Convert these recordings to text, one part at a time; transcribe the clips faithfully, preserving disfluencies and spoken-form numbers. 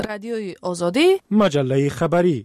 رادیوی آزادی، مجله خبری.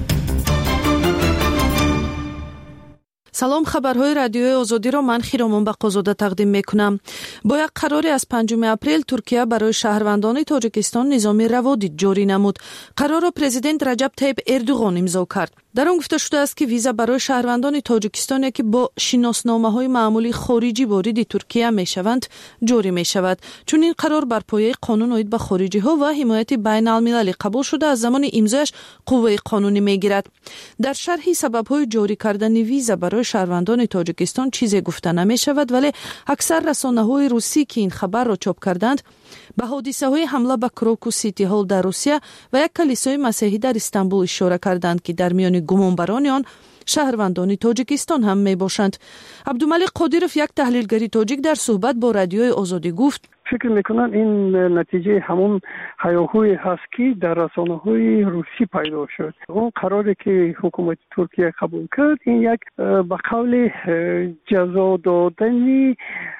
سلام، خبرهای رادیوی آزادی را من خیرامان بقازاده تقدیم میکنم. با یک قراری از پنجم اپریل ترکیه برای شهروندان تاجیکستان نظام روادید جاری نمود. قرار را پرزیدنت رجب طیب اردوغان امضا کرد. در آن گفته شده است که ویزا برای شهروندان تاجیکستان که با شناسنامه‌های معمولی خارجی وارد ترکیه میشوند جاری میشود، چون این قرار بر پایه قانون عاید به خارجی‌ها و حمایت بین المللی قبول شده از زمان امضایش قوه قانونی میگیرد. در شرح سبب‌های جاری کردن ویزا برای شهروندان تاجیکستان چیزی گفته نمی‌شود، ولی اکثر رسانه‌های روسی که این خبر را چاپ کردند به حادثه‌های حمله به کراکو سیتی هال در روسیه و یک کلیسای مسیحی در استانبول اشاره کردند که در میان گمانبران آن شهروندان تاجیکستان هم می باشند. عبدالملک قادیروف، یک تحلیلگر تاجیک، در صحبت با رادیوی آزادی گفت: فکر میکنم این نتیجه همون هیاهوی هست که در رسانه‌های روسی پیدا شد. اون قراری که حکومت ترکیه قبول کرد این یک به قول جزا دادن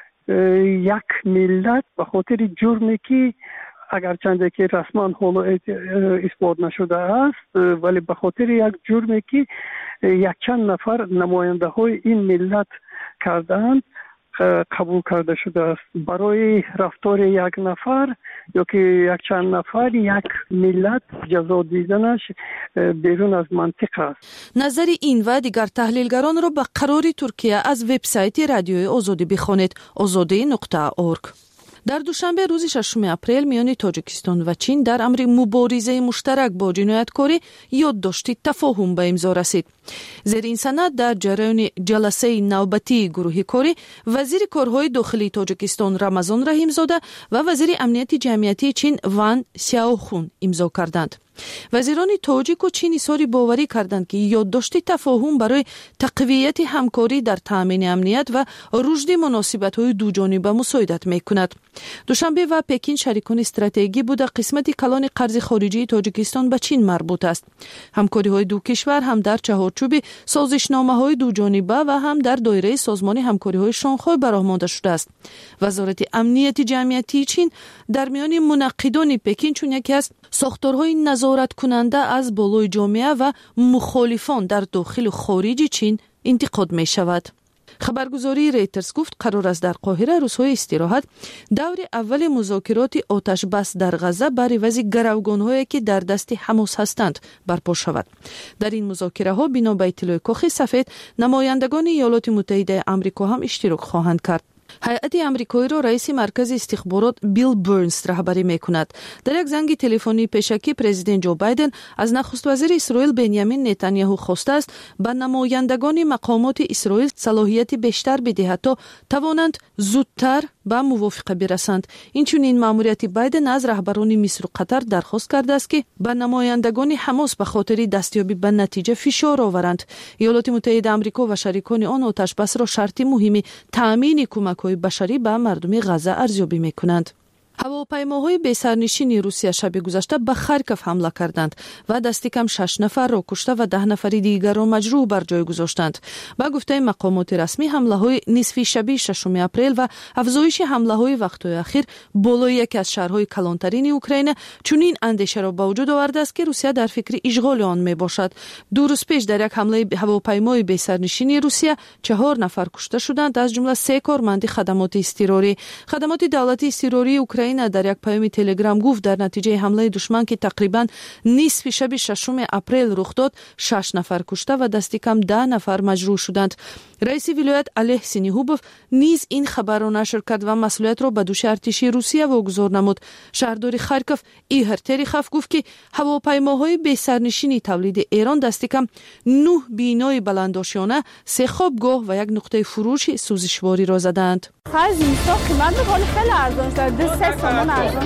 یک ملت به خاطر جرمی که اگرچند که رسما حالا اثبات نشده است، ولی به خاطر یک جرمی که یک چند نفر نماینده های این ملت کردند قبول کرده شده است. برای رفتار یک نفر یا که یک چند نفر یک ملت جزا دیدنش بیرون از منطق است. نظر این و دیگر تحلیلگران را به قرار ترکیه از وبسایت رادیوی آزادی بخوانید: آزادی نقطه اورگ. در دوشنبه روز ششم اپریل میان تاجیکستان و چین در امر مبارزه مشترک با جنایتکاری یادداشت تفاهم به امضا رسید. زیر این سند در جریان جلسه نوبتی گروه کاری وزیر کارهای داخلی تاجیکستان رمضان رحیمزاده و وزیر امنیت جمعیتی چین وان سیاوخون امضا کردند. وزیران تاجیک و چینی اظهار باوری کردند که یادداشت تفاهم برای تقویت همکاری در تامین امنیت و رشد مناسبت‌های دوجانبه مساعدت می‌کند. دوشنبه و پکین شریکان استراتژیکی بوده قسمت کلان قرض خارجی تاجیکستان به چین مربوط است. همکاری‌های دو کشور هم در چهارچوب سازشنامه‌های دوجانبه و هم در دایره سازمان همکاری‌های شانگهای برآورده شده است. وزارت امنیت جمعیتی چین در میان منعقدان پکین چون یکی از ساختارهای نظارت کننده از بالای جامعه و مخالفان در داخل و خارج چین انتقاد می شود. خبرگزاری ریترز گفت قرار است در قاهره روزهای استراحت دور اول مذاکرات آتش بس در غزه بر عوض گروگان‌هایی که در دست حماس هستند برپا شود. در این مذاکره ها بنا به اطلاع کاخ سفید نمایندگان ایالات متحده آمریکا هم اشتراک خواهند کرد. هیئت آمریکایی را رئیس مرکز استخبارات بیل برنز رهبری می‌کند. در یک زنگ تلفنی پیشکی پرزیدنت جو بایدن از نخست وزیر اسرائیل بنیامین نتانیاهو خواسته است به نمایندگان مقامات اسرائیل صلاحیت بیشتر بدهد تا توانند زودتر به موافقه برسند. اینچنین ماموریت بایدن از رهبران مصر و قطر درخواست کرده است که به نمایندگان حماس به خاطر دستیابی به نتیجه فشار آورند. ایالات متحده آمریکا و شریکان آن آتش بس را شرط مهمی تامین کمک‌های بشری به مردم غزه ارزیابی می‌کنند. هواپیماهای بی‌سرنشین روسیه شب گذشته به خارکوف حمله کردند و دست کم شش نفر را کشته و ده نفر دیگر را مجروح بر جای گذاشتند. با گفته مقامات رسمی حمله‌های نصف شب ششم اپریل و افزایش حمله‌های وقت‌های اخیر بالای یکی از شهرهای کلانترین اوکراین چنین اندیشه را به وجود آورده است که روسیه در فکر اشغال آن میباشد. دو روز پیش در یک حمله هواپیمای بی‌سرنشین روسیه چهار نفر کشته شدند، از جمله سه کارمند خدمات اضطراری. خدمات دولتی اضطراری اوکراین در یک پیام تلگرام گفت در نتیجه حمله دشمن که تقریبا نصف شب ششم اپریل رخ داد شش نفر کشته و دست کم ده نفر مجروح شدند. رئیس ولایت علی سینیهوبوف نیز این خبر را نشر کرد و مسئولیت را به دوش ارتشی روسیه واگذار نمود. شهردار خارکوف ایهر تریخوف گفت که هواپیماهای بی‌سرنشین تولید ایران دست کم نه بینای بلندآشیانه، سه خوابگاه و یک نقطه فروش سوزشواری را زدند. خرج اینستا قیمت می‌کنه خیلی ارزان شده، سه تومان ارزان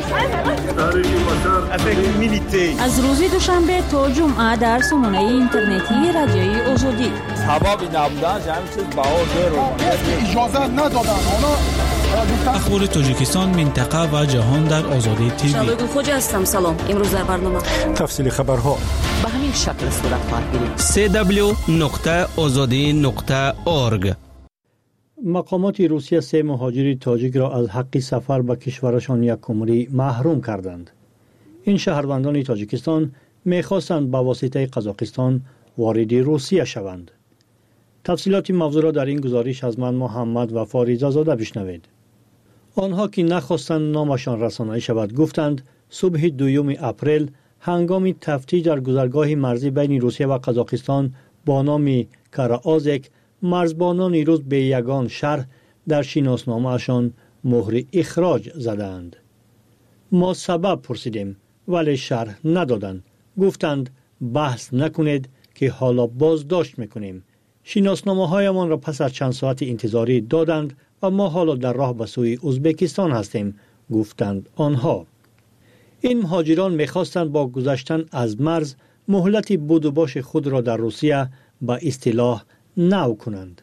شده. از روز دوشنبه تا جمعه در سامانه اینترنتی رادیوی آزادی ثوابی نبودن همین چیز باور رو اجازه ندادن. اخبار تاجیکستان، منطقه و جهان در آزادی تیوی. شباب خوش هستم. سلام. امروز در برنامه تفصیل خبرها به همین شکل صورت خواهد گرفت. دبلیو دبلیو دبلیو نقطه آزادی نقطه اورگ. مقامات روسیه سه مهاجر تاجیک را از حق سفر به کشورشان یک عمری محروم کردند. این شهروندان تاجیکستان می‌خواستند با واسطه قزاقستان وارد روسیه شوند. تفصیلات موضوع را در این گزارش از من محمد و فاریزه زاده بشنوید. آنها که نخواستند نامشان رسانه‌ای شود گفتند صبح دوم اپریل هنگام تفتیش در گذرگاه مرزی بین روسیه و قزاقستان با نام کاراآزک مرزبانان روس به یگان شهر در شناسنامه‌شان مهر اخراج زدند. ما سبب پرسیدیم ولی شرح ندادند. گفتند بحث نکنید که حالا بازداشت میکنیم. شناسنامه‌هایمان را پس از چند ساعت انتظاری دادند و ما حالا در راه به سوی ازبکستان هستیم، گفتند آنها. این مهاجران میخواستند با گذشتن از مرز مهلت بود و باش خود را در روسیه به اصطلاح نو کنند.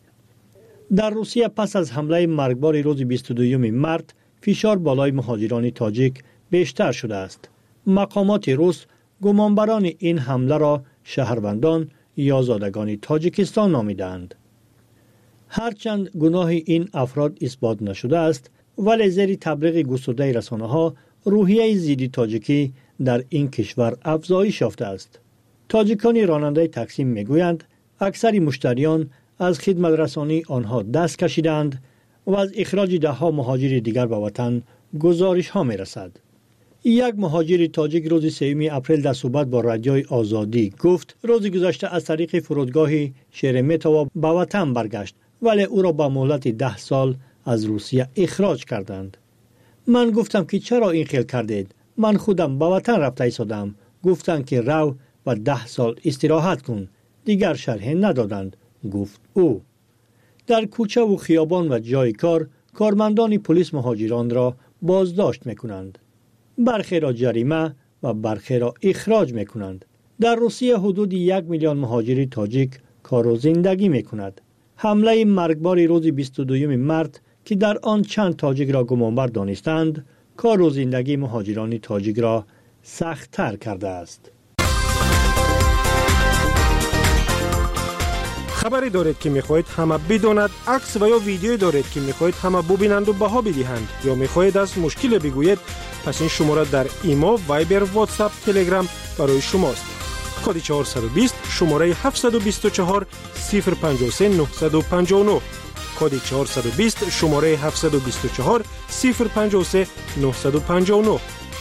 در روسیه پس از حمله مرگبار روز بیست و دوم مارس فشار بالای مهاجران تاجیک بیشتر شده است. مقامات روس گمانبران این حمله را شهروندان یا زادگان تاجیکستان نامیدند. هرچند گناه این افراد اثبات نشده است، ولی زیر تبلیغ گسترده رسانه‌ها روحیه ضد تاجیکی در این کشور افزایش یافته است. تاجیکان راننده تاکسی میگویند اکثر مشتریان از خدمت رسانی آنها دست کشیدند و از اخراج ده ها مهاجر دیگر به وطن گزارش ها می رسد. یک مهاجر تاجیک روز سوم اپریل در صحبت با رادیوی آزادی گفت روز گذشته از طریق فرودگاه شرمتوو به وطن برگشت ولی او را با مهلت ده سال از روسیه اخراج کردند. من گفتم که چرا این خیل کردید؟ من خودم به وطن رفته ایستادم. گفتند که رو و ده سال استراحت کن. دیگر شرح ندادند، گفت او. در کوچه و خیابان و جای کار کارمندان پلیس مهاجران را بازداشت میکنند. برخی را جریمه و برخی را اخراج میکنند. در روسیه حدود یک میلیون مهاجر تاجیک کار و زندگی میکند. حمله مرگبار روز بیست و دوم مارس که در آن چند تاجیک را گمانبر دانستند، کار و زندگی مهاجران تاجیک را سخت‌تر کرده است. خبری دارید که میخواهید همه بداند، عکس و یا ویدیویی دارید که میخواهید همه ببینند و بها بدهند یا میخواهید از مشکل بگویید، پس این شماره در ایما، وایبر، واتساپ، تلگرام برای شماست. کد چهارصد و بیست شماره هفتصد و بیست و چهار صفر پنجاه و سه نهصد و پنجاه و نه. کد چهارصد و بیست شماره هفتصد و بیست و چهار صفر پنجاه و سه نهصد و پنجاه و نه.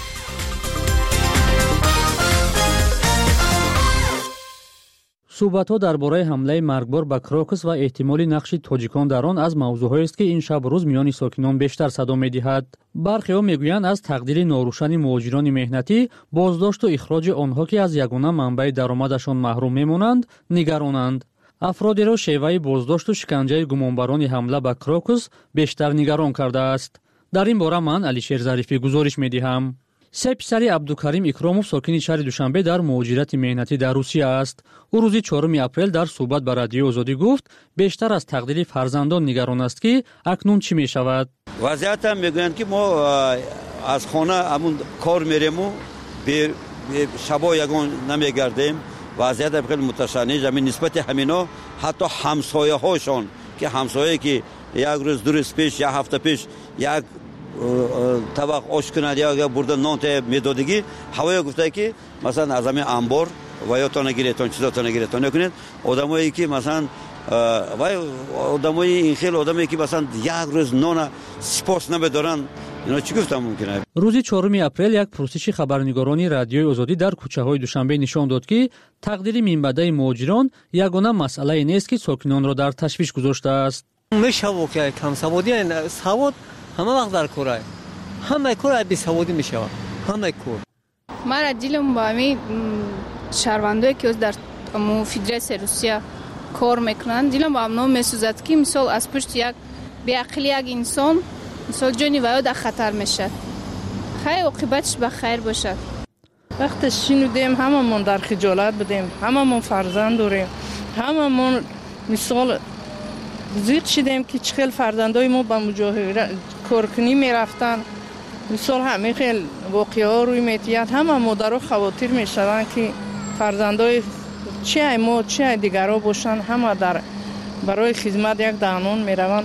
صحبت‌ها درباره حمله مرگبار به کراکس و احتمال نقش تاجیکان در آن از موضوع‌هایی است که این شب روز میان ساکنان بیشتر صدا می‌دهد. برخی‌ها می‌گویند از تقدیر ناروشن مهاجران مهنتی، بازداشت و اخراج آنها که از یگانه منبع درآمدشان محروم می‌مانند، نگرانند. افرادی را شیوه بازداشت و شکنجه گمانبران حمله به کراکس بیشتر نگران کرده است. در این باره من علیشیر ظریفی گزارش می‌دهم. سه پسر عبدالکریم اکراموف ساکن شهر دوشنبه در مهاجرت مهنتی در روسیه است. او روز چهارم اپریل در صحبت با رادیو آزادی گفت بیشتر از تقدیر فرزندان نگران است که اکنون چی می شود. وضعیت هم میگویند که ما از خانه همون کار میریم و به شبا یگان نمیگردیم. وضعیت خیلی متشنج همین نسبت همینا، حتی همسایه هاشون که همسایه که یک روز دو روز پیش یا هفته پیش یک طبق آش کنند یا بردن نان میدادگی، هوای گفته که مثلا از همین انبار و یا تا نگیرتون چیزا تا نگیرتون نکنید. آدمایی که مثلا و آدمای این خیلی آدمایی که مثلا یک روز نان سپاس نمیدارن، اینا چی گفتم ممکنه. روز چهارم اپریل یک پرسش خبرنگارانی رادیوی آزادی در کوچه‌های دوشنبه نشان داد که تقدیر منبع مهاجران یگانه مسئله نیست که ساکنان را در تشویش گذاشته است. میشه که کم سوادی سواد همه وقت در کوره، همه کوره بی سوادی میشه، همه کور. ما دیلم با می شهروندایی که در فدراسیون روسیه کار میکنن، دیلم با هم میسوزد که مثال از پشت یک بی عقلی یک انسان مثال جانی و در خطر میشه. خیلی عاقبتش به خیر باشه. وقتی شنیدیم هممون در خجالت بودیم، هممون فرزند داریم، هممون مثال زیاد شدیم که چه خیلی فرزندای ما به مجاهره کارکنی میرفتن. مثال همه خیلی واقعه ها روی میتیت همه مادر و خواتیر میشدن که فرزندای چه ما چه دیگر ها باشن، همه در برای خدمت یک دانون میرون،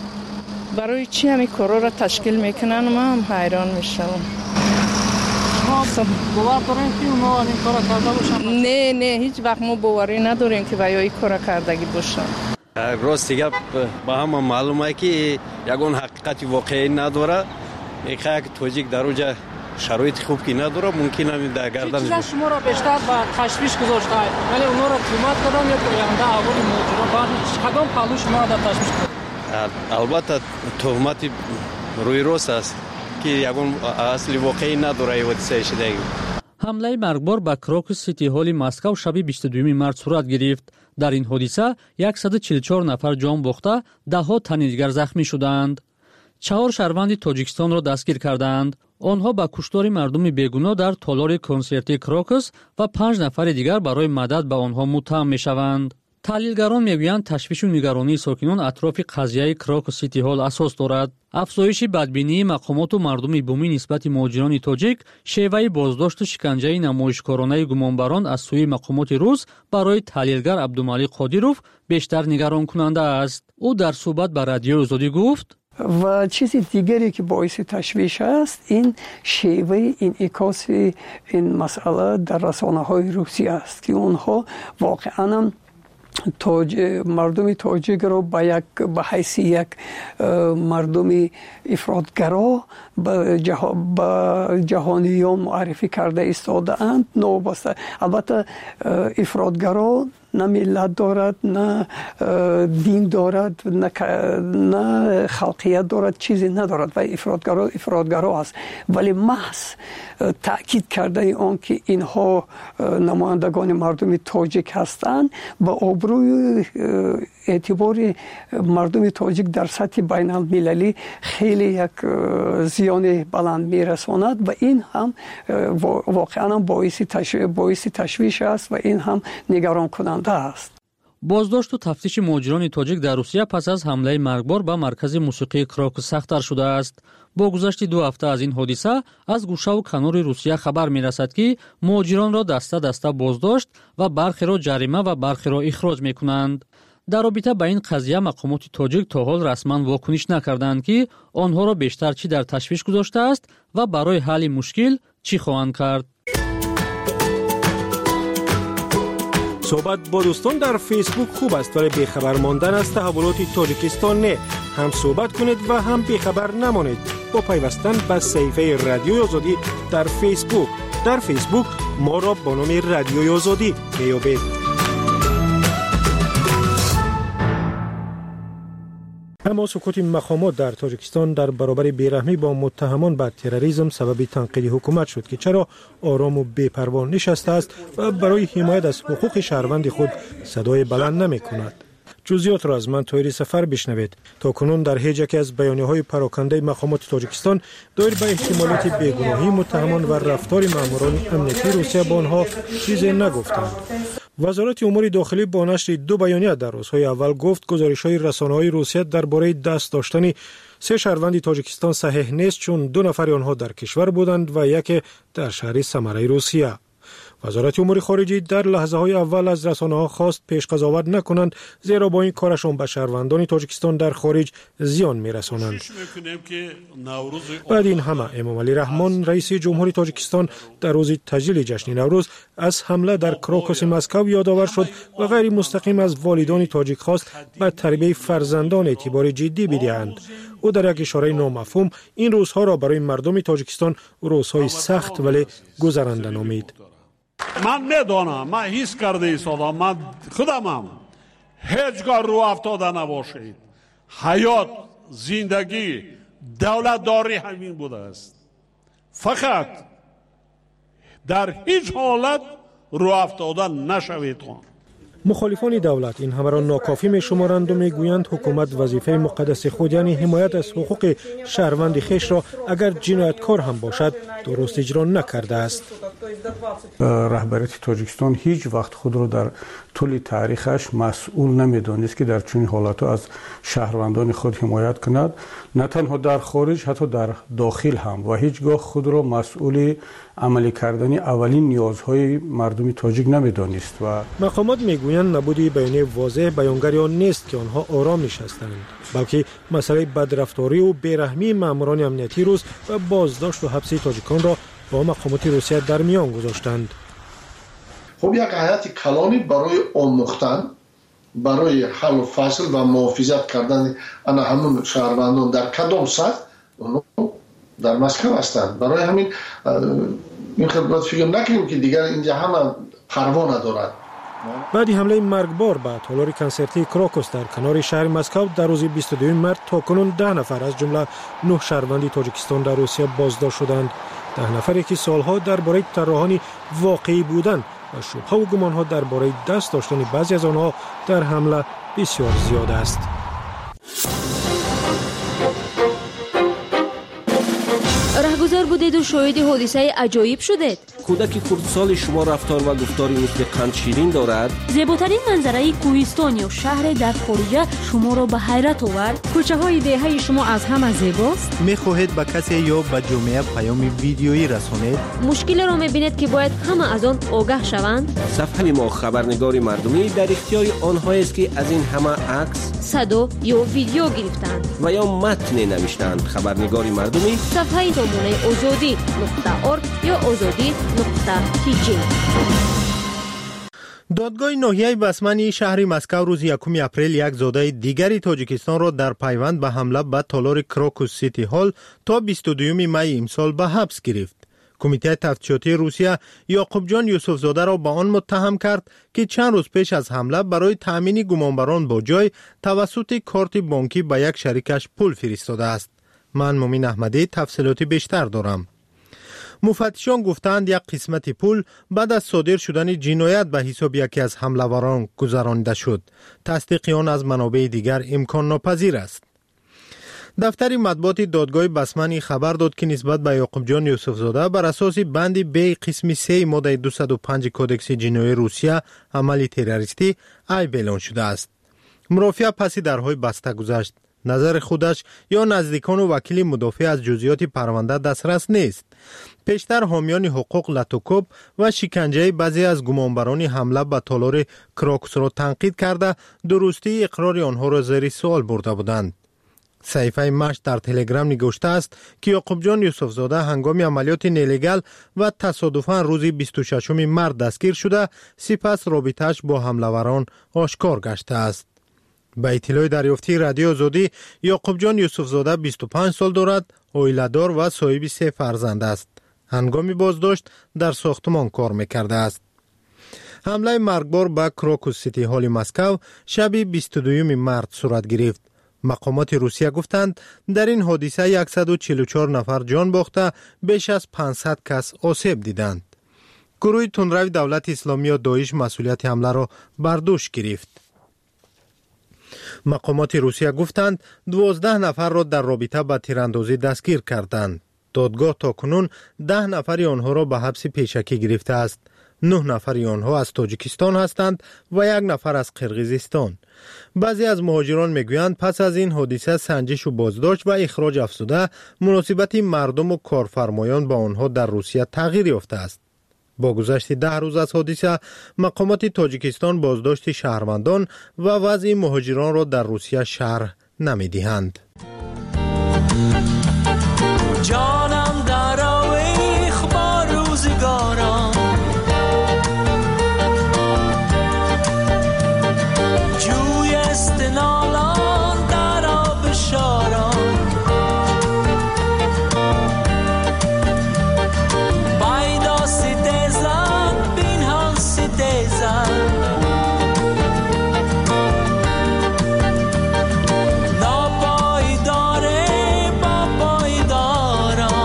برای چی همین کارا را تشکیل میکنن. ما هم حیران میشم. شما باور دارین که اونا این کارا کرده باشن؟ نه نه هیچ وقت ما باوری نداریم که ویا این کارا کردگی باشن. راست دیگه با هم معلومه که یگان حقیقتی واقعی نداره. میگه که توجیک در اونجا شرایط خوب که نداره ممکن است در گردن چیزا شما را بیشتر با تشویش گذاشته ولی اونا را تهمت کردن یا پوینده اول موجود بعد کدام پلو شما را تشویش کردن؟ البته تهمت روی راست است که یگان اصلی واقعی نداره حادثه شده. حمله مرگبار به کروکس سیتی هال مسکو شب بیست و دو مارس صورت گرفت. در این حادثه صد و چهل و چهار نفر جان باخته، ده ها تن دیگر زخمی شدند. چهار شهروند تاجیکستان را دستگیر کردند. آنها با کشتار مردم بیگناه در تالار کنسرتی کروکس و پنج نفر دیگر برای مدد به آنها متهم میشوند. تحلیلگران میگویند تشویش و نگرانی ساکنان اطراف قضیه کروکس سیتی هال اساس دارد. افزایش بدبینی مقامات و مردم بومی نسبت مهاجران تاجیک، شیوه بازداشت و شکنجه نمایشکارانه گمانبران از سوی مقامات روس برای تحلیلگر عبدالملیک قادیروف بیشتر نگران کننده است. او در صحبت با رادیو آزادی گفت: و چیز دیگری که باعث تشویش است این شیوه انعکاس این مسئله در رسانه‌های روسی است که اونها واقعاً تاج مردم تاجیک را به یک به حیث یک مردم افراطگرا به جهانیان معرفی کرده ایستاده‌اند. نوبسته البته افراطگرا نه ملت دارد، نه دین دارد، نه نه خلقیت دارد، چیزی ندارد و افراطگرا افراطگرا است. ولی محض تأکید کرده آن که اینها نمایندگان مردم تاجیک هستند با آبروی اعتبار مردم تاجیک در سطح بین المللی خیلی یک زیان بلند میرساند و این هم واقعا باعث تشویش باعث تشویش است و این هم نگران کننده است. بازداشت و تفتیش مهاجران تاجیک در روسیه پس از حمله مرگبار به مرکز موسیقی کروکس سخت‌تر شده است. با گذشت دو هفته از این حادثه از گوشه و کنار روسیه خبر می‌رسد که مهاجران را دسته دسته بازداشت و برخی را جریمه و برخی را اخراج می‌کنند. در رابطه با این قضیه مقامات تاجیک تا حال رسما واکنش نکردند که آنها را بیشتر چی در تشویش گذاشته است و برای حل مشکل چی خواهند کرد. صحبت با دوستان در فیسبوک خوب است ولی بیخبر ماندن از تحولات تاجیکستان نه. هم صحبت کنید و هم بیخبر نمانید با پیوستن به صفحه رادیوی آزادی در فیسبوک. در فیسبوک ما را با نام رادیوی آزادی میابید. اما سکوت مقامات در تاجیکستان در برابر بیرحمی با متهمان به تروریسم سبب تنقید حکومت شد که چرا آرام و بی‌پروا نشسته است و برای حمایت از حقوق شهروند خود صدای بلند نمی کند. جزئیات را از من طاهر سفر بشنوید. تا کنون در هیچ یک از بیانیه‌های پراکنده مقامات تاجیکستان دایر به احتمالات بیگناهی متهمان و رفتار ماموران امنیتی روسیه با آنها چیزی نگفتند. وزارت امور داخلی با نشر دو بیانیه در روزهای اول گفت گزارش‌های رسانه‌های روسیه درباره دست داشتن سه شهروند تاجیکستان صحیح نیست چون دو نفر آنها در کشور بودند و یک در شهر سمره روسیه. وزارت امور خارجه در لحظه های اول از رسانه ها خواست پیش قضاوت نکنند زیرا با این کارشان به شهروندان تاجیکستان در خارج زیان میرسانند. بعد این همه امام علی رحمان رئیس جمهوری تاجیکستان در روز تجلیل جشن نوروز از حمله در کروکس مسکو یادآور شد و غیر مستقیم از والدان تاجیک خواست به تربیت فرزندان اعتبار جدی بدهند. او در یک اشاره نامفهوم این روزها را برای مردم تاجیکستان روزهای سخت ولی گذرنده نامید. من میدونم، من حس کرده ایستادم، من خودمم هیچگاه رو افتاده نباشید. حیات، زندگی، دولت داری همین بوده است. فقط در هیچ حالت رو افتاده نشوید. مخالفان دولت این همه را ناکافی می شمارند و می گویند حکومت وظیفه مقدس خود یعنی حمایت از حقوق شهروند خویش را اگر جنایتکار هم باشد درست اجرا نکرده است. رهبریت تاجیکستان هیچ وقت خود را در طول تاریخش مسئول نمی‌دانست که در چنین حالاتو از شهروندان خود حمایت کند، نه تنها در خارج حتی در داخل هم، و هیچگاه خود را مسئول عملی کردن اولین نیازهای مردم تاجیک نمی‌دانست. و مقامات میگویند نبودی بیانیه واضح بیانگر آن نیست که آنها آرام نشستند، بلکه مسئله بدرفتاری و بیرحمی ماموران امنیتی روس و بازداشت و حبس تاجیکان را با مقامات روسیه در میان گذاشتند. خب یک هیئت کلانی برای آموختن، برای حل و فصل و محافظت کردن انا همون شهروندان در کدام سطح در مسکو هستند. برای همین این خدمت فکر نکنیم که دیگر اینجا همه پروا ندارد. بعد حمله مرگبار به تالار کنسرتی کراکوس در کنار شهر مسکو در روز بیست و دو مارس تاکنون ده نفر از جمله نه شهروند تاجیکستان در روسیه بازداشت شدند. ده نفری که سالها درباره طراحان واقعی بودند و شبهه و گمانها درباره دست داشتن بعضی از آنها در حمله بسیار زیاد است. رهگذر بودید و شاهد حادثه عجایب شدید. کودک خردسال شما رفتار و گفتاری مثل قند شیرین دارد. زیباترین منظره کوهستان یا شهر در خارج شما را به حیرت آورد. کوچه های دهه شما از همه زیباست. میخواهید به کسی یا به جامعه پیام ویدیویی رسانید؟ مشکل را میبینید که باید همه از آن آگاه شوند. صفحه ما خبرنگار مردمی در اختیار آنهایی است که از این همه عکس، صدا یا ویدیو گرفتند و یا متن نوشتند. خبرنگار مردمی صفحه تامونه آزادی نقطه ارگ یا آزادی نقطه تی جی. دادگاه ناحیه بسمانی شهر مسکو روز یکم اپریل یک زاده دیگری تاجیکستان را در پیوند به حمله به تالار کراکوس سیتی هال تا بیست و دو می امسال به حبس گرفت. کمیته تفتیشاتی روسیه یعقوب جان یوسف زاده را به آن متهم کرد که چند روز پیش از حمله برای تأمین گمانبران با جای توسط کارت بانکی به یک شریکش پول فرستاده است. من مومین احمدی تفصیلاتی بیشتر دارم. مفتشان گفتند یک قسمت پول بعد از صادر شدن جنایت به حساب یکی از حمله‌وران گذرانده شد. تصدیق آن از منابع دیگر امکان ناپذیر است. دفتر مطبوعات دادگاه بسمانی خبر داد که نسبت به یعقوب جان یوسف زاده بر اساس بند ب قسم سه ماده دویست و پنج کودکس جنایی روسیه عمل تروریستی عیب اعلان شده است. مرافعه پس درهای بسته گذشت. نظر خودش یا نزدیکان و وکیل مدافع از جزئیات پرونده دسترس نیست. پیشتر حامیان حقوق لاتوکوب و شکنجه بعضی از گمانبران حمله به تالار کراکوس را تنقید کرده درستی اقرار آنها را زیر سوال برده بودند. صحیفه مشت در تلگرام نگوشته است که یعقوب جان یوسف زاده هنگام عملیات نیلیگال و تصادفاً روز بیست و ششم مارس دستگیر شده، سپس رابطه‌اش با حمله‌وران آشکار گشته است. به اطلاع دریافتی رادیو آزادی، یعقوب جان یوسف زاده بیست و پنج سال دارد، عائله‌دار و صاحب سه فرزند است. هنگام بازداشت در ساختمان کار می‌کرده است. حمله مرگبار به کراکوس سیتی هال مسکو شب بیست و دو مارس صورت گرفت. مقامات روسیه گفتند در این حادثه صد و چهل و چهار نفر جان باخته، بیش از پانصد کس آسیب دیدند. گروه تندرو دولت اسلامی و داعش مسئولیت حمله را بر دوش گرفت. مقامات روسیه گفتند دوازده نفر را در رابطه با تیراندازی دستگیر کردند. دادگاه تاکنون ده نفر آنها را به حبس پیشکی گرفته است. نه نفر آنها از تاجیکستان هستند و یک نفر از قرقیزستان. بعضی از مهاجران میگویند پس از این حادثه سنجش و بازداشت و اخراج افزوده، مناسبت مردم و کارفرمایان با آنها در روسیه تغییر یافته است. با گذشت ده روز از حادثه، مقامات تاجیکستان بازداشت شهروندان و وضع مهاجران را در روسیه شرح نمی‌دهند. جانم در آویخ با روزگاران، جوی استنالان در آب شاران، بایدا سیده زن بین ها سیده زن، ناپایداره با پایداران.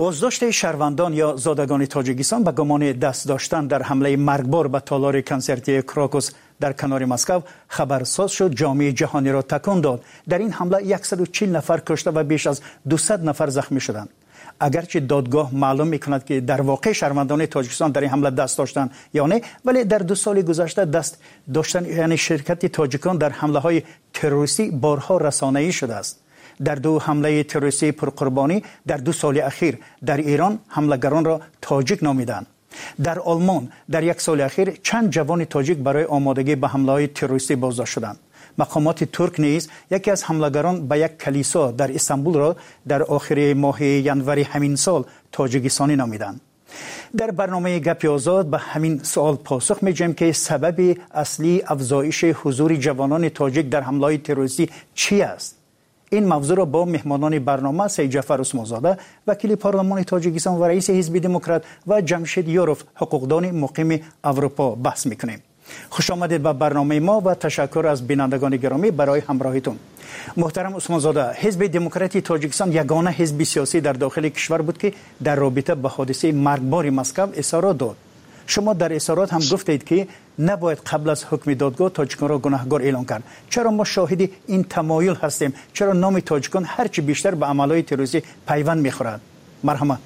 بازداشت شهروندان یا زادگان تاجیکستان به گمان دست داشتن در حمله مرگبار به تالار کنسرتی کراکوس در کنار مسکو خبرساز شد، جامعه جهانی را تکان داد. در این حمله صد و چهل نفر کشته و بیش از دویست نفر زخمی شدند. اگرچه دادگاه معلوم می‌کند که در واقع شهروندان تاجیکستان در این حمله دست داشتند یا نه، ولی در دو سال گذشته دست داشتن یعنی شرکت تاجیکان در حمله‌های تروریستی بارها رسانه‌ای شده است. در دو حمله تروریستی پرقربانی در دو سال اخیر در ایران حملگران را تاجیک نامیدند. در آلمان در یک سال اخیر چند جوان تاجیک برای آمادگی به حمله‌های تروریستی بازداشت شدند. مقامات ترک نیز یکی از حملگران به یک کلیسا در استانبول را در آخر ماه ینوری همین سال تاجیکستانی نامیدند. در برنامه گپ آزاد به همین سوال پاسخ می‌دهیم که سبب اصلی افزایش حضور جوانان تاجیک در حمله‌های تروریستی چی است؟ این موضوع را با مهمانان برنامه سید جعفر عثمانزاده وکیل پارلمان تاجیکستان و رئیس حزب دموکرات و جمشید یاروف حقوقدان مقیم اروپا بحث می‌کنیم. خوش آمدید به برنامه ما و تشکر از بینندگان گرامی برای همراهیتون. محترم عثمانزاده، حزب دموکراتی تاجیکستان یگانه حزب سیاسی در داخل کشور بود که در رابطه با حادثه مرگبار مسکو اظهارات داد. شما در اظهارات هم گفتید که نباید قبل از حکم دادگاه تاجیکان را گناهکار اعلام کرد. چرا ما شاهد این تمایل هستیم؟ چرا نام تاجیکان هرچی بیشتر به عملهای تروریستی پیوند می‌خورد؟ مرحمت.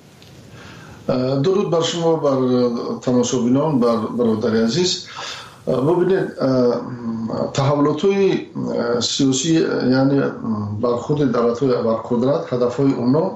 درود بر شما، بر تماشاگران، بر برادر عزیز. ببینید تحولات‌های سیاسی یعنی بر خود دولت‌های بر قدرت هدف‌های اونا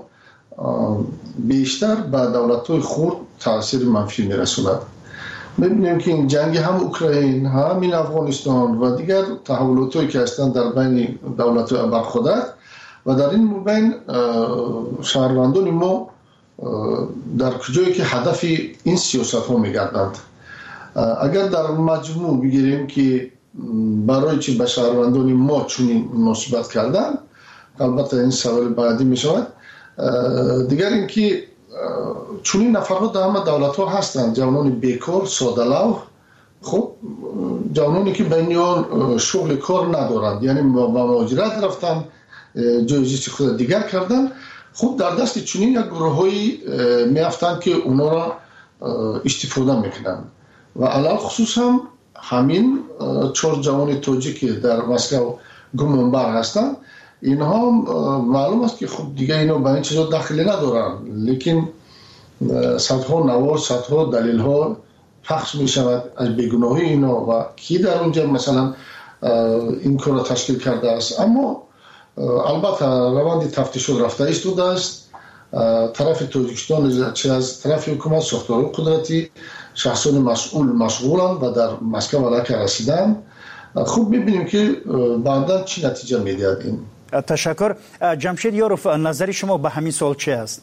بیشتر به دولت‌های خرد تاثیر منفی می‌رساند. می‌بینیم که این جنگ هم اوکراین، هم این افغانستان و دیگر تحولات‌هایی که هستند در بین دولت‌های بر قدرت و در این بین شهروندان ما در کجایی که هدف این سیاست ها میگردند. اگر در مجموع بگیریم که برای چی به شهروندان ما چنین مناسبت کردن، البته این سوال بعدی می شود. دیگر اینکه چنین نفرها در همه دولت ها هستند، جوانان بیکار، ساده‌لوح، خب جوانانی که بینیان شغل کار ندارند، یعنی با مهاجرت رفتن، جایزی خود دیگر کردن. خب در دست چنین یک گروه‌هایی میافتند که اونا را استفاده میکنن و علل خصوص هم همین چهار جوان تاجیک که در مسکو گمانبر هستند، اینها معلوم است که خب دیگه اینا به این چیزا دخلی ندارن، لیکن صدها نوار، صدها دلیل ها پخش میشود از بیگناهی اینا و کی در اونجا مثلا این کار را تشکیل کرده است. اما البته روند تفتیش رفته ایستاده است. طرف تاجیکستان چه از طرف حکومت ساختارهای قدرتی شخصان مسئول مشغولند و در مسکو علاقه رسیدن. خوب میبینیم که بعدا چی نتیجه میدهد این. تشکر. جمشید یاروف، نظر شما به همین سوال چه است؟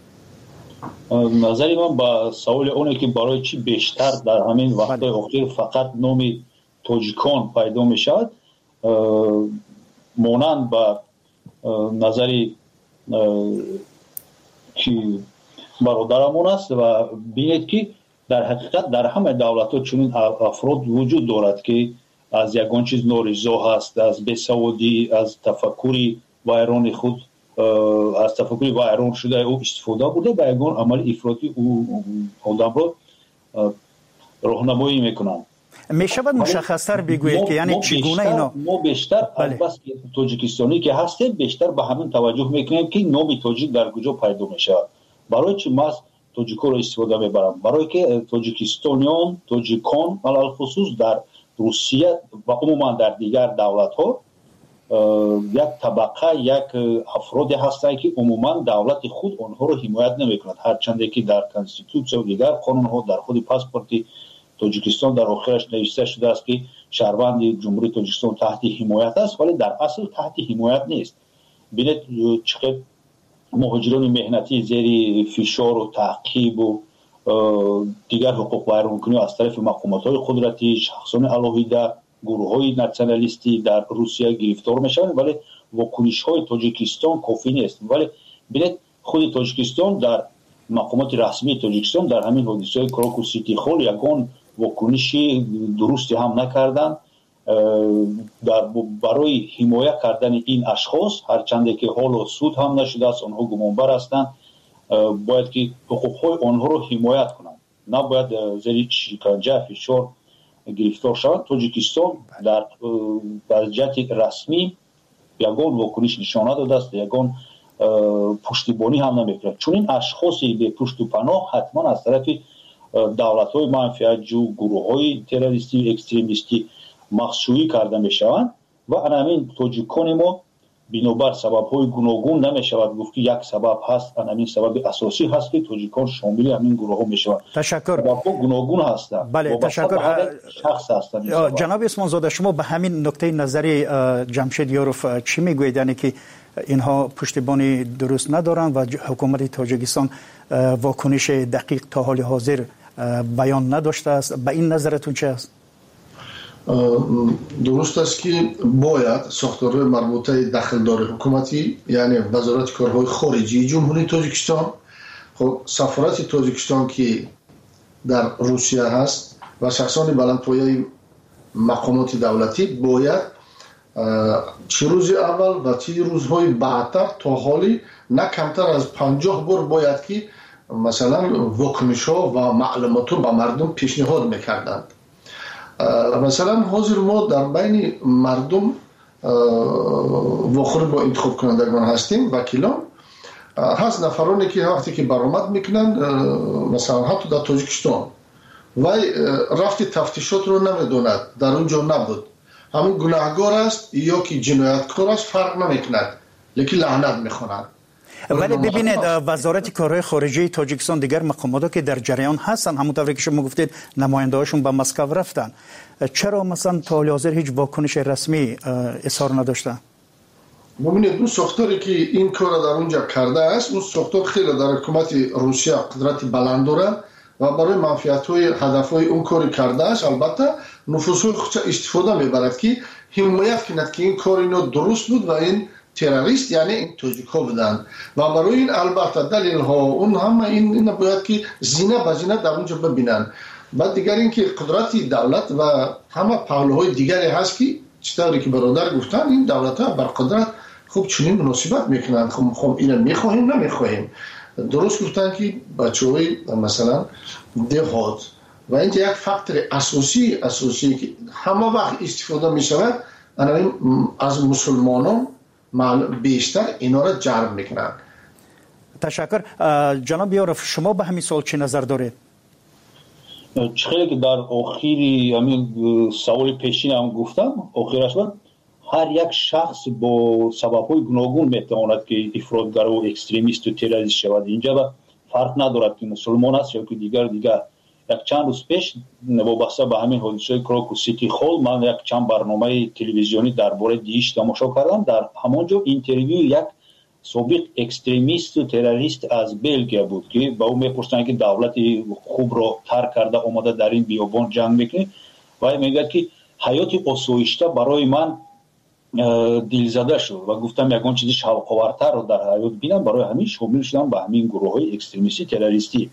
نظری من با سوال اونه که برای چی بیشتر در همین وقت اخیر فقط نامی تاجیکان پیدا میشد، مانند با نظری که برادرمون است و بینید که در حقیقت در همه دولت ها چنین افراد وجود دارد که از یگان چیز نارضا هست، از بیسوادی، از تفکری ویران خود، از تفکری ویران شده او استفاده بوده به یگان عمل افراطی او آدم را راهنمایی میکنند. می شود مشخص‌تر بگویید که یعنی چگونه اینا ما بیشتر بس تاجیکستانی که هستیم بیشتر به همین توجه میکنیم که نام تاجیک در کجا پیدا میشه. برای چی ما تاجیک‌ها رو استفاده میبرم؟ برای که تاجیکستانیان، تاجیکان علل خصوص در روسیه و عموما در دیگر دولت‌ها یک طبقه، یک افرادی هستند که عموما دولت خود آنها رو حمایت نمیکند، هرچند که در کانستیتوسیون و دیگر قانون‌ها در خود پاسپورت تاجیکستان در آخرش نوشته شده است که شهروند جمهوری تاجیکستان تحت حمایت است، ولی در اصل تحت حمایت نیست. ببینید چقدر مهاجران مهنتی زیر فشار و تعقیب و دیگر حقوق ویرانکنی از طرف مقامات قدرتی، شخصان علاویده، گروه‌های ناسیونالیستی در روسیه گرفتار میشوند، ولی واکنش‌های تاجیکستان کافی نیست. ولی ببینید خود تاجیکستان در مقامات رسمی تاجیکستان در همین حادثه کراکوس سیتی هال یگان واکنشی درستی هم نکردند در برای حمایت کردن این اشخاص، هرچند که حالا سود هم نشده است، آنها گمانبر هستند باید که حقوق‌های آنها رو حمایت کنند، نباید زیر شکنجه فشار گرفتار شوند. تاجیکستان در وضعیت رسمی یگان واکنش نشان نداده است، یگان پشتیبانی هم نمی‌کند. چون این اشخاصی به پشت و پناه حتما از طرف دولت‌های منفعت‌جو، گروه‌های تروریستی و اکستریمیستی مخشویی کرده می‌شوند و همین تاجیکان ما بنابر سبب‌های گوناگون نمی‌شود گفت که یک سبب هست، همین سبب اساسی هست که تاجیکان شامل همین گروه‌ها می‌شوند. تشکر. سبب‌ها گوناگون هستند. بله تشکر. شخص هستند. جناب اسمان زاده، شما به همین نکته نظری جمشید یاروف چی میگویید؟ یعنی که اینها پشتیبانی درست ندارند و حکومت تاجیکستان واکنش دقیق تا حال حاضر بیان نداشته است. به این نظرتون چه است؟ درست است که باید ساختارهای مربوطه داخلدار حکومتی، یعنی وزارت کارهای خارجی جمهوری تاجیکستان، خب سفارت تاجیکستان که در روسیه هست و شخصان بلندپایه مقامات دولتی باید چه روز اول و چه روزهای بعدتر تا حالی نه کمتر از پنجاه بار باید که مثلا واکنش ها و معلومات رو به مردم پیشنهاد میکردند. مثلا حاضر ما در بین مردم واخور با انتخاب کنندگان هستیم، وکیلان هست، نفرانی که وقتی که برآمد میکنن مثلا حتی در تاجیکستان و رفت تفتیشات رو نمیدوند، در اونجا نبود، همون گناهگار است یا که جنایتکار است فرق نمیکند، لیکن لعنت میخونند. ولی ببینید وزارت کارهای خارجه تاجیکستان دیگر مقاماتی که در جریان هستن، همونطوری که شما گفتید نماینده‌هاشون به مسکو رفتن، چرا مثلا تا حال حاضر هیچ واکنش رسمی اظهار نداشتن؟ ببینید اون ساختاری که این کار در اونجا کرده است، اون ساختار خیلی در حکومت روسیه قدرت بلند داره و برای منفعت‌های هدف‌های اون کاری کرده است. البته نفوذهای خودش استفاده میبرد که حمایت کند که این کار اینو درست بود و این تروریست یعنی این تاجیک ها بودند و برای این البته دلیل ها اون همه این, این باید که زینه به زینه در اونجا ببینن. بعد دیگر این که قدرت دولت و همه پهلوهای دیگری هست که چطوری که برادر گفتن این دولت ها بر قدرت خوب چنین مناسبت میکنند، خب خب اینو میخواهیم نمیخواهیم. درست گفتن که بچه های مثلا دهات و این یک فاکتور اساسی اساسی که همه وقت استفاده میشود از مسلمانان بیشتر اینا را جلب میکنن. تشکر. جناب یاروف شما به همین سوال چه نظر دارید؟ چخیلی که در آخری همین سوال پیشین هم گفتم، آخرش بود هر یک شخص با سبب‌های گوناگون میتواند که افراطگر و اکستریمیست و تروریست شود. اینجا با فرق ندارد که مسلمان است یا که دیگر دیگر. یک چند روز پیش وابسته به همین حادثه کراکوس سیتی هال من یک چند برنامه تلویزیونی درباره دیش تماشا کردم. در همانجا اینترویو یک سابق اکستریمیست و تروریست از بلژیک بود که با او میپرسن که دولت خوب را ترک کرده اومده در این بیابان جنگ میکنه و میگه که حیات آسایشته برای من دلزده شد و گفتم یگان چیزی شوق‌آورتر رو در حیات بینم، برای همین شامل شدم به همین گروه‌های اکستریمیستی تروریستی.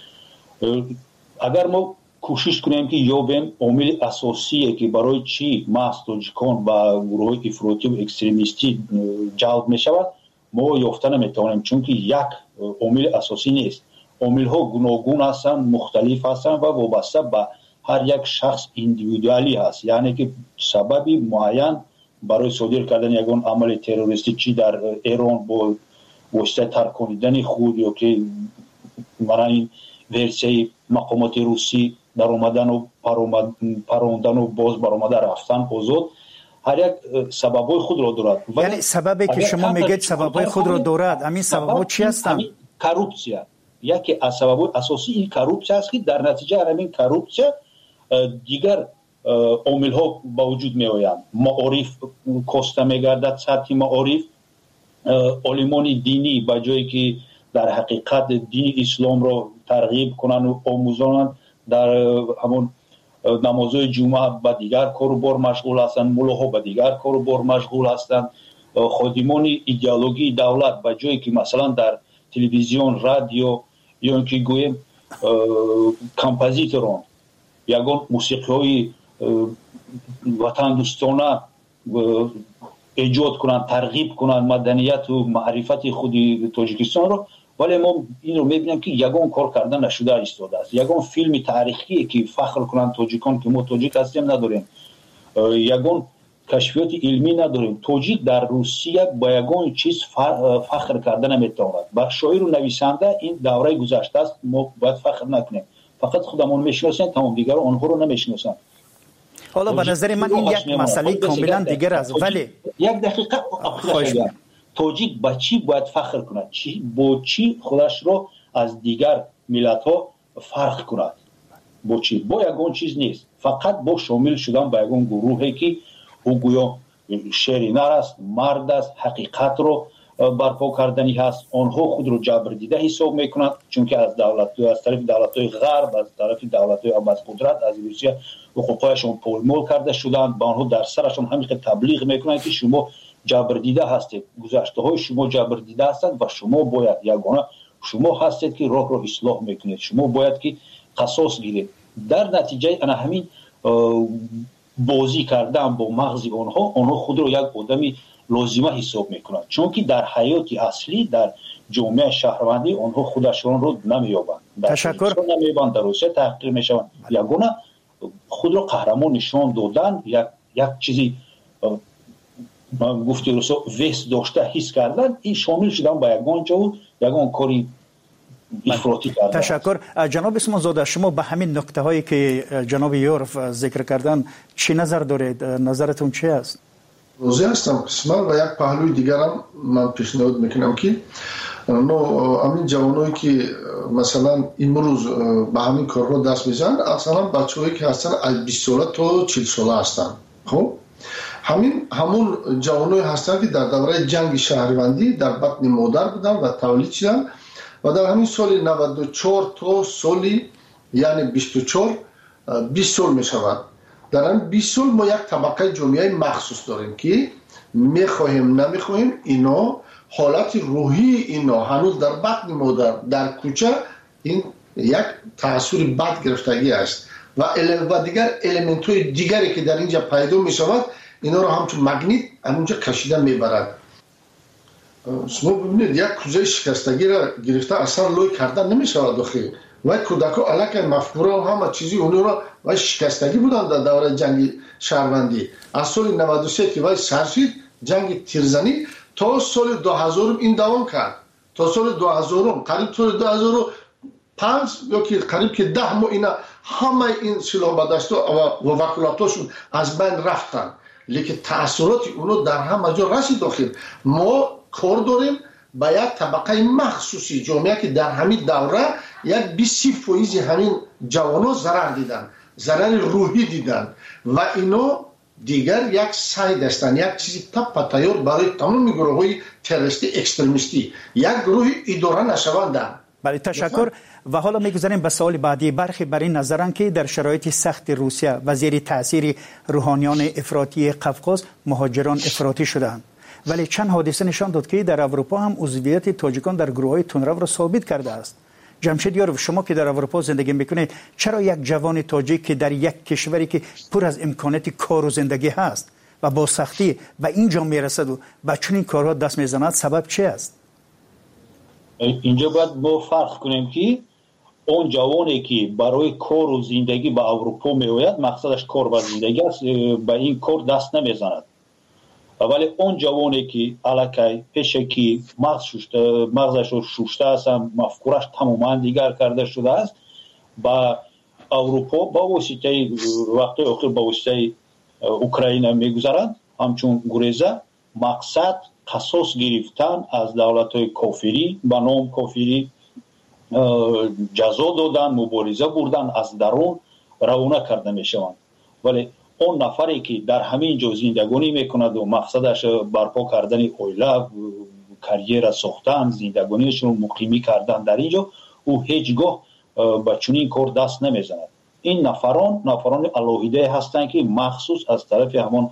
اگر ما کوشش کنیم که یابیم عامل اساسی که برای چی محض تاجیکان و گروه افراطی و اکستریمیستی جلب می شود ما یافته نمیتوانیم، چون که یک عامل اساسی نیست. عامل ها گوناگون هستند، مختلف هستند و وابسته به هر یک شخص ایندیویدوالی هست، یعنی که سببی معین برای صادر کردن یگان عمل تروریستی چی در ایران با واسطه ترکاندن خود یا که مرا این ورسیه مقامات روسی در اومدن و پروندن و باز برآمده رفتن آزاد، هر یک سببای خود را دارد. یعنی سببی که شما میگید سببای خود را دارد، همین سبب‌ها چی هستند؟ کروپسیا. یکی از سببای اساسی این کروپسیا است که در نتیجه همین کروپسیا دیگر عامل ها با وجود می آیند. معارف کاسته میگردد، سطح معارف عالمان دینی با جایی که در حقیقت دین اسلام را ترغیب کنند و آموزانند در همون نمازهای جمعه با دیگر کار و بار مشغول هستند، ملاها با دیگر کار و بار مشغول هستند، خادمان ایدئولوژی دولت با جایی که مثلا در تلویزیون، رادیو یا اینکه گویم کمپوزیتوران یگان موسیقی های وطن دوستانه ایجاد کنند، ترغیب کنند مدنیت و معرفت خود تاجیکستان را، ولی ما این رو میبینیم که یگان کار کردن نشده ایستاده است. یگان فیلم تاریخی که فخر کنند تاجیکان که ما تاجیک هستیم نداریم، یگان کشفیات علمی نداریم. تاجیک در روسیه با یگان چیز فخر کردن نمیتواند. بر شاعر و نویسنده این دوره گذشته است، ما باید فخر نکنیم. فقط خودمون میشناسیم، تمام دیگر آنها رو نمیشناسند. حالا به نظر من این یک مسئله کاملا دیگر است. ولی یک دقیقه خواهش می‌کنم، تاجیک با چی باید فخر کند؟ چی با چی خودش رو از دیگر ملت‌ها فرق کند؟ با چی؟ با یگان چیز نیست، فقط با شامل شدن به یگان گروهی که او گویا شیر نر است، مرد است، حقیقت رو برپا کردنی هست. آنها خود رو جبر دیده حساب میکنند، چون که از دولت از طرف دولت‌های غرب، از طرف دولت‌های از قدرت، از روسیه حقوقشون پولمول کرده شدند. با آنها در سرشون همین تبلیغ میکنند که شما جبر دیده هستید، گذشته های شما جبر دیده هستند و شما باید یگانه شما هستید که راه رو اصلاح میکنید، شما باید که قصاص گیرید. در نتیجه انا همین بازی کردن با مغز آنها، آنها خود رو یک آدمی لازمه حساب میکنند، چون که در حیات اصلی در جامعه شهروندی آنها خودشون رو نمیابند. تشکر. نمیابند، در روسیه تحقیر میشوند. یگانه خود رو قهرمان نشان دادن، یک یک چیزی من گفتی روسا وست داشته حس کردن، این شامل شدن با یگان جو یگان کاری افراطی کردن. تشکر. جناب اسمان زاده، شما به همین نکته هایی که جناب یورف ذکر کردن چی نظر دارید؟ نظرتون چی است؟ روزی هستم قسمت و یک پهلوی دیگرم من پیشنهاد میکنم که نو همین جوانایی که مثلا امروز به همین کارها دست میزنن، اصلا بچه‌هایی که هستن از بیست ساله تا چهل ساله هستن. خب همین همون جوانایی هستن که در دوره جنگ شهروندی در بطن مادر بودن و تولید شدن و در همین سال نود و چهار تا سالی یعنی بیست و چهار بیست سال میشود. در این بیست سال ما یک طبقه جامعه مخصوص داریم که میخواهیم نمیخواهیم اینا حالت روحی اینا هنوز در بطن مادر در کوچه این یک تأثیر بد گرفتگی است و و دیگر الیمنت های دیگری که در اینجا پیدا می شود اینا رو همچون مگنیت همونجا کشیده میبرد. شما ببینید یک کوزه شکستگی را گرفته اصلا لوی کردن نمی شود داخل و کودکا علاقه مفکوره و همه چیزی اونو را و شکستگی بودن در دوره جنگ شهروندی. از سال نود و سه که وای سرشید جنگ تیرزنی تا سال دو هزار این دوام کرد، تا سال دو هزار قریب سال دو هزار و پنج یا که قریب که ده ماه اینا همه این سلاح بدست و وکالتاشون از بین رفتن، لیکن تأثیرات اونو در همه جا رسید داخل. ما کار داریم با یک طبقه مخصوصی جامعه که در همین دوره یک بیست فیصد همین جوانا ضرر دیدن، ضرر روحی دیدن و اینا دیگر یک ساید هستن، یک چیزی تپ تیار برای تمام گروه‌های تروریستی اکستریمیستی، یک گروه اداره نشوندن. بله تشکر. و حالا میگذاریم به سوال بعدی. برخی بر این نظرن که در شرایط سخت روسیه و زیر تاثیر روحانیان افراطی قفقاز مهاجران افراطی شدند، ولی چند حادثه نشان داد که در اروپا هم عضویت تاجیکان در گروه‌های تندرو را ثابت کرده است. جمشید یاروف، شما که در اروپا زندگی میکنید، چرا یک جوان تاجیک که در یک کشوری که پر از امکانات کار و زندگی هست و با سختی و اینجا میرسد و با چنین کارها دست میزند، سبب چی است؟ اینجا باید با فرق کنیم که اون جوانی که برای کار و زندگی به اروپا میآید مقصدش کار و زندگی است، به این کار دست نمیزند. ولی اون جوانی که علاقه پیشکی مغز شوشته مغزش رو شوشته است، مفکورش تماما دیگر کرده شده است، با اروپا با واسطه وقتی آخر با واسطه اوکراین میگذرند، همچون گریزه مقصد قصاص گرفتن از دولت‌های کافری به نام کافری جزا دادن، مبارزه بردن، از درون روانه کرده میشوند. ولی اون نفری که در همین جا زندگانی میکند و مقصدش برپا کردن اویله، کریر ساختن، زندگانیش رو مقیمی کردن در اینجا، او هیچگاه به چنین کار دست نمیزند. این نفران نفران الهیده هستند که مخصوص از طرف همون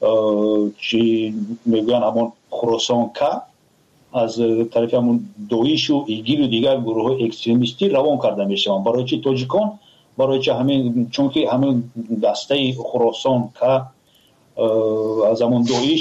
چی میگن همون خراسان که از طرف همون دویش و ایگیل و دیگر گروه اکستریمیستی روان کرده میشوند. برای چی تاجیکان؟ برای چه همین، چون که همین دسته خراسان که از همون دویش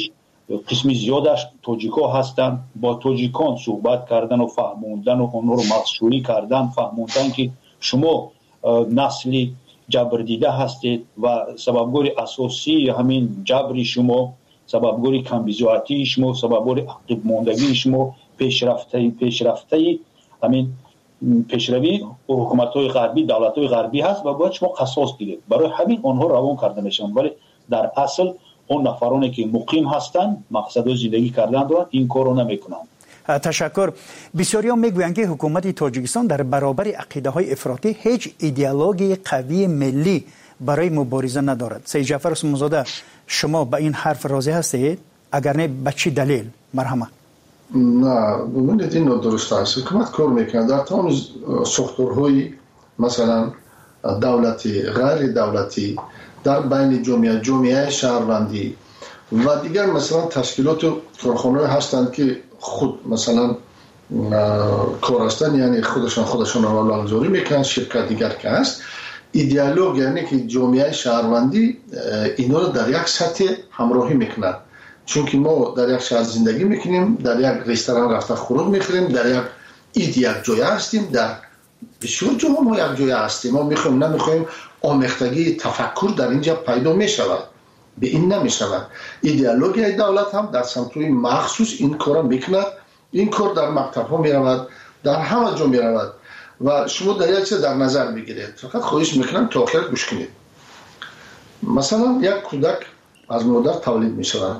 قسمی زیادش توجیکا هستند. با توجیکان صحبت کردن و فهموندن و اونها رو مخشوری کردن، فهموندن که شما نسلی جبر دیده هستید و سببگوری اساسی همین جبر شما، سببگوری کمبیزاتی شما، سببگوری عقب ماندگی شما، پیشرفته پیشرفته همین پیشروی حکومت‌های غربی، دولت‌های غربی هست و باید شما قصاص گیرید. برای همین آنها روان کرده میشن، ولی در اصل اون نفرانی که مقیم هستند، مقصد زندگی کردن دارند، این کارو نمیکنند. تشکر. بسیاریا میگویند که حکومت تاجیکستان در برابر عقیده‌های افراطی هیچ ایدئولوژی قوی ملی برای مبارزه ندارد. سید جعفر اسمانزاده، شما به این حرف راضی هستید؟ اگر نه به چه دلیل؟ مرحمت. نه، ببینید این درست است. حکومت کار میکنه در تمام ساختارهای مثلا دولتی، غیر دولتی، در بین جامعه، جامعه شهروندی و دیگر مثلا تشکیلات و کارخانه‌ای هستند که خود مثلا کار هستند، یعنی خودشان خودشان رو لانزوری میکنن، شرکت دیگر که هست. ایدئولوژی یعنی که جامعه شهروندی اینا رو در یک سطح همراهی میکنند. چون که ما در یک شهر زندگی میکنیم، در یک رستوران رفته خورد میخوریم، در یک اید یک جای هستیم، در بسیار جاها ما یک جای هستیم. ما میخوایم نمیخوایم آمیختگی تفکر در اینجا پیدا میشود، به این نمیشود. ایدئولوژی دولت هم در سمت‌های مخصوص این کارا میکند. این کار در مکتب ها میرود، در همه جا میرود و شما در یک چیز در نظر بگیرید. فقط خواهش میکنم تا آخر گوش کنید. مثلا یک کودک از مادر تولید میشود،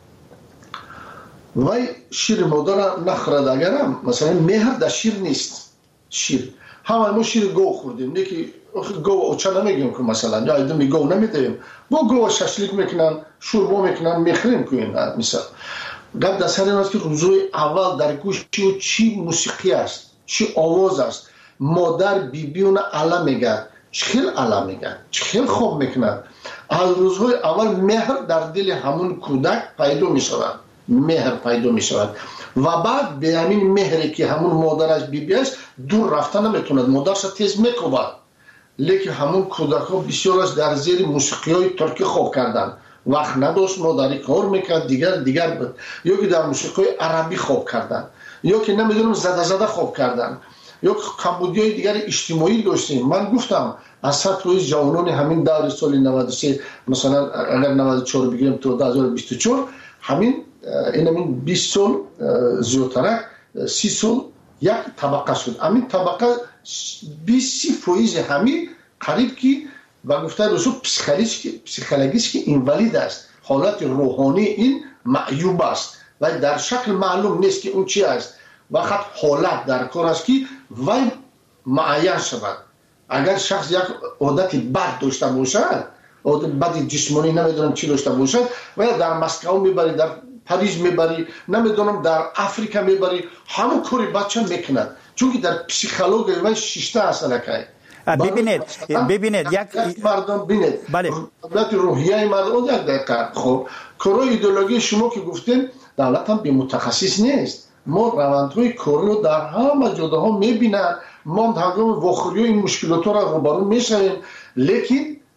وای شیر مادر نخورد، اگرم مثلا مهر در شیر نیست. شیر همه ما شیر گو خوردیم، یکی گو اوچا نمیگیم که مثلا یا ایدمی گو نمیدیم، با گو ششلیک میکنن، شوربا میکنن، میخریم که این مثلا گفت در سر این است که روزوی اول در گوش چی و چی موسیقی است، چی آواز است. مادر بیبیون علا میگه، چخیل علا میگه، چخیل خوب میکنن. از روزهای اول مهر در دل همون کودک پیدا میشود، مهر پیدا میشود و بعد به همین مهری که همون مادرش بیبی است دور رفتن نمیتوند، مادرش تیز میکوبد. لیکن همون کودک ها بسیارش در زیر موسیقی های ترکی خوب کردن، وقت نداشت مادری کار میکرد، دیگر دیگر بود، یا که در موسیقی های عربی خوب کردن، یا که نمیدونم زده زده خوب کردن، یا کمبودی های دیگر اجتماعی داشتیم. من گفتم از سطح جوانان همین دور سال نود و سه مثلا اگر نود و چهار بگیریم تا دو هزار و بیست و چهار، همین این همین بیست سال زیادتر، سی سال یک طبقه شد. همین طبقه بیست فیصد همین قریب که و گفته رسول پسیکولوژیش که اینوالید است، حالت روحانی این معیوب است و در شکل معلوم نیست که اون چی است. وقت حالت در کار است که وای معین شود. اگر شخص یک عادت بد داشته باشد، عادت بد جسمانی نمیدونم چی داشته باشد، و در مسکو میبری، در پاریس میبری، نمیدونم در افریقا میبری، همون کاری بچه میکند، چون که در پسیکولوژی و شیشته اصلا که ببینید ببینید یک مردم ببینید بله دولت روحیه مردم یک دقیقه. خب کارای ایدئولوژی شما که گفتین دولت هم به متخصص نیست. ما روندهای کاری رو در همه جاها میبینن، ما هنگام واخوری این مشکلات را روبرو میشویم، لیکن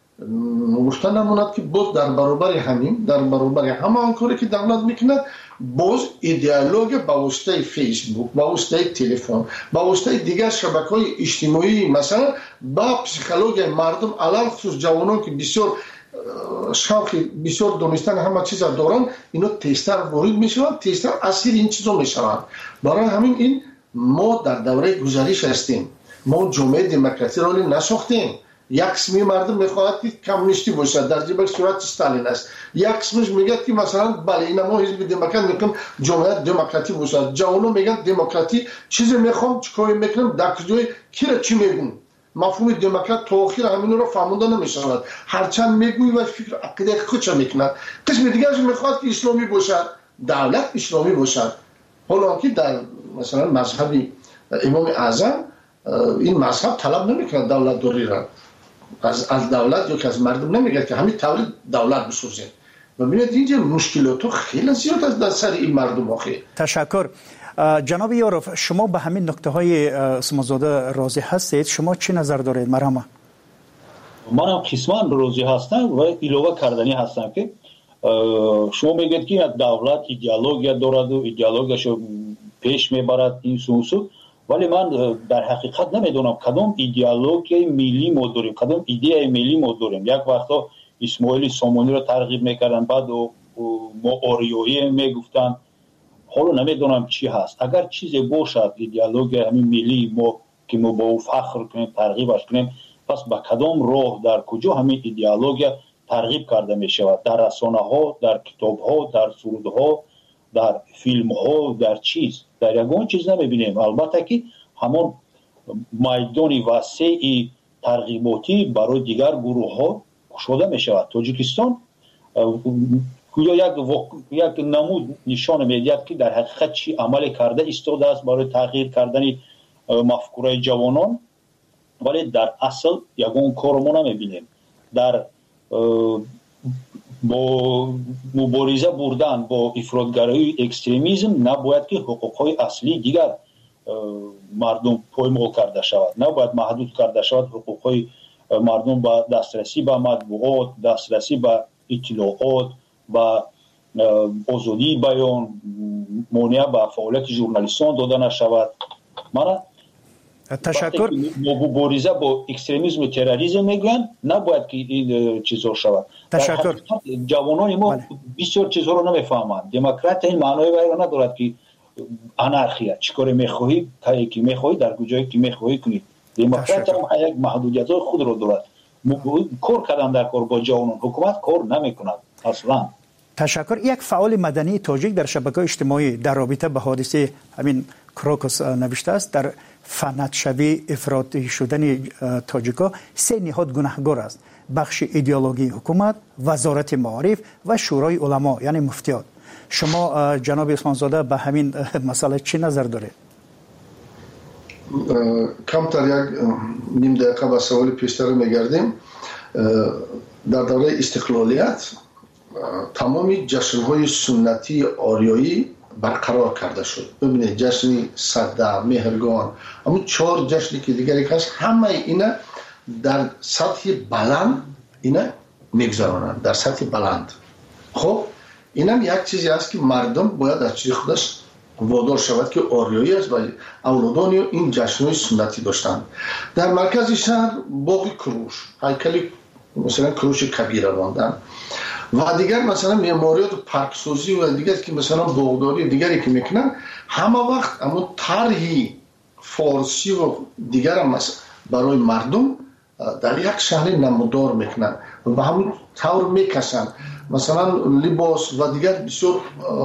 گفتن نموند که باز در برابر همین در برابر همه آن کاری که دولت میکند، باز ایدئولوژی با واسطه فیسبوک، با واسطه تلفن، با واسطه دیگر شبکه‌های اجتماعی مثلا با پسیکولوژی مردم علل خصوص جوانان که بسیار شوق بسیار دونستن همه چیز دارن، اینا تیستر وارد میشوند، تیستر اسیر این چیزا میشوند. برای همین این ما در دوره گذشته هستیم، ما جامعه دموکراسی را نساختیم. یک قسمی مردم میخواهد که کمونیستی باشد، در جبه صورت استالین است. یک قسمش میگه که مثلا بله این ما حزب دموکرات میگم جامعه دموکراتی باشد. جوانو میگن دموکراتی چیزی میخوام چیکار میکنم، در کجای کی را چی میگن. مفهوم دموکرات تا آخر همین رو فهمونده نمیشود. هرچند میگوی و فکر عقیده خودش میکند. قسم دیگرش میخواد که اسلامی باشد، دولت اسلامی باشد. حالا که در مثلا مذهب امام اعظم این مذهب طلب نمیکنه دولت دوری را از از دولت یا که از مردم نمیگه که همین تولید دولت بسازید. ببینید اینجا مشکلات خیلی زیاد است در سر این مردم آخه. تشکر. جناب یاروف، شما به همین نکته های اسمانزاده راضی هستید؟ شما چه نظر دارید؟ مرحبا. من هم قسمان راضی هستم و ایلوه کردنی هستم که شما میگید که دولت ایدئولوژی دارد و ایدئولوژیشو پیش میبرد این سوسو، ولی من در حقیقت نمیدونم کدام ایدئولوژی ملی ما داریم، کدام ایده ملی ما داریم. یک وقتا اسماعیل سامانی رو ترغیب میکردن، بعد ما آریایی میگفتن، حالا نمیدونم چی هست. اگر چیزی باشد ایدئولوژی همین ملی ما که ما با او فخر کنیم، ترغیبش کنیم، پس با کدام راه در کجا همین ایدئولوژی ترغیب کرده می شود؟ در رسانه ها، در کتاب ها، در سرود ها، در فیلم ها، در چیز در یگان چیز نمی بینیم. البته که همون میدان وسیع ترغیباتی برای دیگر گروه ها شده می شود. تاجیکستان یک یک نمود نشان میدهد که در حقیقت چی عمل کرده ایستاده است برای تغییر کردن مفکوره جوانان، ولی در اصل یگان کار ما نمیبینیم. در با مبارزه بردن با افراطگرایی اکستریمیسم نباید که حقوقهای اصلی دیگر مردم پایمال کرده شود، نباید محدود کرده شود حقوقهای مردم به دسترسی به مطبوعات، دسترسی به اطلاعات، به آزادی بیان، مانع به فعالیت ژورنالیستان داده نشود. من تشکر. مبارزه با اکستریمیسم و تروریسم میگن نباید که این چیزها شود. تشکر. جوانان ما بله. بسیار چیزها رو نمیفهمند. دموکرات این معنای وای ندارد که انارخیا چیکار میخواهی کاری که میخواهی در کجایی که میخواهی کنید. دموکرات هم یک محدودیت‌های خود رو دارد. کار کردن در کار با جوانان، حکومت کار نمیکند اصلا. تشکر. یک فعال مدنی تاجیک در شبکه‌های اجتماعی در رابطه با حادثه همین کروکوس نوشته است در فنت شوی افراطی شدن تاجیکا سه نهاد گناهگار است: بخش ایدئولوژی حکومت، وزارت معارف و شورای علما یعنی مفتیان. شما جناب عثمان زاده به همین مسئله چی نظر دارید؟ کمتر یک نیم دقیقه به سوال پیشتر میگردیم. در دوره استقلالیت تمامی جشن‌های سنتی آریایی برقرار کرده شد. ببینید جشن صده، مهرگان، اما چهار جشنی که دیگری هست، همه اینا در سطح بلند اینا میگذرانند، در سطح بلند. خب اینم یک چیزی است که مردم باید از چیز خودش وادار شود که آریایی است و اولادان این جشن‌های سنتی داشتند. در مرکز شهر باغ کروش، هیکل مثلا کروش کبیر راندن و دیگر مثلا معماریات و پارکسازی و دیگر که مثلا باغداری دیگری که میکنن، همه وقت اما طرحی فارسی و دیگر هم برای مردم در یک شهر نمودار میکنن و به همون طور میکشن. مثلا لباس و دیگر بسیار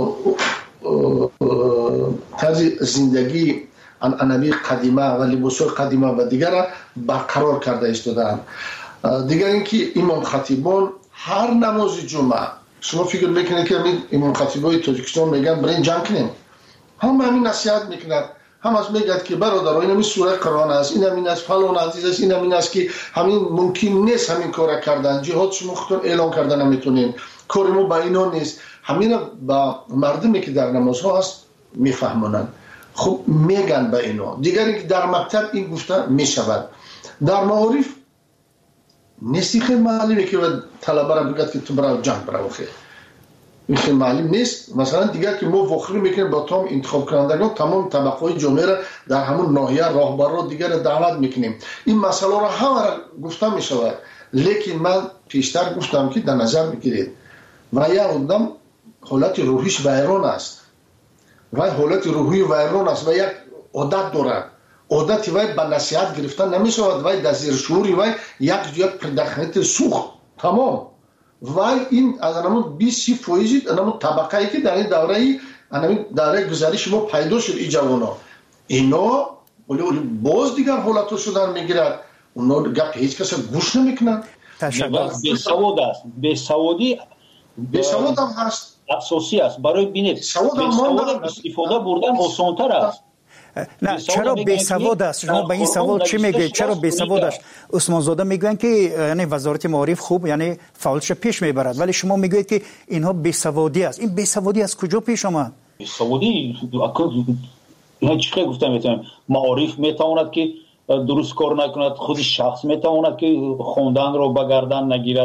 طرز زندگی عنعنوی قدیمه و لباس‌های قدیمه و دیگر برقرار کرده ایستادن. دیگر اینکه امام خطیبان هر نماز جمعه، شما فکر میکنید که امام خطیبای تاجیکستان میگن برای جنگ کنیم، هم همین نصیحت میکنند، هم از میگد که برادر این همین سوره قرآن است، این همین است، فلان عزیز است، این همین است که همین ممکن نیست همین کار کردن، جهاد شما خودتون اعلان کردن نمیتونین، کار ما با اینا نیست. همین با مردمی که در نمازها هست میفهمونن. خب میگن به اینا. دیگر اینکه در مکتب این گفته میشود. در معارف نیستی خیلی معلومه که طلبه را بگید که تو برای جنگ برای خیلی این خیلی معلوم نیست. مثلا دیگر که ما وخری میکنیم با تمام انتخاب کنندگان، تمام طبقه های جامعه را در همون ناحیه راهبر را دیگر دعوت میکنیم. این مسئله را همه را گفته میشود، لیکن من پیشتر گفتم که در نظر میگیرید و یک آدم حالت روحیش ویران است و حالت روحی ویران است و یک عادت دارد. عادت وای به نصیحت گرفتن نمیشود، وای در زیر شعوری وای یک یک پرداخت سوخت تمام. وای این از همون بیست فیصد همون طبقه ای که در این دوره همین دوره گذشته ما پیدا شد این جوانا، اینا ولی باز دیگر حالت شدن میگیرد، اونا گپ هیچ کس گوش نمیکنن. به سواد است، به سوادی به سواد هم هست، اساسی است. برای بینید به سواد استفاده بردن آسان‌تر است. نه چرا بی سواد است؟ شما به این سوال چی میگید؟ چرا بی سواد است؟ عثمان زاده میگن که یعنی وزارت معارف خوب یعنی فعالش پیش میبرد، ولی شما میگید که اینها بی سوادی است. این بی سوادی از کجا پیش آمد؟ بی سوادی نه چیکار گفتم میتونم معارف میتواند که درست کار نکند، خود شخص میتواند که خوندن رو بگردن نگیرد،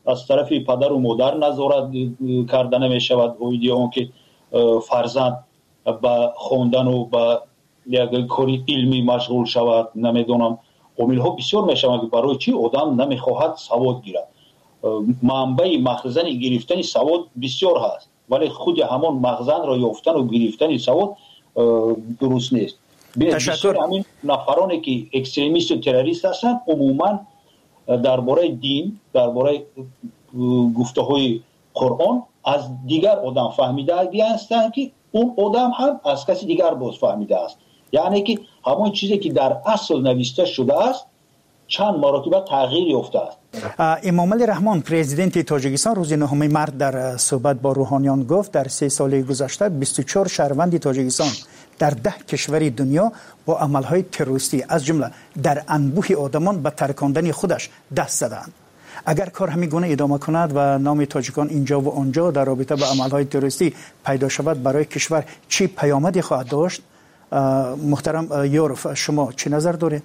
از طرف پدر و مادر نظارت کرده نمی شود. ویدیو که فرزند با خوندن و با یک کاری علمی مشغول شود، نمیدونم عامل ها بسیار می شود که برای چی آدم نمیخواهد سواد گیرد. منبع مخزن گرفتن سواد بسیار هست، ولی خود همان مخزن را یافتن و گرفتن سواد درست نیست. بسیار همین نفرانی که اکستریمیست و تروریست هستند عموما درباره دین، درباره گفته های قرآن از دیگر آدم فهمیده هستند که اون آدم هم از کسی دیگر باز فهمیده است. یعنی که همون چیزی که در اصل نوشته شده است چند مرتبه تغییر یافته است. امام علی رحمان پرزیدنت تاجیکستان روز نهم مارس در صحبت با روحانیان گفت در سه سال گذشته بیست و چهار شهروند تاجیکستان در ده کشور دنیا با عملهای تروریستی از جمله در انبوه آدمان به ترکاندن خودش دست زدند. اگر کار همین گونه ادامه کند و نام تاجیکان اینجا و آنجا در رابطه با عملهای تروریستی پیدا شود، برای کشور چی پیامدی خواهد داشت؟ محترم یورف، شما چی نظر دارید؟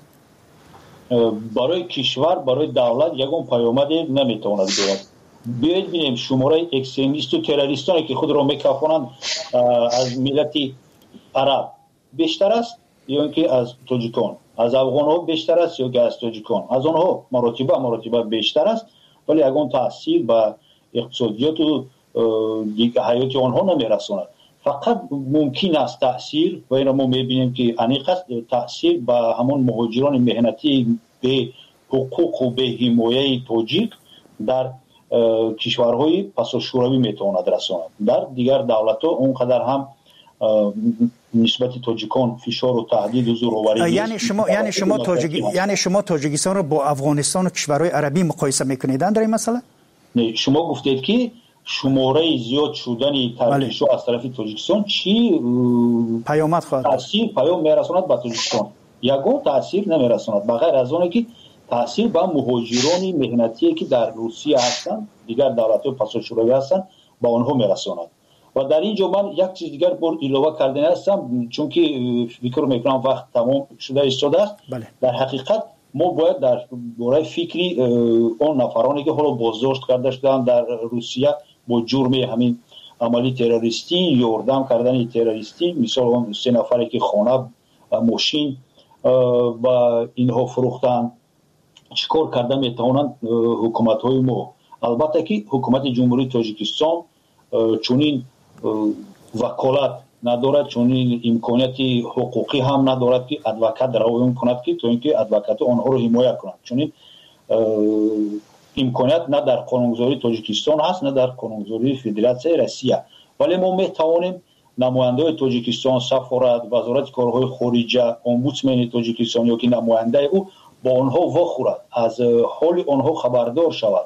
برای کشور، برای دولت یگان پیامدی نمیتواند دارد. بیایید ببینیم شماره اکستریمیست و تروریستانی که خود را میکافانند از ملت عرب بیشتر است یا اینکه از تاجیکان، از افغان ها بیشتر است یا که از تاجیکان، از آنها مراتبه مراتبه بیشتر است، ولی یگان تاثیر به اقتصادیات و حیات آنها نمیرساند. فقط ممکن است تاثیر و این ما میبینیم که انیق است تاثیر به همون مهاجران مهنتی به حقوق و به حمایه تاجیک در کشورهای پساشوروی میتواند رساند. در دیگر دولت ها اونقدر هم نسبت تاجیکان فشار و تهدید و زورآوری یعنی شما یعنی شما تاجیک یعنی شما تاجیکستان رو با افغانستان و کشورهای عربی مقایسه میکنید در این مسئله؟ نه، شما گفتید که شماره زیاد شدن ترکیش از طرف تاجیکستان چی پیامد خواهد تاثیر پیام میرساند به تاجیکستان؟ یگان تاثیر نمیرساند بغیر از اون که تاثیر به مهاجران مهنتی که در روسیه هستند، دیگر دولت‌های پساشوروی هستند، با آنها میرساند. و در اینجا من یک چیز دیگر بر علاوه کردن هستم، چون که فکر میکنم وقت تمام شده ایستاده است. بله. در حقیقت ما باید در باره فکری اون نفرانی که حالا بازداشت کرده شدن در روسیه با جرم همین عملی تروریستی، یاردم کردن تروریستی، مثال اون سه نفری که خانه ماشین و اینها فروختن، چیکار کرده میتوانند حکومت های ما؟ البته که حکومت جمهوری تاجیکستان چونین وکالت ندارد، چونین امکانیت حقوقی هم ندارد که ادوکات روایت کند که تو اینکه ادوکات آنها رو حمایت کند، چونین امکانیت نه در قانونگذاری تاجیکستان هست نه در قانونگذاری فدراسیون روسیه. ولی ما میتوانیم نماینده تاجیکستان، سفارت، وزارت کارهای خارجه، امبودسمن تاجیکستان یا که نماینده او با آنها واخورد، از حال آنها خبردار شود،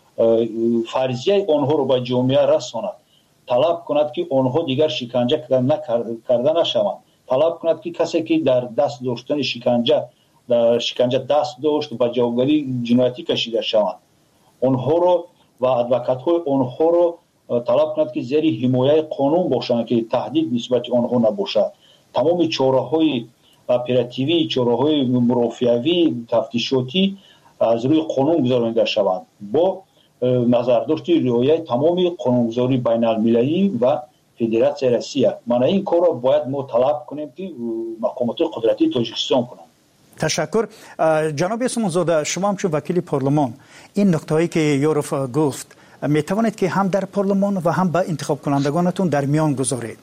فرضیه آنها رو به جامعه رساند، طلب کند که آنها دیگر شکنجه کرده نشوند، طلب کند که کسی که در دست داشتن شکنجه در شکنجه دست داشت و جوابگری جنایتی کشیده شوند، آنها رو و ادوکات های آنها رو طلب کند که زیر حمایه قانون باشند که تهدید نسبت آنها نباشد. تمام چاره‌های اپراتیوی، چاره‌های مرافعوی، تفتیشاتی از روی قانون گذارانده شوند با نظرداشت رعایت تمام قانونگذاری بین المللی و فدراسیون روسیه. من این کار را باید ما طلب کنیم که مقامات قدرتی تاجیکستان کنند. تشکر. جناب اسمانزاده، شما هم چون وکیل پارلمان این نکته‌ای که یوروف گفت می توانید که هم در پارلمان و هم با انتخاب کنندگانتون در میان گذارید؟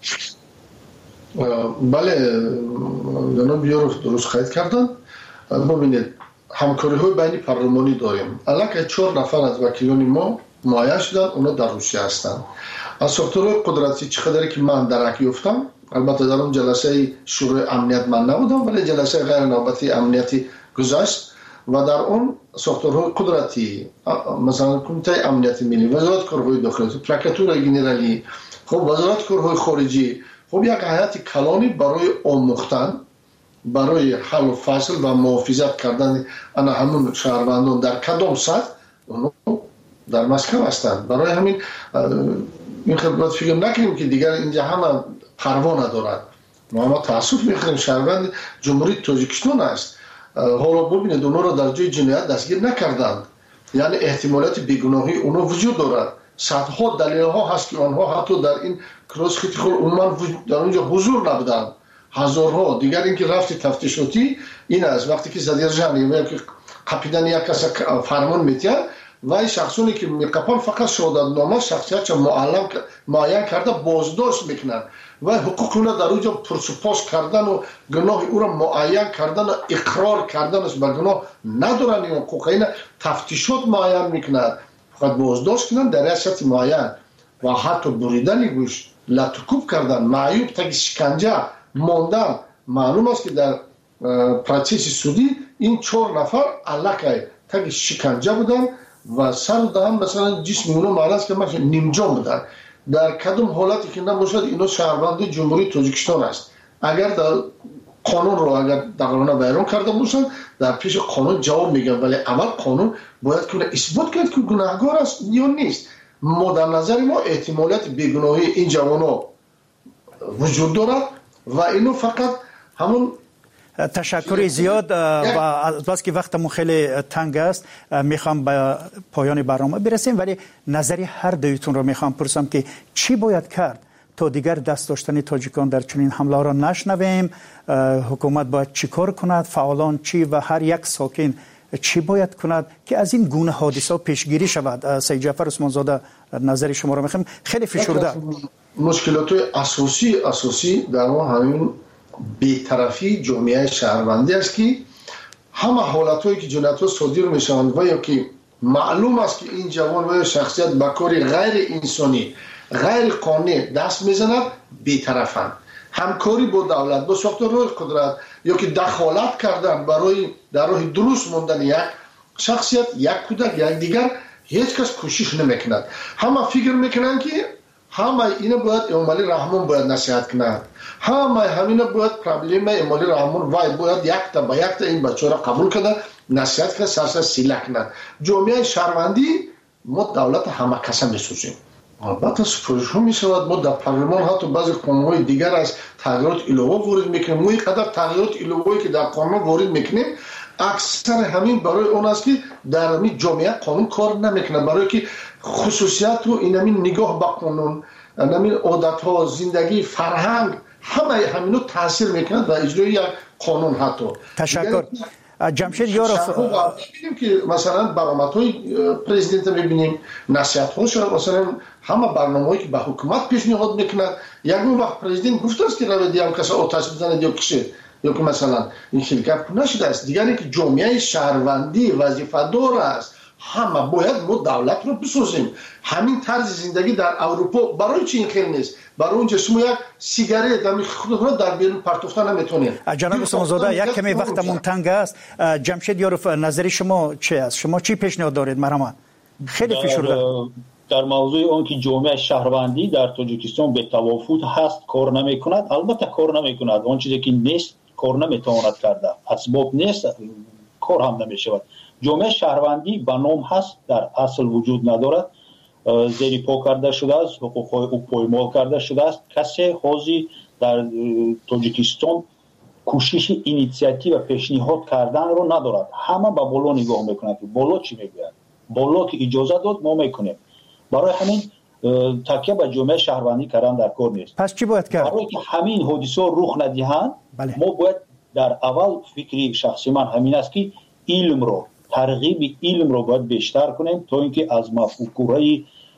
بله جناب یوروف درست خواهید کردن. ببینید همکاری های بین پارلمانی داریم. الان چهار نفر از وکیلان ما معین شدن، اونا در روسیه هستند. از ساختارهای قدرتی چقدری که من درک یافتم، البته در اون جلسه شورای امنیت من نبودم ولی جلسه غیر نوبتی امنیتی گذشت و در اون ساختارهای قدرتی مثلا کمیته امنیت ملی، وزارت کارهای داخلی، پروکراتور گنرالی، خب وزارت کارهای خارجی، خب یک هیئت کلانی برای آموختن، برای حل و فصل و محافظت کردن انا همون شهروندان در کدام سطح در مسکو هستند. برای همین این خدمت فکر نکنیم که دیگر اینجا همه پروا ندارد. ما ما تاسف می‌خوریم شهروند جمهوری تاجیکستان است. حالا ببینید اونا را در جای جنایت دستگیر نکردند. یعنی احتمالات بیگناهی اونها وجود دارد. صدها دلیل ها هست که آنها حتی در این کراس خیلی خود عموما در اونجا حضور نبودند. هزارها. دیگر اینکه رفتی تفتیشاتی این است وقتی که صدر جمعی یا که قپیدن یک کس فرمان میتین و این شخصونی که میقپن فقط شهادت نامه شخصیت معلم معین کرده بازداشت میکنن و حقوق اونها در اونجا پرسپاس کردن و گناه او را معین کردن و اقرار کردن است به گناه ندارن. این حقوق اینا تفتیشات معین میکنن فقط بازداشت کنن در حیثیت معین و حتی بریدن گوش لطکوب کردن معیوب تا شکنجه ماندن. معلوم است که در پروسس سودی این چهار نفر علاقه تا شکنجه بودن و سر دهن مثلا جسم اونو معنیست که مثلا نیمجان بودن. در کدوم حالتی که نباشد اینا شهروند جمهوری تاجیکستان است. اگر در قانون رو اگر دقیقاً بیان کرده باشند در پیش قانون جواب میگن ولی اول قانون باید که اثبات کرد که گناهکار است یا نیست. ما در نظر ما احتمالات بیگناهی این جوانا وجود دارد و اینو فقط همون تشکر زیاد و از که وقتمون خیلی تنگ است میخوام به پایان برنامه برسیم ولی نظری هر دویتون رو میخوام پرسم که چی باید کرد تا دیگر دست داشتن تاجیکان در چنین حمله را نشنویم. حکومت باید چی کار کند، فعالان چی و هر یک ساکن چی باید کند که از این گونه حادثه پیشگیری شود. سید جعفر عثمان زاده نظر شما رو میخوام. خیلی فشرده مشکلات اساسی اساسی در همین بی‌طرفی جامعه شهروندی است که همه حالتایی که جنایت‌ها صادر میشوند و یا که معلوم است که این جوان و شخصیت به کاری غیر انسانی غیر قانونی دست میزند بی‌طرفند. همکاری با دولت با ساختارهای قدرت یا که دخالت کردن برای در راه درست ماندن یک شخصیت یک کودک یک دیگر هیچ کس کوشش نمیکند. همه فکر میکنند که همه اینا باید امالی رحمان باید نصیحت کنند. همه همینا باید پرابلم امالی رحمان وای باید یک تا با یک تا این بچه را قبول کنند نصیحت کنند سرسر سیله کنند. جامعه شهروندی ما دولت همه کسا میسوزیم. البته سپرش ها می شود ما در پارلمان حتی بعضی قانون‌های دیگر از تغییرات علاوه وارد میکنیم. ما اینقدر تغییرات علاوه‌ای که در قانون وارد میکنیم اکثر همین برای اون است که در همین جامعه قانون کار نمیکنه برای که خصوصیت و این همین نگاه به قانون همین عادت‌ها زندگی فرهنگ همه همینو تاثیر میکنه در اجرای یک قانون. حتی تشکر جمشید یاروف می‌بینیم که مثلا برآمدهای پرزیدنت می‌بینیم نصیحت‌هاش مثلا همه برنامه‌ای که به حکومت پیشنهاد میکنه یک وقت پرزیدنت گفته است که روی هم کسا آتش بزنه یا کشه یا که مثلا این شرکت نشده است. دیگری که جامعه شهروندی وظیفه دار است همه باید ما دولت رو بسازیم. همین طرز زندگی در اروپا برای چی این خیلی نیست؟ برای اونجا شما یک سیگارت هم خودتون در بیرون پرتوفتن نمیتونید. جناب عثمان زاده یک کمی وقتمون تنگ است. جمشید یاروف نظر شما چی است؟ شما چی پیشنهاد دارید مرحمت؟ خیلی فشرده در موضوع اون که جامعه شهروندی در تاجیکستان به توافق هست کار نمیکند. البته کار نمیکند. اون چیزی که نیست کار نمیتواند کرده. اسباب نیست کار هم نمیشود. جامعه شهروندی به نام هست در اصل وجود ندارد. زیر پا کرده شده است، حقوق او پایمال کرده شده است. کسی حاضر در تاجیکستان کوشش اینیشیاتیو و پیشنهاد کردن رو ندارد. همه به بالا نگاه میکنند که بالا چی میگوید، بالا که اجازه داد ما میکنیم. برای همین تکیه به جامعه شهروندی کردن در کار نیست. پس چی باید کرد؟ برای که همین حادثه رخ ندهند بله. ما باید در اول فکری شخصی من همین است که علم رو ترغیب علم رو باید بیشتر کنیم تا اینکه از مفکوره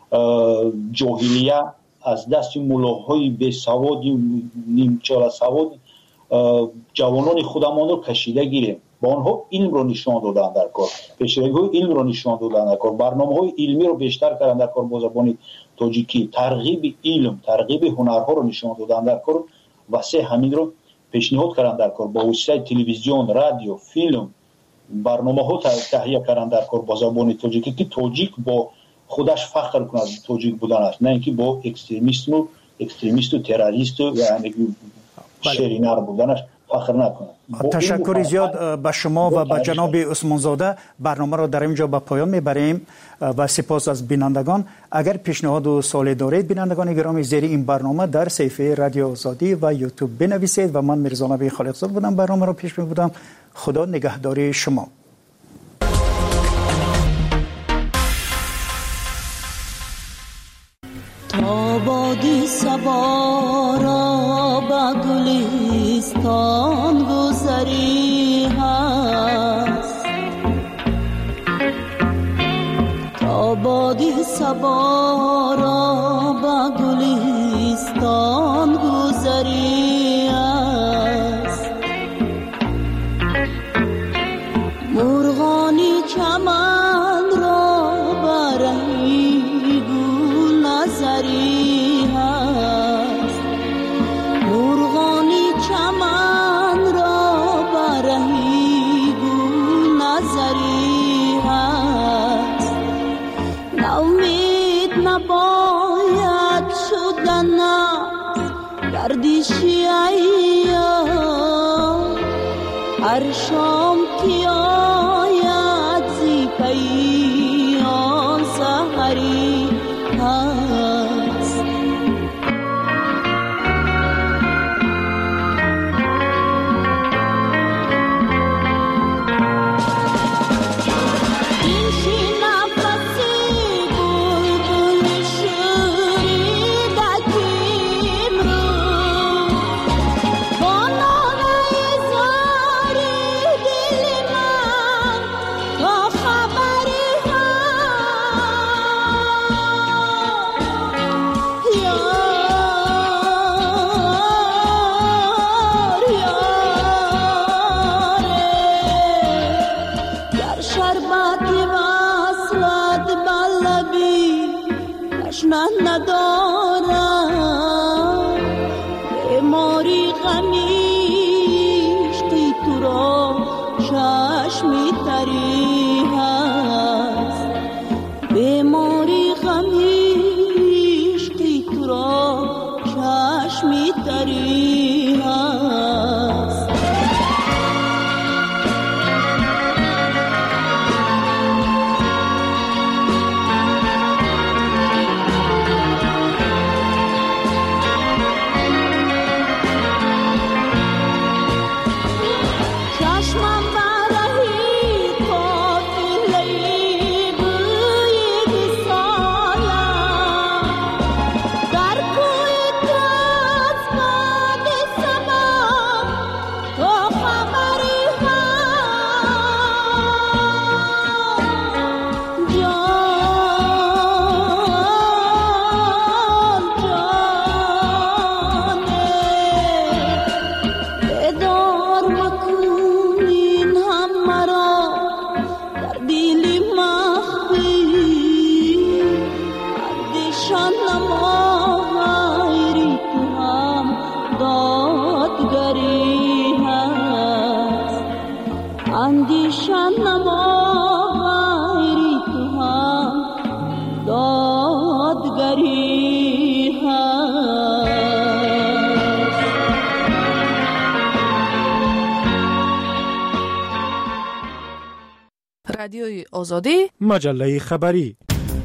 جاهلیه از دست ملاهای بی سواد نیمچال سواد جوانان خودمان رو کشیده گیریم. با آنها علم رو نشان دادن در کار، پیشروی علم رو نشان دادن در کار، برنامه‌های علمی رو بیشتر کردن در کار با زبان تاجیکی، ترغیب علم، ترغیب هنرها رو نشان دادن در کار. واسه همین رو پیشنهاد کردن در کار با وسیله تلویزیون، رادیو، فیلم برنامه‌ها تهیه کردن در کار با زبان تاجیکی که تاجیک با خودش فخر کنه تاجیک بودن است، نه اینکه با اکستریمیسم و اکستریمیست و تروریست و یعنی شرینر بودنش فخر نکنه. تشکر زیاد به شما و به جناب عثمان زاده. برنامه را در اینجا به پایان میبریم و سپاس از بینندگان. اگر پیشنهاد و سوالی دارید بینندگان گرامی زیر این برنامه در صفحه رادیو آزادی و یوتیوب بنویسید و من میرزا نبی خالقزاد بودم برنامه را پیش میبردم. خدا نگهداری شما. بادی سوارا با گلستان گذری هست تا بادی سوارا با گلستان گذری هست مرغانی چمن را برای گل نظری هست مرغانی چمن را برای گل نظری هست ناامید نباید شدن گردشی ایام هر شام که آید زی پیام سحری هست این شی نفسی بلبل شوریدکیم رو با ناله زاری دل من تا خبری هست یار یاره گر شربتی وصلت بلبی تشنه ندارم بیماری غمیشتی تو را چشمی تری هست بیماری غمیشتی تو را چشمی تری هست چشمم برهی کافیلی بوی وصالم در کوی تاز باد سما تو خبری هست جان جانه بدار مکنین هم مرا در دلی مخفی اندیشان نما غیری تو هم دادگری هست اندیشان نما غیری تو هم دادگری هست رادیوی آزادی مجله خبری.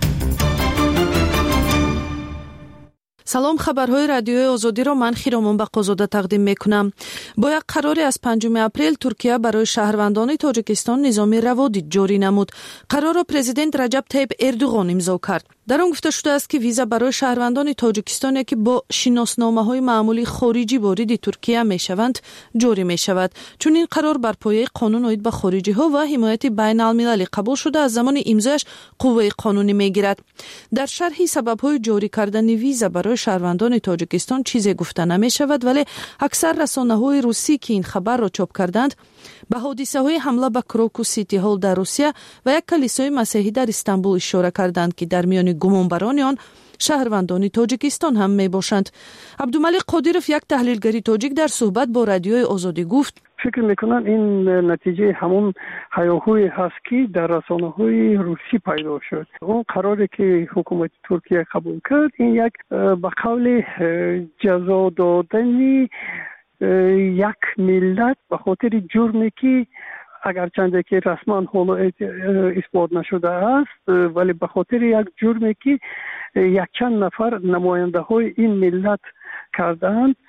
سلام، خبرهای رادیوی آزادیро من خیرامان بقازاده تقدیم میکنم. با یک قراری از پنجم اپریل ترکیه برای شهروندان تاجیکستان نظام روادید جاری نمود. قرار را پرزیدنت رجب طیب اردوغان امضا کرد. در آن گفته شده است که ویزا برای شهروندان تاجیکستان که با شناسنامه‌های معمولی خارجی وارد ترکیه میشوند جاری میشود، چون این قرار بر پایه قانون عاید به خارجی‌ها و حمایت بین المللی قبول شده از زمان امضایش قوه قانونی میگیرد. در شرح سبب‌های جاری کردن ویزا برای شهروندان تاجیکستان چیزی گفته نمی‌شود، ولی اکثر رسانه‌های روسی که این خبر را چاپ کردند به حادثه‌های حمله به کروکوس سیتی هال در روسیه و یک کلیسای مسیحی در استانبول اشاره کردند که در میان گمانبران آن شهروندان تاجیکستان هم میباشند. عبدالملک قادیروف، یک تحلیلگر تاجیک، در صحبت با رادیوی آزادی گفت فکر میکنم این نتیجه همون هیاهوی هست که در رسانه‌های روسی پیدا شد. اون قراری که حکومت ترکیه قبول کرد این یک به قول جزا دادن یک ملت به خاطر جرمی که اگرچند که رسما حالا اثبات نشده است، ولی به خاطر یک جرمی که یک چند نفر نماینده های این ملت کردند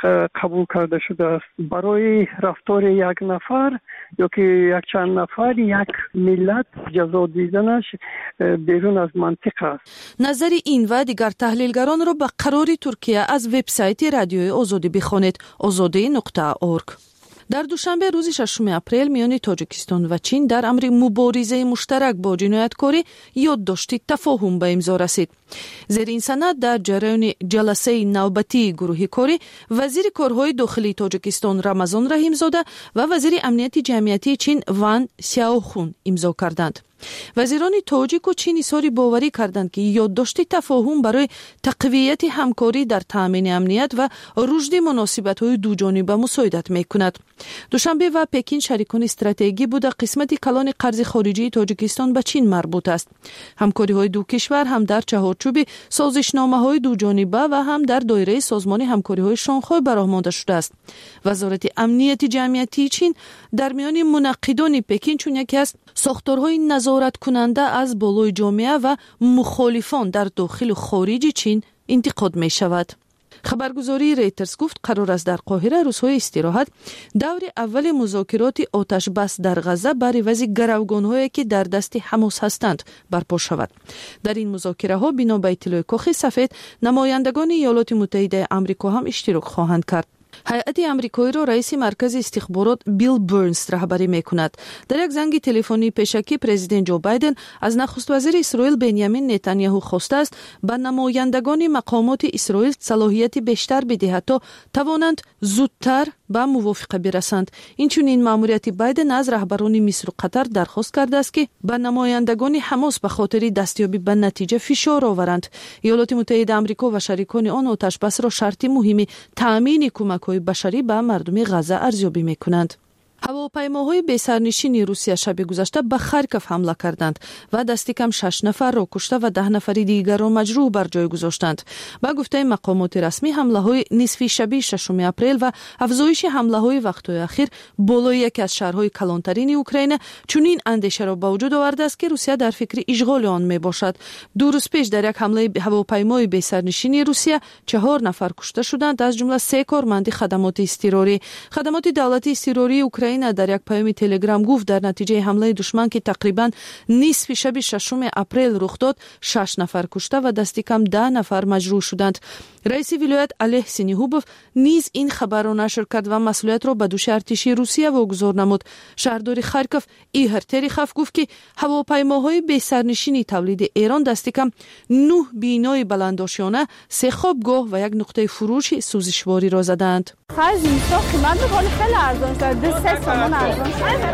قبول کرده شده است. برای رفتار یک نفر یا که یک چند نفر یک ملت جزا دیدنش بیرون از منطق است. نظر این و دیگر تحلیلگران را به قرار ترکیه از وبسایت رادیوی آزادی بخوانید آزادی نقطه اورگ. در دوشنبه روز ششم اپریل میان تاجیکستان و چین در امر مبارزه مشترک با جنایتکاری یادداشت تفاهم به امضا رسید. زیر این سند در جریان جلسه نوبتی گروه کاری وزیر کارهای داخلی تاجیکستان رمضان رحیمزاده و وزیر امنیت جمعیتی چین وان سیاوخون امضا کردند. وزیران تاجیک و چین اظهار باوری کردند که یادداشت تفاهم برای تقویت همکاری در تامین امنیت و رشد مناسبت‌های دوجانبه مساعدت می‌کند. دوشنبه و پکین شریکان استراتژیکی بود. قسمت کلان قرض خارجی تاجیکستان به چین مربوط است. همکاری‌های دو کشور هم در چهارچوب سازشنامه‌های دوجانبه و هم در دایره سازمان همکاری‌های شانگهای برآورده شده است. وزارت امنیت جمعیتی چین در میان منعقدان پکین چون یکی از ساختارهای نظارت کننده از بالای جامعه و مخالفان در داخل و خارج چین انتقاد می شود. خبرگزاری ریترز گفت قرار است در قاهره روزهای استراحت دور اول مذاکرات آتش بس در غزه بر عوض گروگان‌هایی که در دست حماس هستند برپا شود. در این مذاکره ها بنا به اطلاع کاخ سفید نمایندگان ایالات متحده آمریکا هم اشتراک خواهند کرد. هیئت آمریکایی را رئیس مرکز استخبارات بیل برنز رهبری می‌کند. در یک زنگ تلفنی پیشکی پرزیدنت جو بایدن از نخست وزیر اسرائیل بنیامین نتانیاهو خواسته است به نمایندگان مقامات اسرائیل صلاحیت بیشتر بدهد تا توانند زودتر به موافقه برسند. اینچنین مأموریت بایدن از رهبران مصر و قطر درخواست کرده است که به نمایندگان حماس به خاطر دستیابی به نتیجه فشار آورند. ایالات متحده آمریکا و شریکان آن آتش بس را شرط مهمی تأمین کمک‌های بشری به مردم غزه ارزیابی می‌کنند. هواپیماهای بی‌سرنشین روسیه شب گذشته به خارکوف حمله کردند و دست کم شش نفر را کشته و ده نفر دیگر را مجروح بر جای گذاشتند. با گفته مقامات رسمی حمله‌های نصف شب ششم اپریل و افزایش حمله‌های وقت‌های اخیر بالای یکی از شهرهای کلانترین اوکراین چنین اندیشه را به وجود آورده است که روسیه در فکر اشغال آن میباشد. دو روز پیش در یک حمله هواپیمای بی‌سرنشین روسیه چهار نفر کشته شدند، از جمله سه کارمند خدمات اضطراری. خدمات دولتی اضطراری اوکراین در یک پیام تلگرام گفت در نتیجه حمله دشمن که تقریبا نصف شب ششم اپریل رخ داد شش نفر کشته و دست کم ده نفر مجروح شدند. رئیس ولایت علیه سینیهوبوف نیز این خبر را نشر کرد و مسئولیت را به دوش ارتشی روسیه واگذار نمود. شهردار خارکوف ایهر تریخوف گفت که هواپیماهای بی‌سرنشین تولید ایران دست کم نه بینای بلندآشیانه، سه خوابگاه و یک نقطه فروش سوزشواری را زدند. خرج اینستا قیمت بخواد خیلی ارزان شد. دو سه تومان ارزان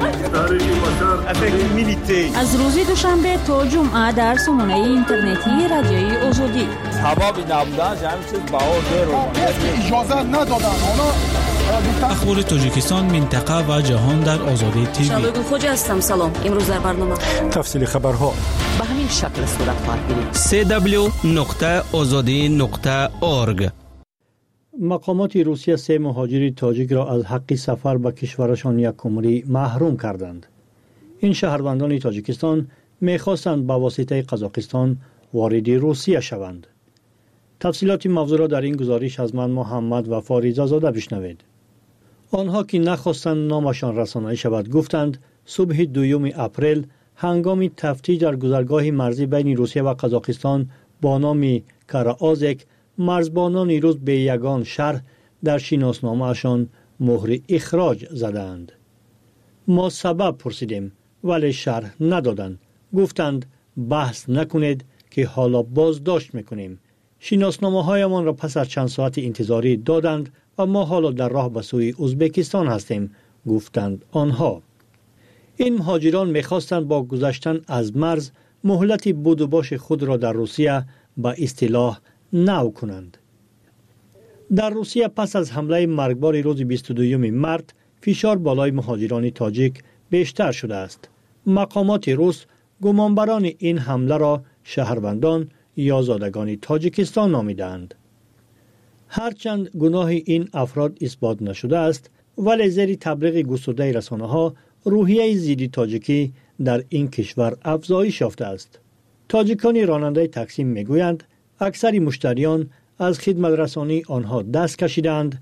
شد. از روز دوشنبه تا جمعه در سامانه اینترنتی رادیوی آزادی. هوا نبودن همین چیز بهار رو اجازه ندادن. اخبار تاجیکستان، منطقه و جهان در آزادی تیوی. شبگون خوجا هستم. سلام. امروز در برنامه تفصیل خبرها به همین شکل صورت خواهد گرفت. سه دبلیو نقطه آزادی نقطه اورگ. مقامات روسیه سه مهاجر تاجیک را از حق سفر به کشورشان یک عمری محروم کردند. این شهروندان تاجیکستان می‌خواستند با واسطه قزاقستان وارد روسیه شوند. تفصیلات موضوع را در این گزارش از من محمد و فاریزه زاده بشنوید. آنها که نخواستند نامشان رسانه‌ای شود گفتند صبح دوم اپریل هنگام تفتیش در گذرگاه مرزی بین روسیه و قزاقستان با نام کاراآزک مرزبانان روز به یگان شهر در شناسنامه‌شان مهر اخراج زدند. ما سبب پرسیدیم ولی شرح ندادند. گفتند بحث نکنید که حالا بازداشت میکنیم. شناسنامه‌هایمان را پس از چند ساعت انتظاری دادند و ما حالا در راه به سوی ازبکستان هستیم، گفتند آنها. این مهاجران میخواستند با گذشتن از مرز مهلت بود و باش خود را در روسیه به اصطلاح نو کنند. در روسیه پس از حمله مرگبار روز بیست و دوم مارس فشار بالای مهاجران تاجیک بیشتر شده است. مقامات روس گمانبران این حمله را شهروندان یا زادگان تاجیکستان نامیدند. هرچند گناه این افراد اثبات نشده است، ولی زیر تبلیغ گسترده رسانه‌ها روحیه ضد تاجیکی در این کشور افزایش یافته است. تاجیکان راننده تاکسی میگویند اکثر مشتریان از خدمت رسانی آنها دست کشیدند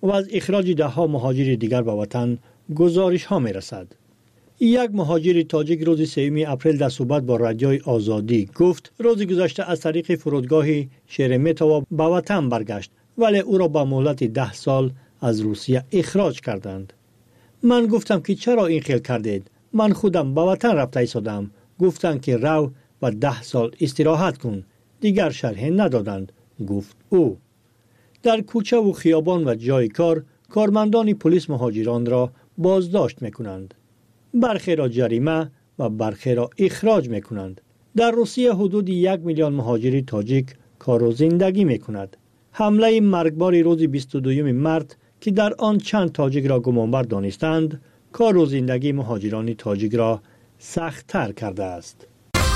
و از اخراج ده ها مهاجر دیگر به وطن گزارش ها می رسد. یک مهاجر تاجیک روز سوم اپریل در صحبت با رادیوی آزادی گفت روز گذشته از طریق فرودگاه شرمتوو به وطن برگشت ولی او را به مهلت ده سال از روسیه اخراج کردند. من گفتم که چرا این خیل کردید؟ من خودم به وطن رفته ایستادم. گفتند که رو و ده سال استراحت کن. دیگر شرح ندادند، گفت او. در کوچه و خیابان و جای کار کارمندان پلیس مهاجران را بازداشت میکنند. برخی را جریمه و برخی را اخراج میکنند. در روسیه حدود یک میلیون مهاجر تاجیک کار و زندگی میکند. حمله مرگبار روز بیست و دوم مارس که در آن چند تاجیک را گمانبر دانستند، کار و زندگی مهاجران تاجیک را سخت‌تر کرده است.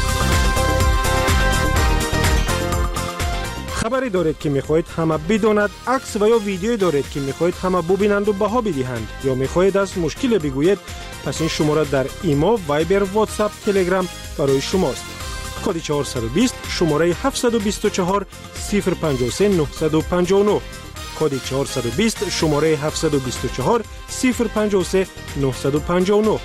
خبری دارید که میخواهید همه بداند، عکس و یا ویدیویی دارید که میخواهید همه ببینند و بها بدهند یا میخواهید از مشکل بگویید، پس این شماره در ایما، وایبر، واتساپ، تلگرام برای شماست. کد چهارصد و بیست شماره هفتصد و بیست و چهار صفر پنجاه و سه نهصد و پنجاه و نه. کد چهارصد و بیست شماره هفتصد و بیست و چهار صفر پنجاه و سه نهصد و پنجاه و نه.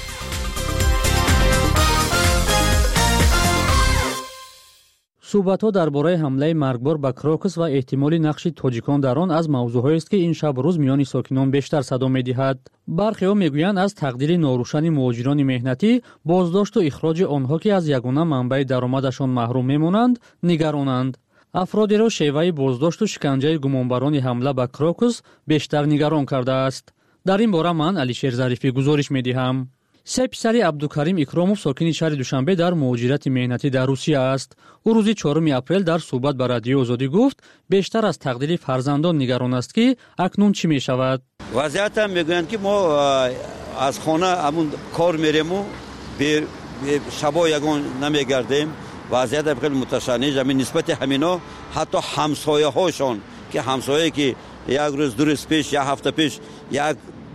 صحبت‌ها درباره حمله مرگبار به کروکس و احتمال نقش تاجیکان در آن از موضوعی است که این شب و روز میان ساکنان بیشتر صدا می‌دهد. برخی‌ها میگویند از تقدیر ناروشن مهاجران مهنتی، بازداشت و اخراج آنها که از یگانه منبع درآمدشان محروم میمانند، نگرانند. افرادی را شیوه بازداشت و شکنجه گمانبران حمله به کروکس بیشتر نگران کرده است. در این باره من علیشیر ظریفی گزارش می‌دهم. سه پسر عبدالکریم اکراموف ساکن شهر دوشنبه در مهاجرت مهنتی در روسیه است. او روز چهارم اپریل در صحبت با رادیو آزادی گفت بیشتر از تقدیر فرزندان نگران است که اکنون چی می شود. وضعیت هم میگویند که ما از خانه همون کار میریم و به شبا یگان نمیگردیم. وضعیت خیلی متشنج. همین نسبت همینا حتی همسایه هاشون که همسایه که یک روز دو روز پیش یا هفته پیش یک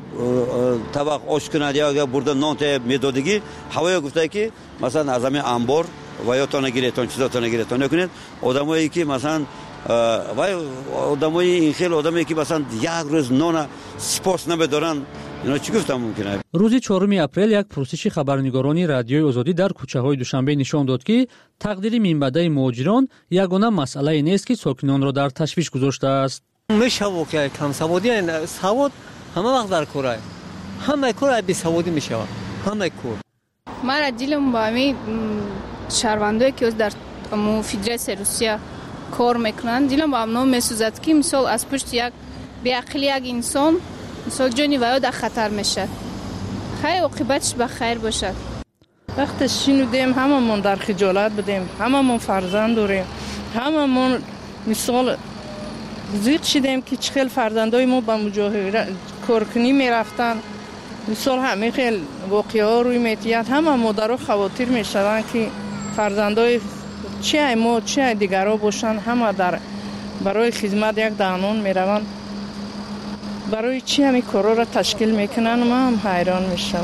طبق آش کند یا برده نان میدادگی هوای گفته که مثلا از همین انبار و یا تا نگیرتون چیزا تا نگیرتون نکنید. آدمایی که مثلا و آدمای این خیلی آدمایی که مثلا یک روز نان سپاس نمیدارن، اینا چی گفتم ممکنه. روز چهارم اپریل یک پرسش خبرنگارانی رادیوی آزادی در کوچه‌های دوشنبه نشان داد که تقدیر منبع مهاجران یگانه مسئله نیست که ساکنان را در تشویش گذاشته است. میشه که کم سوادی سواد همه وقت در کوره، همه کوره بی سوادی میشه، همه کور. من دیلم با همین شهروندایی که در فدراسیون روسیه کار میکنن دیلم با هم میسوزد که مثال از پشت یک بی‌عقلی یک انسان مثال جانی ویا در خطر میشه. خیلی عاقبتش به خیر باشد. وقتی شنیدیم هممون در خجالت بدیم، هممون فرزند داریم، هممون مثال زیاد شدیم که چخیل فرزندای ما به مجاهره کارکنی میرفتن. مثال همه خیل واقعه ها روی میتیت همه مادر خواتیر میشدن که فرزندای چه ما چه دیگر ها باشن همه در برای خدمت یک دانون میرون. برای چی همین کارا را تشکیل میکنن ما هم حیران میشم.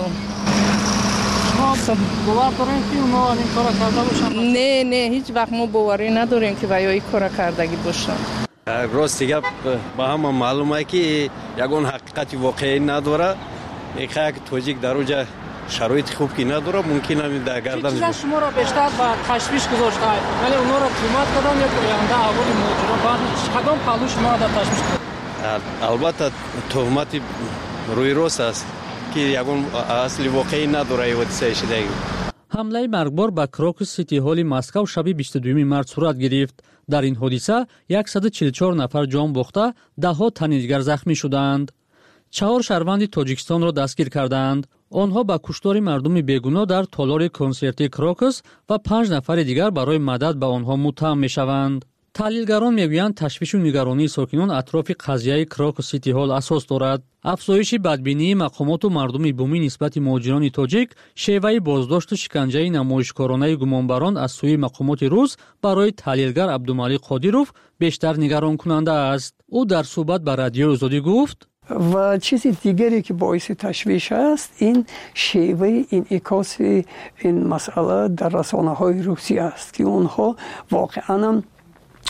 باور دارین که اونا این کارا کرده باشن؟ نه نه هیچ وقت ما باوری نداریم که ویا این کارا کردگی باشن. راست دیگه با هم معلومه که یگان حقیقت واقعی نداره. یک توجیک در اوجه شرایط خوب که نداره ممکنه در گردن چیزا شما را بیشتر با تشویش گذاشته ولی اونا را قیمت کردن یا آینده احوال مهاجران بعد کدام پهلو شما را در تشویش کردن؟ البته تهمت روی راست است که یگان اصلی واقعی نداره حادثه شده. حمله مرگبار به کروکس سیتی هال مسکو شب بیست و دوم مارس صورت گرفت. در این حادثه صد و چهل و چهار نفر جان باخته، ده ها تن دیگر زخمی شدند. چهار شهروند تاجیکستان را دستگیر کردند. آنها با کشتار مردم بیگناه در تالار کنسرتی کروکس و پنج نفر دیگر برای مدد به آنها متهم میشوند. تحلیلگران میگویند تشویش و نگرانی ساکنان اطراف قضیه کروکس سیتی هال اساس دارد. افزایش بدبینی مقامات و مردم بومی نسبت مهاجران تاجیک، شیوه بازداشت و شکنجه نمایشکارانه گمانبران از سوی مقامات روس برای تحلیلگر عبدالمالک قادیروف بیشتر نگران کننده است. او در صحبت با رادیو آزادی گفت و چیز دیگری که باعث تشویش است این شیوه انعکاس این مسئله در رسانه‌های روسی است که اونها واقعاً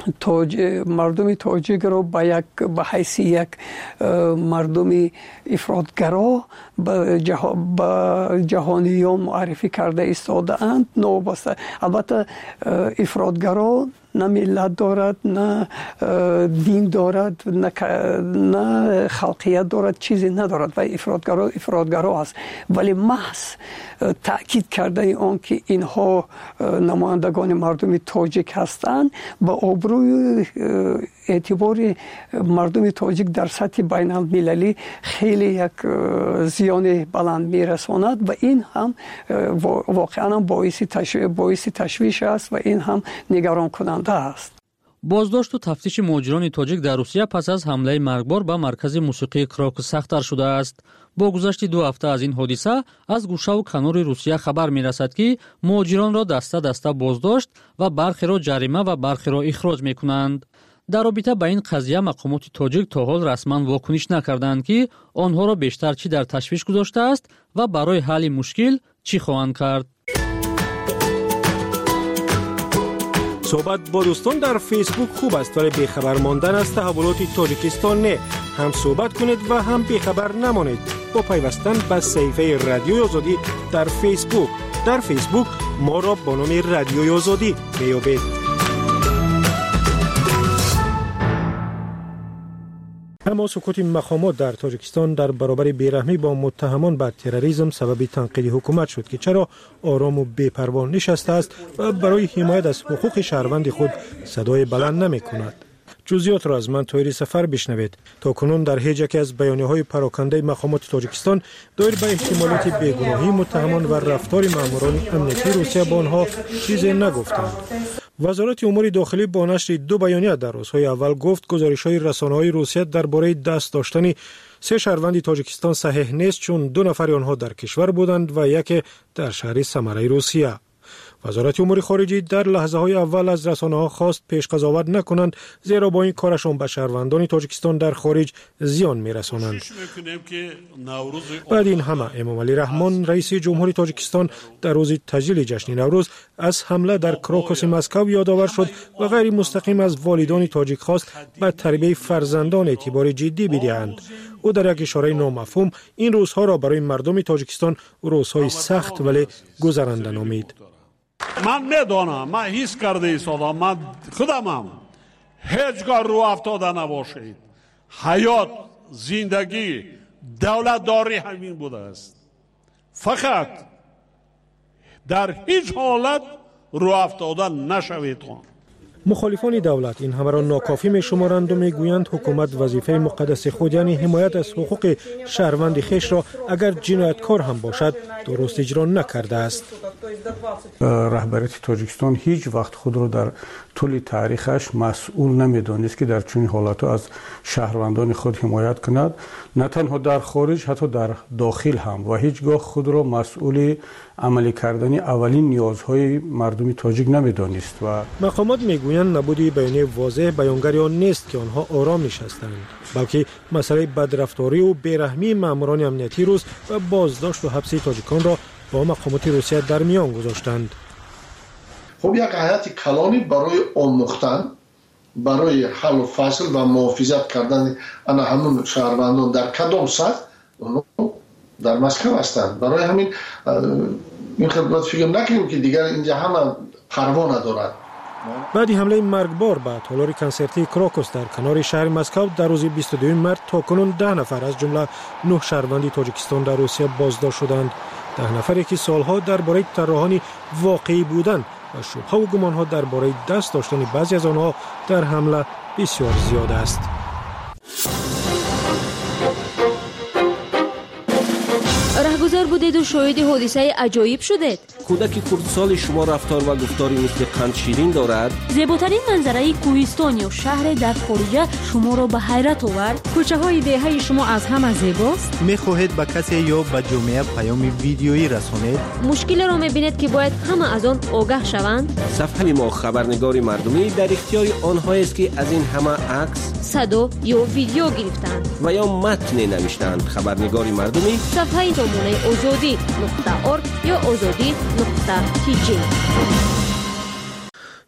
مردم تاجیک رو به یک به حیث یک مردم افراطگرا به جهانیان معرفی کرده ایستاده اند. نوبسته البته افراطگرا نه ملت دارد، نه دین دارد، نه خلقیت دارد، چیزی ندارد و افراطگرا افراطگرا است. ولی محض تأکید کرده آن که اینها نمایندگان مردم تاجیک هستند با آبروی اعتبار مردم تاجیک در سطح بین المللی خیلی یک زیان بلند میرساند و این هم واقعا باعث تشویش باعث تشویش است و این هم نگران کننده است. بازداشت و تفتیش مهاجران تاجیک در روسیه پس از حمله مرگبار به مرکز موسیقی کراکوس سخت‌تر شده است. با گذشت دو هفته از این حادثه از گوشه و کنار روسیه خبر می‌رسد که مهاجران را دسته دسته بازداشت و برخی را جریمه و برخی را اخراج می‌کنند. در رابطه با این قضیه مقامات تاجیک تا حال رسما واکنش نکردند که آنها را بیشتر چی در تشویش گذاشته است و برای حل مشکل چی خواهند کرد. صحبت با دوستان در فیسبوک خوب است ولی بیخبر ماندن از تحولات تاجیکستان نه. هم صحبت کنید و هم بیخبر نمانید با پیوستن به صفحه رادیوی آزادی در فیسبوک. در فیسبوک ما را با نام رادیوی آزادی بیابید. اما سکوت مقامات در تاجیکستان در برابر بیرحمی با متهمان به تروریسم سبب تنقید حکومت شد که چرا آرام و بی‌پروا نشسته است و برای حمایت از حقوق شهروند خود صدای بلند نمی کند. جزئیات را از من طاهر سفر بشنوید. تا کنون در هیچ یک از بیانیه‌های پراکنده مقامات تاجیکستان دایر به احتمالات بیگناهی متهمان و رفتار ماموران امنیتی روسیه با آنها چیزی نگفتند. وزارت امور داخلی با نشر دو بیانیه در روزهای اول گفت گزارش‌های رسانه‌های روسیه درباره دست داشتن سه شهروند تاجیکستان صحیح نیست چون دو نفر آنها در کشور بودند و یک در شهر سمره روسیه. وزارت امور خارجه در لحظه‌های اول از رسانه‌ها خواست پیش قضاوت نکنند زیرا با این کارشان به شهروندان تاجیکستان در خارج زیان می‌رسانند. بعد این همه امام علی رحمان رئیس جمهوری تاجیکستان در روز تجلیل جشن نوروز از حمله در کراکوس مسکو یادآور شد و غیر مستقیم از والدان تاجیک خواست به تربیت فرزندان اعتبار جدی بدهند. او در یک اشاره نامفهوم این روزها را برای مردم تاجیکستان روزهای سخت ولی گذرنده نامید. من میدانم، من حس کرده ایستادم، من خودمم هیچگاه رو افتاده نباشید. حیات، زندگی، دولت داری همین بوده است. فقط در هیچ حالت رو افتاده نشوید. مخالفان دولت این همه را ناکافی می شمارند و می گویند حکومت وظیفه مقدس خود یعنی حمایت از حقوق شهروند خیش را اگر جنایتکار هم باشد درست اجرا نکرده است. رهبریت تاجیکستان هیچ وقت خود را در طول تاریخش مسئول نمی‌دانست که در چنین حالات‌ها از شهروندان خود حمایت کند، نه تنها در خارج حتی در داخل هم، و هیچگاه خود را مسئول عملی کردن اولین نیازهای مردم تاجیک نمی‌دانست. و مقامات میگویند نبودی بیانیه واضح بیانگر آن نیست که آنها آرام نشستند، بلکه مسئله بدرفتاری و بیرحمی ماموران امنیتی روس و بازداشت و حبس تاجیکان را با مقامات روسیه در میان گذاشتند. خب یک هیئت کلانی برای آموختن، برای حل و فصل و محافظت کردن انا همون شهروندان در کدام سطح در مسکو هستند. برای همین این خدمت فکر نکنیم که دیگر اینجا همه پروا ندارد. بعد حمله مرگبار به تالار کنسرتی کراکوس در کنار شهر مسکو در روز بیست و دو مارس تا کنون ده نفر از جمله نه شهروند تاجیکستان در روسیه بازداشت شدند. ده نفری که سالها درباره طراحان واقعی بودند و شبهه و گمانها درباره دست داشتن بعضی از آنها در حمله بسیار زیاد است. رهگذر بودید و شاهد حادثه عجایب شدید. کودک خردسال شما رفتار و گفتاری مثل قند شیرین دارد. زیباترین منظره کوهستان یا شهر در خارج شما را به حیرت آورد. کوچه های دهه شما از همه زیباست. میخواهید به کسی یا به جامعه پیام ویدیویی رسانید؟ مشکل را میبینید که باید همه از آن آگاه شوند. صفحه ما خبرنگار مردمی در اختیار آنهایی است که از این همه عکس، صدا یا ویدیو گرفتند و یا متن نوشتند. خبرنگار مردمی صفحه نمونه آزادی نقطه ارگ یا آزادی نقطه تی جی.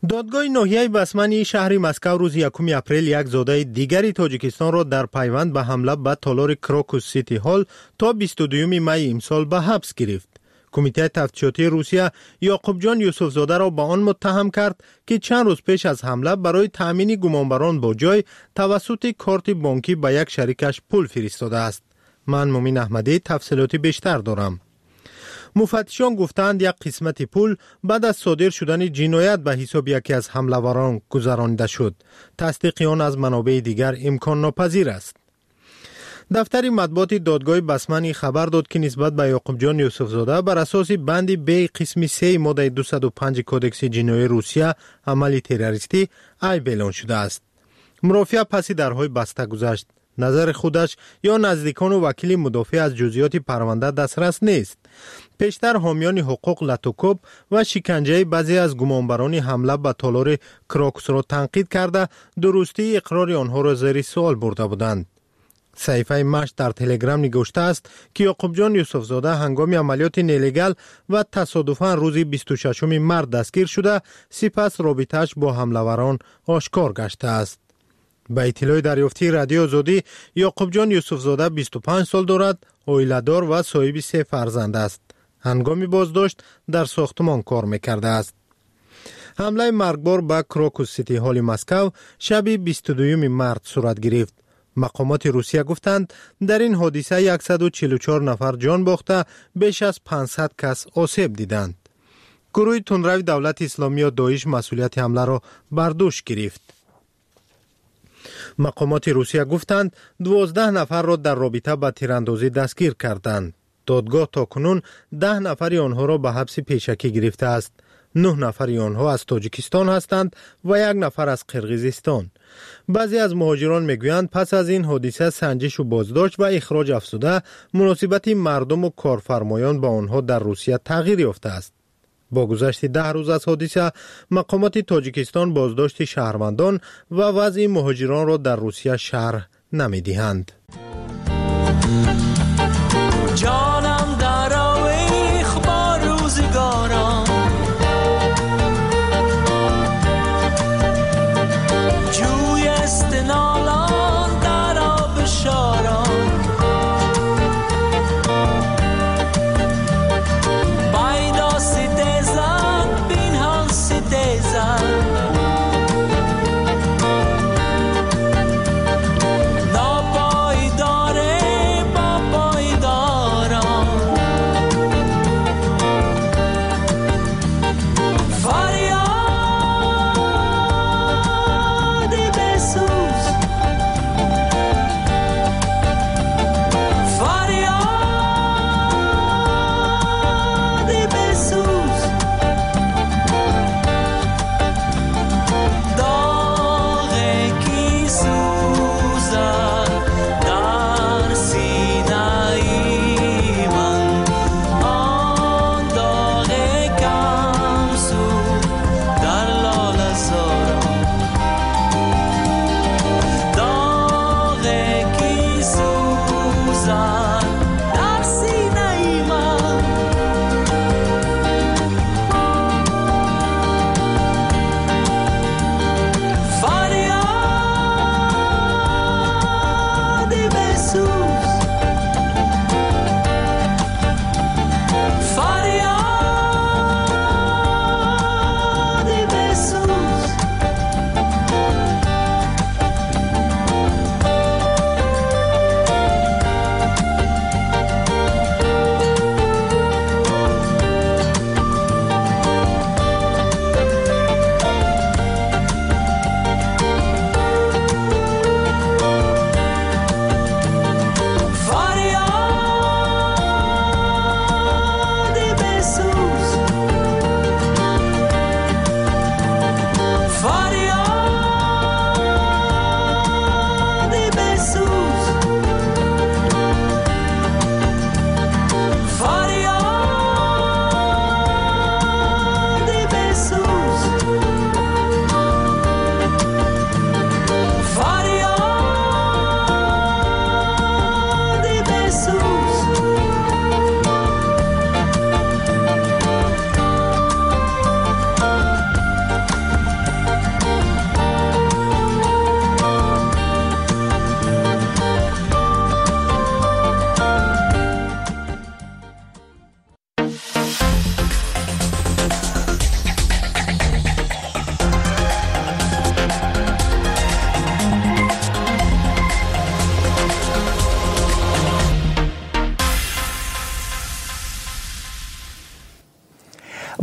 دادگاه ناحیه بسمنی شهر مسکو روز یکم اپریل یک زاده دیگری تاجیکستان را در پیوند به حمله به تالار کراکوس سیتی هال تا بیست و دوم می امسال به حبس گرفت. کمیته تفتیشاتی روسیه یعقوب جان یوسف زاده را به آن متهم کرد که چند روز پیش از حمله برای تامین گمانبران با جای توسط کارت بانکی به یک شریکش پول فرستاده است. من مومین احمدی تفصیلاتی بیشتر دارم. مفتشان گفتند یک قسمت پول بعد از صادر شدن جنایت به حساب یکی از حمله‌وران گذرانده شد. تصدیق آن از منابع دیگر امکان ناپذیر است. دفتر مطبوعات دادگاه بسمنی خبر داد که نسبت به یعقوب جان یوسف زاده بر اساس بند بی قسم سه ماده دویست و پنج کودکس جنایی روسیه عمل تروریستی عیب اعلان شده است. مرافعه پس درهای بسته گذشت. نظر خودش یا نزدیکان و وکیل مدافع از جزئیات پرونده دسترس نیست. پیشتر حامیان حقوق لاتوکوب و شکنجه بعضی از گمانبران حمله به تالار کراکوس را تنقید کرده درستی اقرار آنها را زیر سوال برده بودند. صحیفه مشت در تلگرام نگوشته است که یعقوب جان یوسف زاده هنگام عملیات نیلیگال و تصادفاً روز بیست و ششم مارس دستگیر شده، سپس رابطه‌اش با حمله‌وران آشکار گشته است. به اطلاع دریافتی رادیو آزادی، یعقوب جان یوسف زاده بیست و پنج سال دارد، عائله‌دار و صاحب سه فرزند است. هنگام بازداشت در ساختمان کار می‌کرده است. حمله مرگبار به کراکوس سیتی هال مسکو شب بیست و دوم مارس صورت گرفت. مقامات روسیه گفتند در این حادثه صد و چهل و چهار نفر جان باخته، بیش از پانصد کس آسیب دیدند. گروه تندروی دولت اسلامی یا داعش مسئولیت حمله را بر دوش گرفت. مقامات روسیه گفتند دوازده نفر را در رابطه با تیراندازی دستگیر کردند. دادگاه تاکنون ده نفر آنها را به حبس پیشکی گرفته است. نه نفر آنها از تاجیکستان هستند و یک نفر از قرقیزستان. بعضی از مهاجران میگویند پس از این حادثه سنجش و بازداشت و اخراج افزوده، مناسبت مردم و کارفرمایان با آنها در روسیه تغییر یافته است. با گذشت ده روز از حادثه، مقامات تاجیکستان بازداشت شهروندان و وضع مهاجران را در روسیه شرح نمی‌دهند. جانم در آویخ با روزگاران، جوی استنالان در آب شاران، بایدا ستیزن بینهان ستیزن، ناپایداره با پایداران.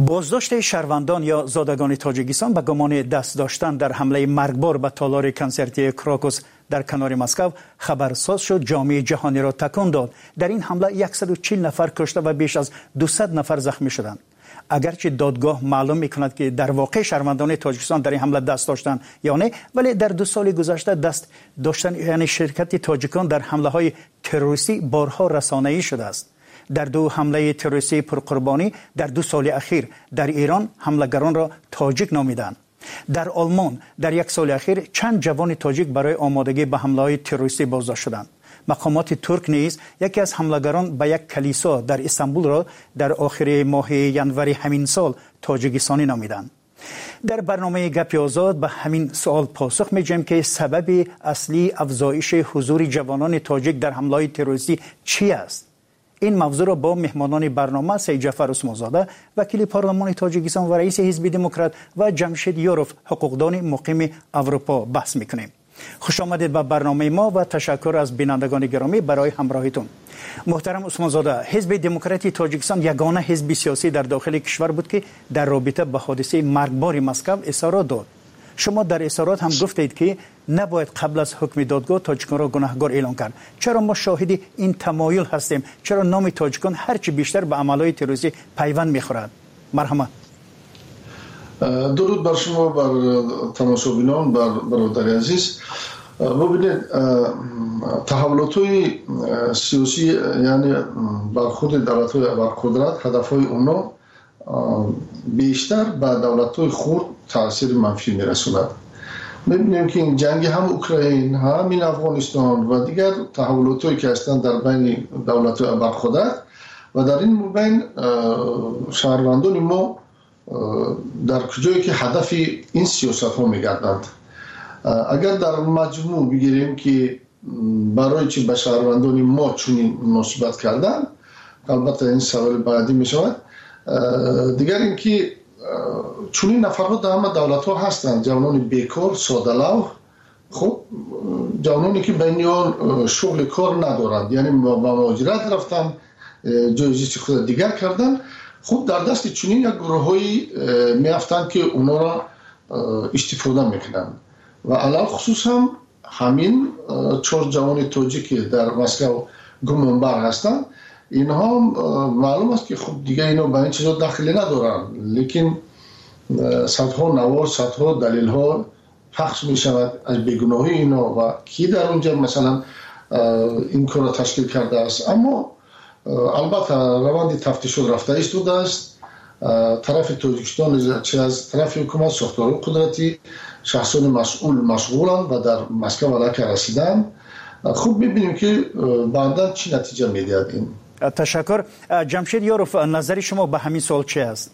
بازداشت شهروندان یا زادگان تاجیکستان به گمان دست داشتن در حمله مرگبار به تالار کنسرتی کراکوس در کنار مسکو خبرساز شد، جامعه جهانی را تکان داد. در این حمله صد و چهل نفر کشته و بیش از دویست نفر زخمی شدند. اگرچه دادگاه معلوم میکند که در واقع شهروندان تاجیکستان در این حمله دست داشتن یا نه، ولی در دو سال گذشته دست داشتن یعنی شرکت تاجیکان در حمله های تروریستی بارها رسانه‌ای شده است. در دو حمله تروریستی پرقربانی در دو سال اخیر در ایران حملگران را تاجیک نامیدند. در آلمان در یک سال اخیر چند جوان تاجیک برای آمادگی به حمله‌های تروریستی بازداشت شدند. مقامات ترک نیز یکی از حملگران به یک کلیسا در استانبول را در آخر ماه ینور همین سال تاجیکستانی نامیدند. در برنامه گپ آزاد به همین سوال پاسخ می‌دهیم که سبب اصلی افزایش حضور جوانان تاجیک در حمله‌های تروریستی چی است؟ این موضوع را با مهمانان برنامه سید جعفر عثمانزاده وکیل پارلمان تاجیکستان و رئیس حزب دموکرات و جمشید یوروف حقوقدان مقیم اروپا بحث می‌کنیم. خوش آمدید به برنامه ما و تشکر از بینندگان گرامی برای همراهیتون. محترم عثمانزاده، حزب دموکراتی تاجیکستان یگانه حزب سیاسی در داخل کشور بود که در رابطه با حادثه مرگبار مسکو اظهارات داد. شما در اظهارات هم گفتید که نباید قبل از حکم دادگاه تاجیکان را گناهکار اعلام کرد. چرا ما شاهد این تمایل هستیم؟ چرا نام تاجیکان هرچی بیشتر به عملهای تروریستی پیوند می‌خورد؟ مرحمت. درود بر شما، بر تماشاگران، بر برادر عزیز. ببینید تحولات‌های سیاسی یعنی بر خود دولت‌های ابرقدرت هدف‌های اونا بیشتر به دولت‌های خود تاثیر منفی می‌رساند. می‌بینیم که این جنگ هم اوکراین، هم این افغانستان و دیگر تحولات‌هایی که هستند در بین دولت‌های ابرقدرت و در این بین شهروندان ما در کجایی که هدف این سیاست ها میگردند. اگر در مجموع بگیریم که برای چی به شهروندان ما چنین مناسبت کردن، البته این سوال بعدی می شود. دیگر اینکه چنین نفرها در همه دولت ها هستند، جوانان بیکار، ساده‌لو، خب جوانانی که بینیان شغل کار ندارند، یعنی با مهاجرت رفتن، جای زیست خود دیگر کردن. خب در دست چنین یک گروه‌هایی میافتند که اونا را استفاده میکنند و علاوه خصوص هم همین چهار جوان تاجیک در مسکو گمانبر هستند. اینها معلوم است که خب دیگه اینا به این چیزا دخلی ندارن، لیکن صدها نوار، صدها دلیل ها پخش می شود از بیگناهی اینا و کی در اونجا مثلا این کار را تشکیل کرده است. اما البته روند تفتیش رفته ایستاده است. طرف تاجیکستان چه از طرف حکومت، ساختار قدرتی، شخصان مسئول مشغولند و در مسکو علاقه رسیدن. خوب ببینیم که بعدا چی نتیجه میدهد این. تشکر. جمشید یوروف، نظر شما به همین سوال چه است؟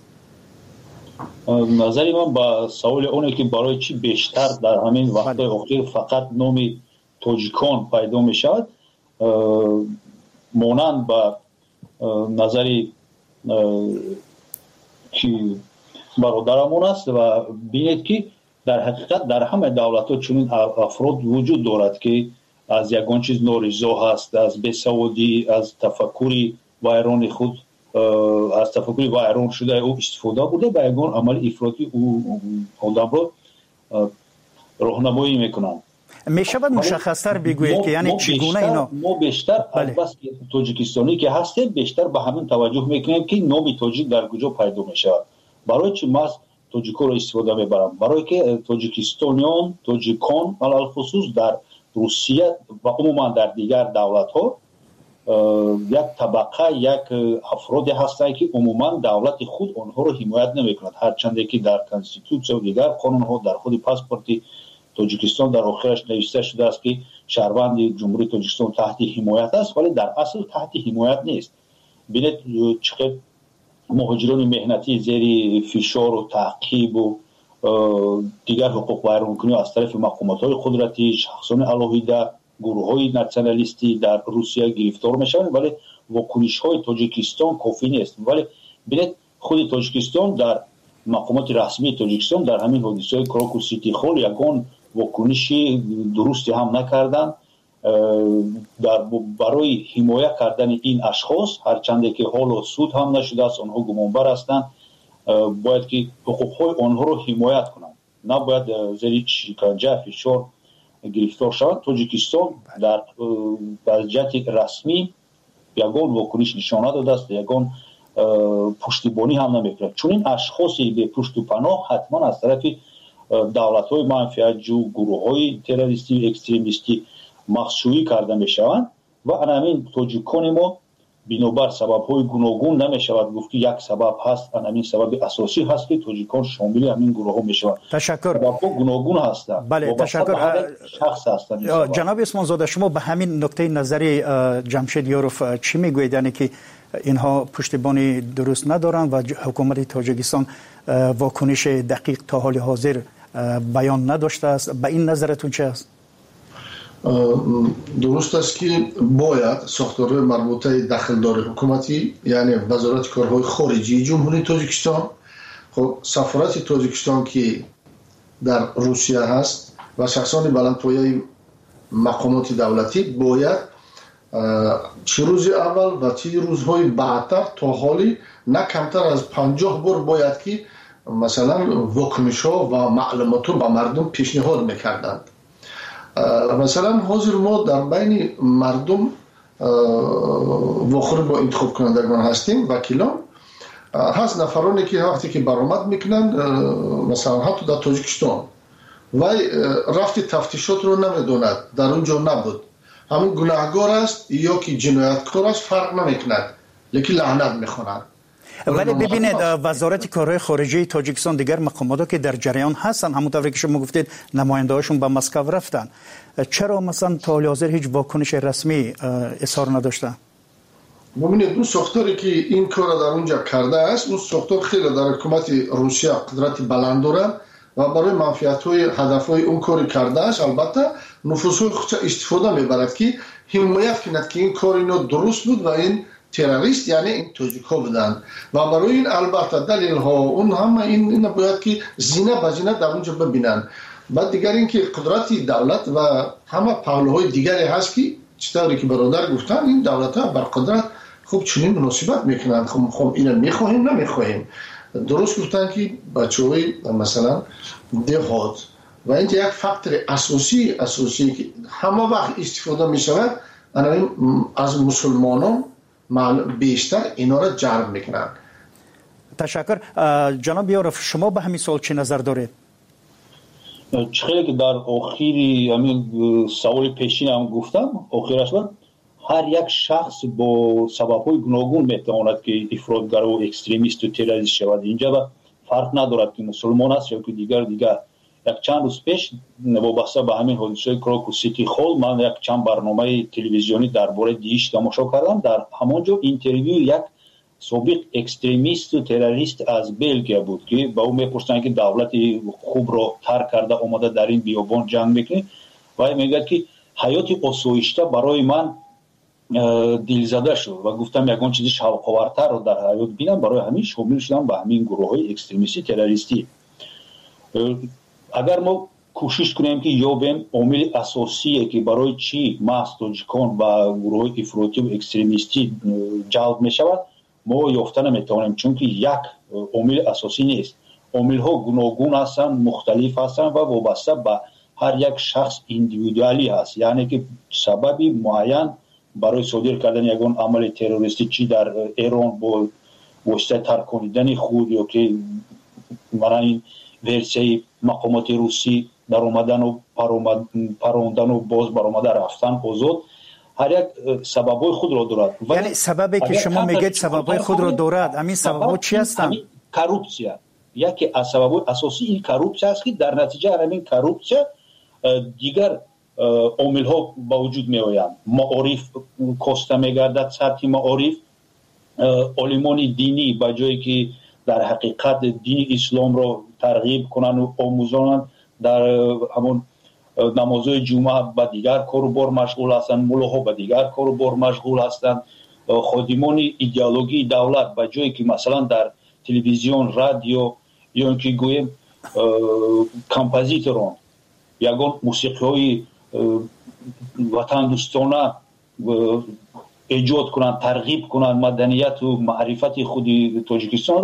نظری من با سوال اونه که برای چی بیشتر در همین وقت اخیر فقط نامی تاجیکان پیدا می شود، مانند با نظری که برادرمون است و بینید که در حقیقت در همه دولت ها چنین افراد وجود دارد که از یگان چیز نارضا هست، از بیسوادی، از تفکری ویران خود، از تفکری ویران شده او استفاده بوده به یگان عمل افراطی او آدم را راهنمایی میکنند. می شود مشخص‌تر بگویید که یعنی چگونه اینا؟ ما بیشتر از بس تاجیکستانی که هستیم بیشتر به همین توجه میکنیم که نام تاجیک در کجا پیدا میشه. برای چی ما تاجیک‌ها را استفاده میبرم؟ برای که تاجیکستانیان، تاجیکان علل خصوص در روسیه و عموما در دیگر دولت‌ها یک طبقه، یک افرادی هستند که عموما دولت خود آنها را حمایت نمیکند، هرچند که در کانستیتوسیون و دیگر قانون‌ها در خود پاسپورت تاجیکستان در آخرش نوشته شده است که شهروند جمهوری تاجیکستان تحت حمایت است، ولی در اصل تحت حمایت نیست. ببینید چقدر مهاجران مهنتی زیر فشار و تعقیب و دیگر حقوق ویرانکنی از طرف مقامات‌های قدرتی، شخصان علاهیده، گروه‌های ناسیونالیستی در روسیه گرفتار میشوند، ولی واکنش‌های تاجیکستان کافی نیست. ولی ببینید خود تاجیکستان در مقامات رسمی تاجیکستان در همین حادثه کراکوس سیتی هال یگان واکنشی درستی هم نکردند در برای حمایت کردن این اشخاص، هرچند که حال و سود هم نشده است، آنها گمانبر هستند. باید که حقوق‌های آنها رو حمایت کنند، نباید زیر شکنجه فشار گرفتار شوند. تاجیکستان در وضعیت رسمی یگان واکنش نشان نداده است، یگان پشتیبانی هم نمی‌کند. چون این اشخاصی به پشت و پناه حتما از طرف دولت‌های منفعت جو، گروه‌های تروریستی و اکستریمیستی مخشویی کرده می‌شوند و همین تاجیکان ما بنابر سبب‌های گوناگون نمی‌شود گفت که یک سبب هست، همین سبب اساسی هست که تاجیکان شامل همین گروه‌ها می‌شوند. تشکر. سبب‌ها گوناگون هستند. بله تشکر. شخص هستند. جناب اسمان زاده، شما به همین نکته نظری جمشید یاروف چی میگویید؟ یعنی که اینها پشتیبانی درست ندارند و حکومت تاجیکستان واکنش دقیق تا حال حاضر بیان نداشته است. به این نظرتون چه است؟ درست است که باید ساختارهای مربوطه دخلدار حکومتی، یعنی وزارت کارهای خارجی جمهوری تاجیکستان، خب سفارت تاجیکستان که در روسیه هست و شخصان بلندپایه مقامات دولتی باید چه روز اول و چه روزهای بعدتر تا حالی نه کمتر از پنجاه بار باید که مثلا واکنش ها و معلومات رو به مردم پیشنهاد میکردند. مثلا حاضر ما در بین مردم واخور با انتخاب کنندگان هستیم، وکیلان هست، نفرانی که وقتی که برآمد میکنند مثلا حتی در تاجیکستان و رفت تفتیشات رو نمیدوند، در اونجا نبود، همون گناهگار است یا که جنایتکار است فرق نمیکند، لیکن لعنت میخوند. ولی ببینید وزارت کارهای خارجه تاجیکستان دیگر مقاماتی که در جریان هستن، همونطوری که شما گفتید نماینده‌هاشون به مسکو رفتن، چرا مثلا تا حال حاضر هیچ واکنش رسمی اظهار نداشتن؟ ببینید اون ساختاری که این کار در اونجا کرده است، اون ساختار خیلی در حکومت روسیه قدرت بلند داره و برای منفعت‌های هدف‌های اون کاری کرده است. البته نفوذهای خودش استفاده میبرد که حمایت کند که این کار اینو درست بود و این تروریست یعنی این تاجیک‌ها بودند و برای این البته دلیل ها اون همه این این باید که زینه بزینه در اونجا ببینن. بعد دیگر این که قدرت دولت و همه پهلوهای دیگری هست که چطوری که برادر گفتن این دولت ها بر قدرت خوب چنین مناسبت میکنند، خب خب اینو میخواهیم نمیخواهیم. درست گفتن که بچه‌های مثلا دهات و این یک فاکتور اساسی اساسی که همه وقت استفاده میشود از مسلمانان بیشتر اینا را جلب میکنن. تشکر. جناب یاروف، شما به همین سوال چه نظر دارید؟ چخیلی که در آخری همین سوال پیشین هم گفتم، آخرش بود هر یک شخص با سبب‌های گوناگون میتواند که افراطگر و اکستریمیست و تروریست شود. اینجا با فرق ندارد که مسلمان است یا که دیگر دیگر. یک چند روز پیش وابسته به همین حادثه کراکوس سیتی هال من یک چند برنامه تلویزیونی درباره دیش تماشا کردم. در همونجا اینترویو یک سابق اکستریمیست و تروریست از بلژیک بود که با او میپرسن که دولت خوب را ترک کرده اومده در این بیابان جنگ میکنه و میگه که حیات آسایشته برای من دلزده شد و گفتم یگان چیزی شوق‌آورتر رو در حیات بینم، برای همین شامل شدم به همین گروه‌های اکستریمیستی تروریستی. اگر ما کوشش کنیم که یابیم عامل اساسی که برای چی محض تاجیکان و گروه افراطی و اکستریمیستی جلب می شود ما یافته نمیتوانیم، چون که یک عامل اساسی نیست. عامل ها گوناگون هستند، مختلف هستند و وابسته به هر یک شخص ایندیویدوالی هست، یعنی که سببی معین برای صادر کردن یگان عمل تروریستی چی در ایران با واسطه ترکاندن خود یا که برای این ورسیه مقامات روسی در اومدن و پروندن و باز برآمده رفتن آزاد، هر یک سببای خود را دارد. یعنی سببی که شما میگید سببای خود را دارد، همین سبب‌ها چی هستند؟ کروپسیا یکی از سببای اساسی این کروپسیا است که در نتیجه همین کروپسیا دیگر عامل‌ها با وجود میآیند. معارف کاسته میگردد، سطح معارف عالمان دینی با جایی که در حقیقت دین اسلام را ترغیب کنند و آموزانند در همون نمازهای جمعه با دیگر کار و بار مشغول هستند، ملاها با دیگر کار و بار مشغول هستند، خادمان ایدئولوژی دولت با جایی که مثلا در تلویزیون، رادیو یا اینکه گویم کمپوزیتوران یگان موسیقی‌های وطن دوستانه ایجاد کنند، ترغیب کنند مدنیت و معرفت خود تاجیکستان رو،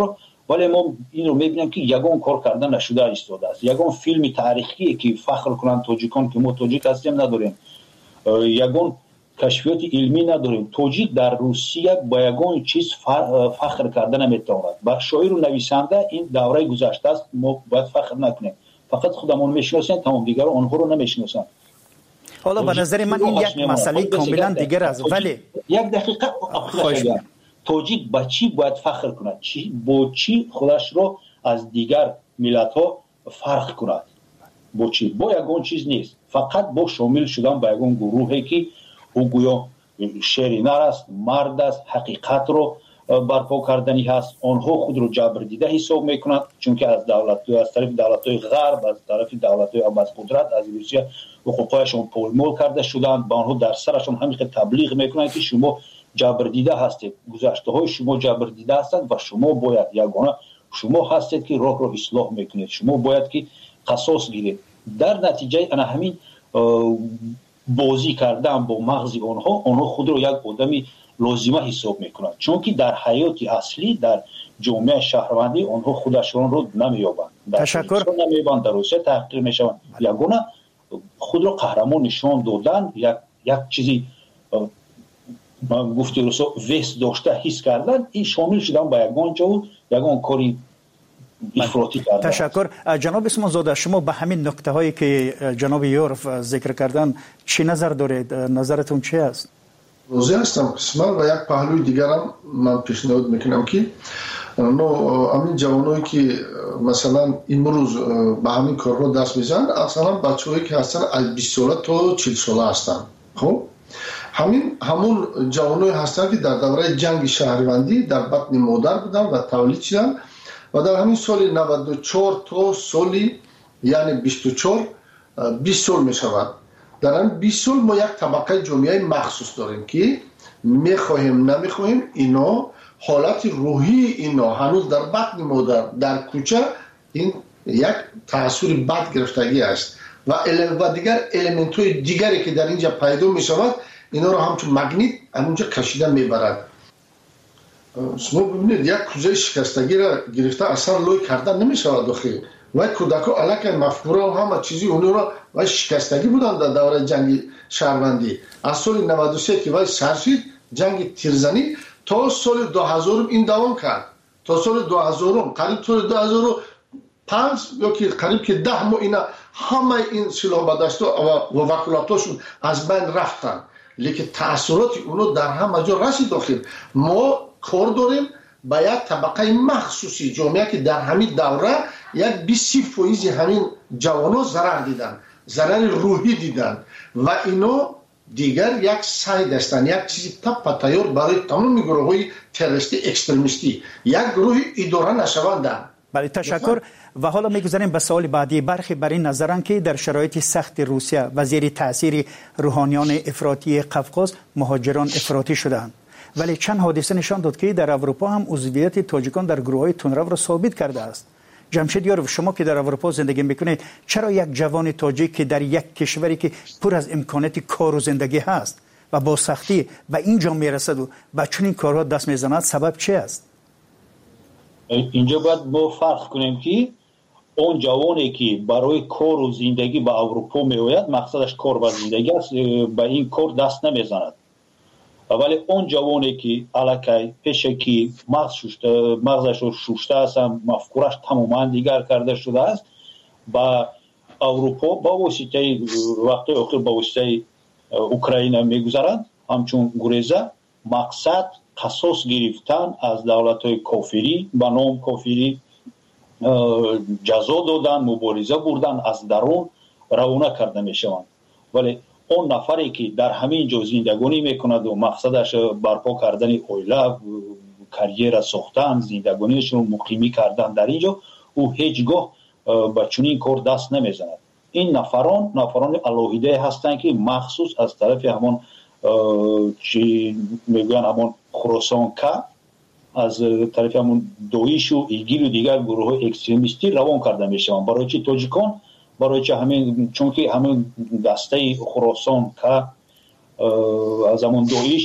ولی ما این رو میبینیم که یگان کار کردن نشده ایستاده است. یگان فیلم تاریخی که فخر کنن تاجیکان که ما تاجیک هستیم نداریم، یگان کشفیات علمی نداریم. تاجیک در روسیه با یگان چیز فخر کردن نمیتواند. بر شاعر و نویسنده این دوره گذشته است، ما باید فخر نکنیم. فقط خودمون میشناسیم، تمام دیگر آنها رو نمیشناسند. حالا به نظر من این یک مسئله کاملا دیگر است. ولی یک دقیقه خواهش می‌کنم، تاجیک با چی باید فخر کند؟ چی با چی خودش رو از دیگر ملت ها فرق کند؟ با چی؟ با یگان چیز نیست، فقط با شامل شدن به یگان گروهی که او گویا شرینر است، مرد است، حقیقت رو برپا کردنی هست. آنها خود رو جبر دیده حساب میکنند، چون که از دولت از طرف دولت‌های غرب، از طرف دولت‌های از قدرت، از روسیه حقوقشون پایمال کرده شدند. با آنها در سرشون همین تبلیغ میکنند که شما جبر دیده هستید، گذشته های شما جبر دیده هستند و شما باید یگانه شما هستید که راه رو اصلاح میکنید، شما باید که قصاص گیرید. در نتیجه انا همین بازی کردن با مغز آنها، آنها خود رو یک آدمی لازمه حساب میکنند، چون که در حیات اصلی در جامعه شهروندی آنها خودشون رو نمییابند. تشکر. نمییابند، در روسیه تحقیر میشوند. یگانه خود رو قهرمان نشان دادن، یک یک چیزی من گفتی روسا وست داشته حس کردن، این شامل شدن با یگان جو یگان کاری افراطی کردن. تشکر. جناب اسمان زاده، شما به همین نکته هایی که جناب یورف ذکر کردن چی نظر دارید؟ نظرتون چی است؟ راضی هستم قسما و یک پهلوی دیگر هم من پیشنهاد میکنم که نو همین جوانایی که مثلا امروز به همین کارها دست میزنن، اصلا بچه‌هایی که هستن از بیست ساله تا چهل ساله هستن. خب همین همون جوانایی هستن که در دوره جنگ شهروندی در بطن مادر بودن و تولید شدن و در همین سال نود و چهار تا سالی یعنی بیست و چهار بیست سال می شود. در این بیست سال ما یک طبقه جامعه مخصوص داریم که میخواهیم نمیخواهیم اینا حالت روحی اینا هنوز در بطن مادر در کوچه این یک تأثیر بد گرفتگی است و و دیگر الیمنت های دیگری که در اینجا پیدا می شود اینا رو همچون مگنیت همونجا کشیده میبرد. شما ببینید یک کوزه شکستگی را گرفته اصلا لوی کردن نمیشود داخل و کودک ها علاقه مفکوره و همه چیزی اونو را و شکستگی بودن در دوره جنگ شهروندی. از سال نود و سه که وای سرشید جنگ تیرزنی تا سال دو هزار این دوام کرد، تا سال دو هزار قریب سال دو هزار و پنج یا که قریب که ده ماه اینا همه این سلاح بدستا و وکالتاشون از بین رفتن، لیکن تأثیرات اونو در همه جا رسید داخل. ما کار داریم با یک طبقه مخصوصی جامعه که در همین دوره یک بیست فیصد همین جوانا ضرر دیدن، ضرر روحی دیدن و اینو دیگر یک ساید هستند، یک چیزی تپ تیار برای تمام گروه های تروریستی اکستریمیستی، یک گروه اداره نشوندن. بله تشکر. و حالا میگذاریم به سوال بعدی. برخی بر این نظرن که در شرایط سخت روسیه و زیر تاثیر روحانیان افراطی قفقاز مهاجران افراطی شدند، ولی چند حادثه نشان داد که در اروپا هم عضویت تاجیکان در گروه‌های تندرو را ثابت کرده است. جمشید یاروف، شما که در اروپا زندگی میکنید، چرا یک جوان تاجیک که در یک کشوری که پر از امکانات کار و زندگی هست و با سختی و اینجا میرسد و با چنین کارها دست میزند، سبب چی است؟ اینجا باید ما فرق کنیم که اون جوانی که برای کار و زندگی به اروپا میآید مقصدش کار و زندگی است، به این کار دست نمیزند. ولی اون جوانی که الکی پیشه که مغز شوشته مغزش رو شوشته است، مفکورش تماما دیگر کرده شده است، با اروپا با واسطه وقت اخیر با واسطه اوکراین میگذارند، همچون گریزه مقصد قصاص گرفتن از دولت‌های کافری به نام کافری، جزا دادن، مبارزه بردن، از درون روانه کرده میشوند. ولی اون نفری که در همین جا زندگانی میکند و مقصدش برپا کردن اویله، کریر ساختن، زندگانیش رو مقیمی کردن در اینجا، او هیچگاه به چنین کار دست نمیزند. این نفران نفران الهیده هستند که مخصوص از طرف همون چی میگن همون خراسان که از طرف همون دویش و ایگیل و دیگر گروه اکستریمیستی روان کرده میشوند. برای چی تاجیکان؟ برای چه همین چون که همین دسته خراسان که از همون دویش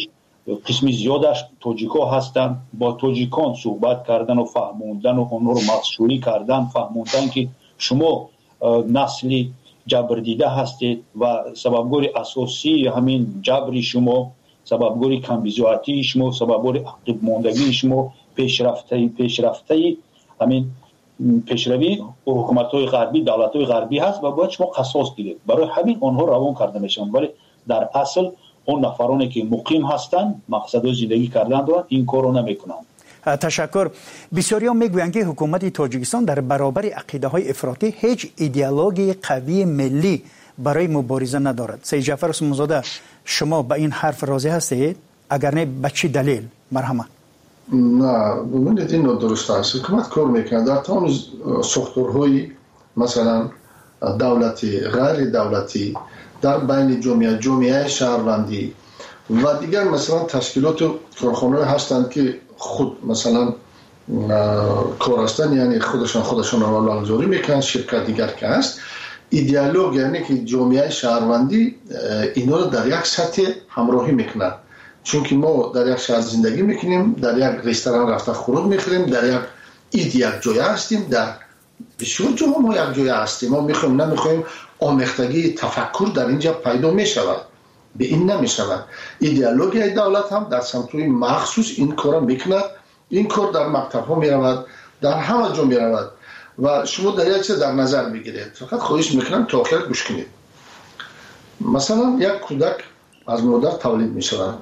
قسمی زیادش توجیک‌ها هستند. با توجیکان صحبت کردن و فهموندن و اونها رو مخشوری کردن، فهموندن که شما نسلی جبردیده هستید و سببگوری اساسی همین جبری شما، سببگوری کمبیزواتی شما، سببگوری عقب ماندگی شما، پیشرفته پیشرفته همین پیشروی حکومت‌های غربی، دولت‌های غربی هست و باید شما قصاص گیرید. برای همین آنها روان کرده میشن، ولی در اصل اون نفرانی که مقیم هستند، مقصد زندگی کردن دارند، این کارو نمیکنند. تشکر. بسیاری‌ها میگویند که حکومت تاجیکستان در برابر عقیده‌های افراطی هیچ ایدئولوژی قوی ملی برای مبارزه ندارد. سید جعفر عثمانزاده، شما به این حرف راضی هستید؟ اگر نه به چه دلیل؟ مرحمت. نه، ببینید این درست است. حکومت کار میکنه در تمام ساختارهای مثلا دولتی، غیر دولتی، در بین جامعه، جامعه شهروندی و دیگر مثلا تشکیلات و کارخانه‌ای هستند که خود مثلا کار هستند، یعنی خودشان خودشان را لازوری میکنن. شرکت دیگر که هست ایدئولوژی، یعنی که جامعه شهروندی اینا رو در یک سطح همراهی میکنن. چون که ما در یک شهر زندگی میکنیم، در یک رستوران رفته خوراک میخوریم، در یک اید یک جای هستیم، در بسیار جاها ما یک جای هستیم. ما میخوایم نمیخوایم آمیختگی تفکر در اینجا پیدا میشود، به این نمیشود. ایدئولوژی دولت هم در سمت‌های مخصوص این کارا میکند. این کار در مکتب‌ها میرود، در همه جا میرود و شما در یک چیز در نظر بگیرید. فقط خواهش میکنم تا آخر گوش کنید. مثلا یک کودک از مادر تولید میشود،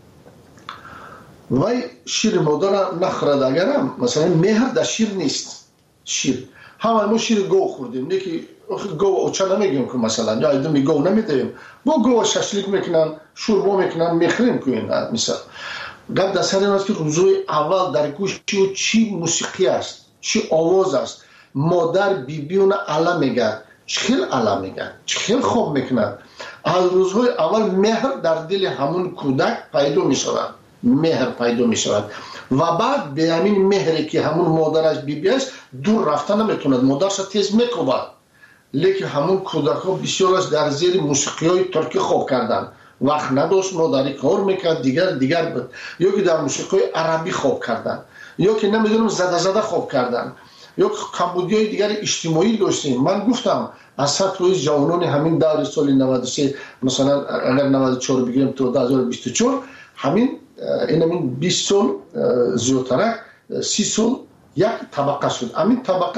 وای شیر مادر نخورد، اگرم مثلا مهر در شیر نیست. شیر همه ما شیر گو خوردیم، یکی گو اوچا نمیگیم که مثلا یا ایدمی گو نمیدیم، با گو ششلیک میکنن، شوربا میکنن، میخریم که این مثلا گفت در سر این است که روزوی اول در گوش چی, چی موسیقی است، چی آواز است. مادر بی بیونه علا میگه، چخیل علا میگه، چخیل خوب میکنن. از روزهای اول مهر در دل همون کودک پیدا میشود، مهر پیدا میشود و بعد به همین مهری که همون مادرش بی بی است دور رفتن نمیتوند، مادرش تیز میکوبد. لیکن همون کودک ها بسیارش در زیر موسیقی های ترکی خوب کردن، وقت نداشت مادری کار میکرد، دیگر دیگر بود، یا که در موسیقی عربی خوب کردن، یا که نمیدونم زده زده خوب کردن، یا کمبودی های دیگر اجتماعی داشتیم. من گفتم از سطح جوانان همین دور سال نود و سه مثلا اگر نود و چهار بگیریم تا دو هزار و بیست و چهار، همین این همین بیست سال زیادتر، سی سال یک طبقه شد. همین طبقه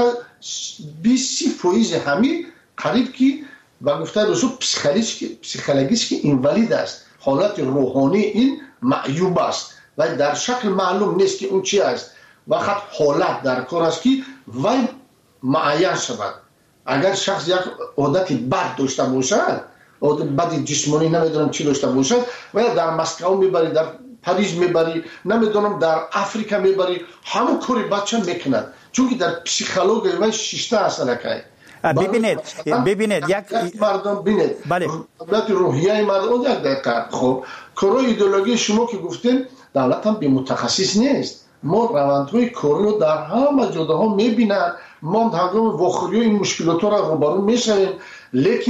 بیست فیصد همین قریب که و گفته رسول پسیکولوژیش که اینوالید است، حالت روحانی این معیوب است و در شکل معلوم نیست که اون چی است. وقت حالت در کار است که وای معین شود. اگر شخص یک عادت بد داشته باشد، عادت بد جسمانی نمیدونم چی داشته باشد، و در مسکو میبری، در پاریس میبری، نمیدونم در افریقا میبری، همون کاری بچه میکند، چون که در پسیکولوژی و شیشته اصلا که ببینید ببینید یک مردم ببینید بله دولت روحیه مردم یک دقیقه. خب کارای ایدئولوژی شما که گفتین دولت هم به متخصص نیست. ما روندهای کاری رو در همه جاها میبینن، ما هنگام واخوری این مشکلات را روبرو میشویم، لیکن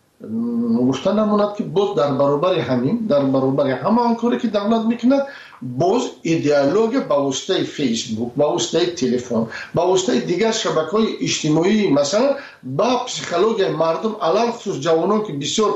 گفتن نموند که باز در برابر همین در برابر همه آن کاری که دولت میکند، باز ایدئولوژی با واسطه فیسبوک، با واسطه تلفن، با واسطه دیگر شبکه‌های اجتماعی مثلا با پسیکولوژی مردم علاوه خصوص جوانان که بسیار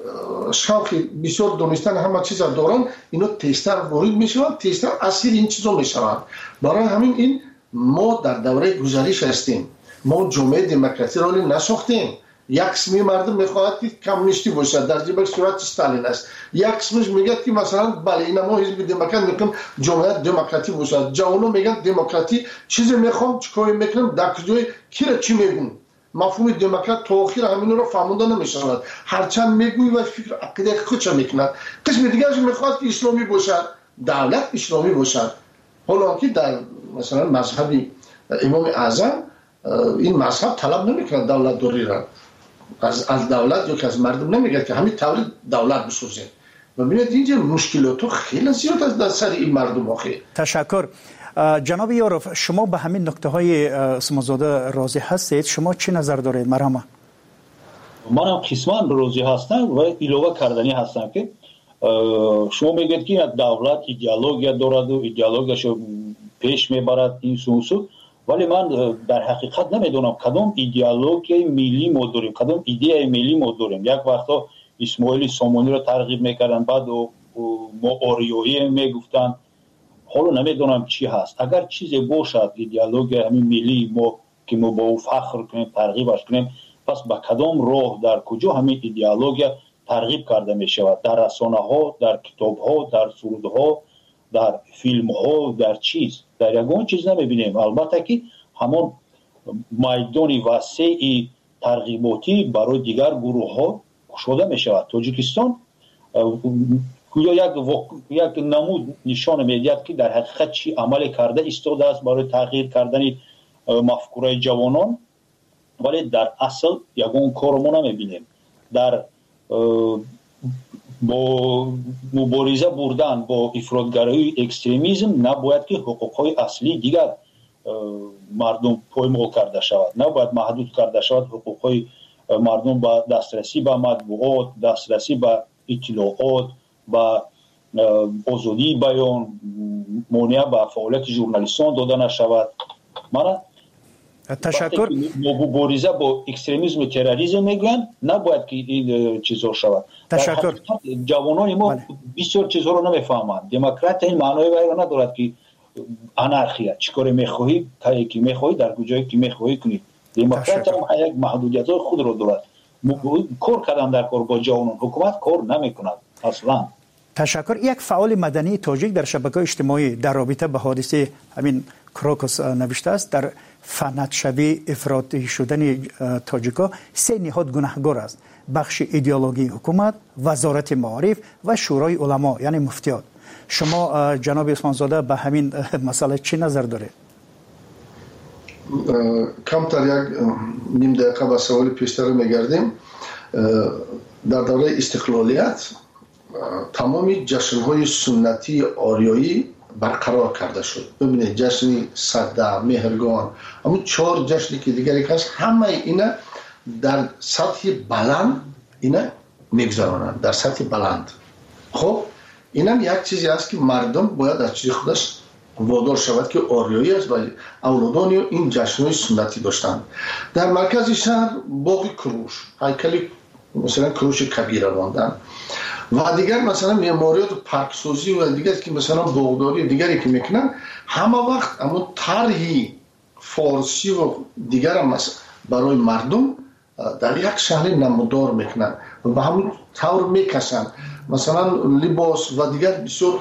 شوق بسیار دونستن همه چیز دارن، اینا تستر وارد میشوند، تستر اسیر این چیزا میشوند. برای همین این ما در دوره گذشته هستیم، ما جامعه دموکراسی را نساختیم. یک قسمی مردم میخواهد که کمونیستی باشد، در جبر صورت استالین است. یک قسمش میگه که مثلا بله این ما حزب دموکرات میگیم جامعه دموکراتی باشد. جوانان میگن دموکراتی چیزی میخوام چیکار میکنم، در کجای کی را چی میگن. مفهوم دموکرات تا آخر همین رو فهمونده نمیشود. هرچند میگوی و فکر عقیده خودش میکند. قسم دیگرش میخواد که اسلامی باشد، دولت اسلامی باشد. حالا که در مثلا مذهب امام اعظم این مذهب طلب نمیکنه دولت دوری را از از دولت یا که از مردم نمیگه که همین طور دولت بسازه. و ببینید اینجا مشکلات خیلی زیاد از در سر این مردم آخه. تشکر. جناب یاروف، شما به همین نکته های عثمانزاده راضی هستید؟ شما چه نظر دارید؟ مرحبا. من هم قسمان راضی هستم و ایلوه کردنی هستم که شما میگید که دولت ایدئولوژی دارد و ایدئولوژیشو پیش میبرد این سوسو، ولی من در حقیقت نمیدونم کدام ایدئولوژی ملی ما داریم، کدام ایده ملی ما داریم. یک وقتا اسماعیل سامانی رو ترغیب میکردن، بعد ما آریایی میگفتن، حالا نمیدونم چی هست. اگر چیزی باشد ایدئولوژی همین ملی ما که ما با او فخر کنیم، ترغیبش کنیم، پس با کدام راه در کجا همین ایدئولوژی ترغیب کرده می شود؟ در رسانه ها، در کتاب ها، در سرود ها، در فیلم ها، در چیز در یگان چیز نمیبینیم. البته که همون میدان وسیع ترغیباتی برای دیگر گروه ها شده می شود. تاجیکستان یا یک یک نمود نشان میدهد که در حقیقت چی عمل کرده ایستاده است برای تغییر کردن مفکوره جوانان، ولی در اصل یگان کار ما نمیبینیم. در با مبارزه بردن با افراطگرایی اکستریمیسم نباید که حقوقهای اصلی دیگر مردم پایمال کرده شود، نباید محدود کرده شود حقوقهای مردم به دسترسی به مطبوعات، دسترسی به اطلاعات، به آزادی بیان، مانع به فعالیت ژورنالیستان داده نشود. من تشکر. مبارزه با اکستریمیسم و تروریسم میگن نباید که این چیزا شود. تشکر. جوانان ما بسیار چیزها رو نمیفهمند. دموکرات این معنای وای ندارد که انارخیا چیکار میخواهی تا کی میخواهی در کجایی که میخواهی کنی. دموکرات هم یک محدودیت‌های خود رو دارد. کار کردن در کار با جوانان، حکومت کار نمیکند اصلا. تشکر. یک فعال مدنی تاجیک در شبکه‌های اجتماعی در رابطه به حادثه همین کروکوس نوشته است در فنتشوی افراطی شدن تاجیکا سه نهاد گناهگار است: بخش ایدئولوژی حکومت، وزارت معارف و شورای علما یعنی مفتیان. شما جناب عثمان زاده به همین مسئله چی نظر دارید؟ کمتر یک نیم دقیقه به سوال پیشتر میگردیم. در دوره استقلالیت تمامی جشن‌های سنتی آریایی برقرار کرده شد. ببینید جشن سده، مهرگان، همون چهار جشنی که دیگری هست، همه اینا در سطح بلند اینا میگذرانند، در سطح بلند. خب اینم یک چیزی است که مردم باید از چیز خودش وادار شود که آریایی است و اولادان این جشن‌های سنتی داشتند. در مرکز شهر باغ کروش، هیکل مثلا کروش کبیره ماندن و دیگر مثلا معماریات و پارکسازی و دیگر که مثلا باغداری دیگری که میکنن، همه وقت اما طرحی فارسی و دیگر هم برای مردم در یک شهر نمودار میکنن و به همون طور میکشن. مثلا لباس و دیگر بسیار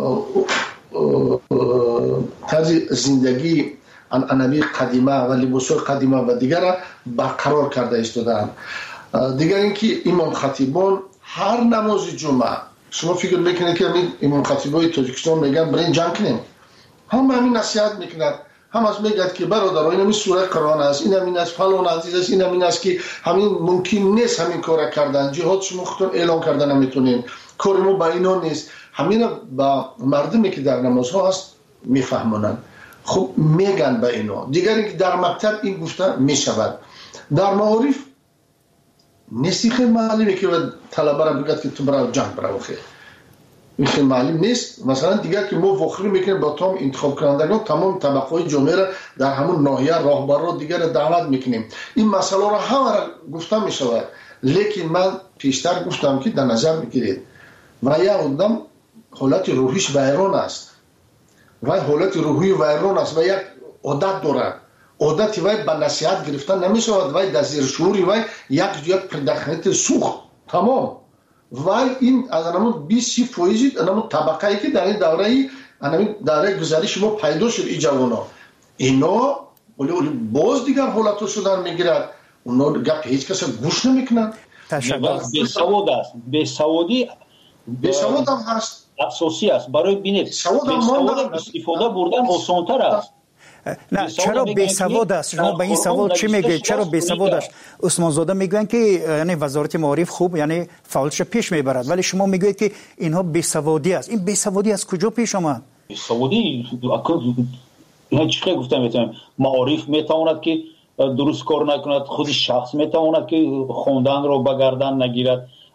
طرز زندگی عنعنوی قدیمه و لباس‌های قدیمه و دیگر برقرار کرده ایستادن. دیگر اینکه امام خطیبان هر نماز جمعه، شما فکر میکنید که امام خطیبای تاجیکستان میگن برین جمع کنیم، هم همین نصیحت میکنند، هم از میگد که برادران این همین سوره قرآن است، این همین است، فلان عزیز است، این همین است که همین ممکن نیست همین کار کردن، جهاد شما خودتون اعلان کردن نمیتونین، کار ما با اینا نیست. همین با مردمی که در نمازها هست میفهمونن، خب میگن به اینا. دیگری که در مکتب این گفته میشود. در معارف نیستی خیلی معلومه که طلبه را بگد که تو برای جنگ برای خیلی این خیلی معلوم نیست. مثلا دیگر که ما وخری میکنیم با تمام انتخاب کنندگان، تمام طبقه جامعه را در همون ناحیه راهبر را دیگر دعوت میکنیم. این مسئله را همه را گفته میشود، لیکن من پیشتر گفتم که در نظر بگیرید و یک آدم حالت روحیش ویران است و حالت روحی ویران است و یک عادت دارد. عادتی وای به نصیحت گرفتن نمیشود، وای در زیر شعوری وای یک یک پرداختنیت سوخت تمام. وای این از همون بیست فیصد همون طبقه‌ای که در این دوره ای همین دوره گذشته ما پیدا شد این جوانا، اینا ولی ولی باز دیگر حالتو شدن میگیرد، اونا گپ هیچ کس گوش نمیکنن. تشکر. بیسواد است، بیسوادی بیسواد هم هست، اساسی است. برای بینید بیسواد استفاده بردن آسان‌تر است. نه چرا بیسواد است؟ شما به این سوال چی میگید؟ چرا بیسواد است؟ عثمان زاده میگن که یعنی وزارت معارف خوب یعنی فعالش پیش میبرد، ولی شما میگوید که اینها بیسوادی است. این بیسوادی از کجا پیش آمد؟ بیسوادی اینا چی گفتم میتونم معارف میتواند که درست کار نکند، خود شخص میتواند که خوندن رو بگردن نگیرد،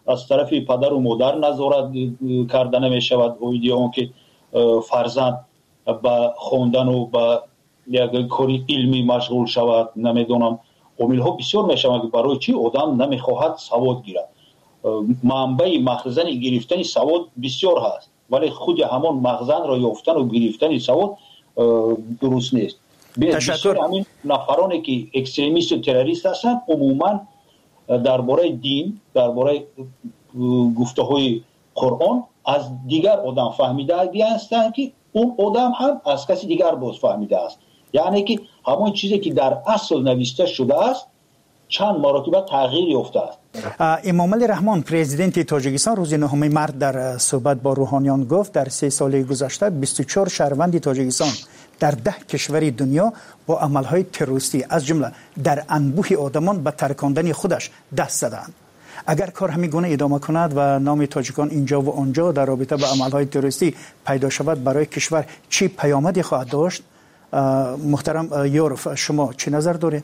از طرف پدر و مادر نظارت کردن می شود اویدی اون که فرزند با خوندن و با یک کاری علمی مشغول شود. نمیدونم عامل ها بسیار می شود که برای چی آدم نمیخواهد سواد گیرد. منبع مخزن گرفتن سواد بسیار هست ولی خود همان مخزن را یافتن و گرفتن سواد درست نیست. تشکر. امام علی رحمان پرزیدنت تاجیکستان روز نهم مارس در صحبت با روحانیان گفت در سه سال گذشته بیست و چهار شهروند تاجیکستان در ده کشور دنیا با عملهای تروریستی از جمله در انبوه آدمان به ترکاندن خودش دست زدند. اگر کار همین گونه ادامه کند و نام تاجیکان اینجا و آنجا در رابطه با عملهای تروریستی پیدا شود برای کشور چی پیامدی خواهد داشت؟ محترم یوروف شما چه نظر دارید؟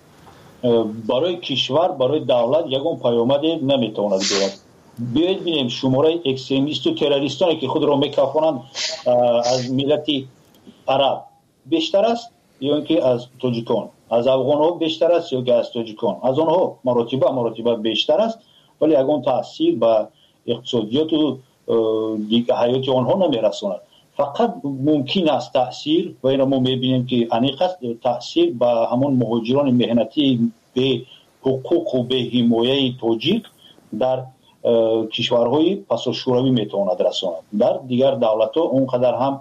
برای کشور، برای دولت یگان پیامدی نمیتواند دارد. بیایید ببینیم شماره اکستریمیست و تروریستانی که خود را میکافانند از ملت عرب بیشتر است یا اینکه از تاجیکان، از افغان ها بیشتر است یا که از تاجیکان، از آنها مراتبه مراتبه بیشتر است ولی یگان تاثیر به اقتصادیات و دیگه حیات آنها نمیرساند. فقط ممکن است تاثیر و این ما میبینیم که انیق است تاثیر به همون مهاجران مهنتی به حقوق و به حمایه تاجیک در کشورهای پس از شوروی میتواند رساند. در دیگر دولت ها اونقدر هم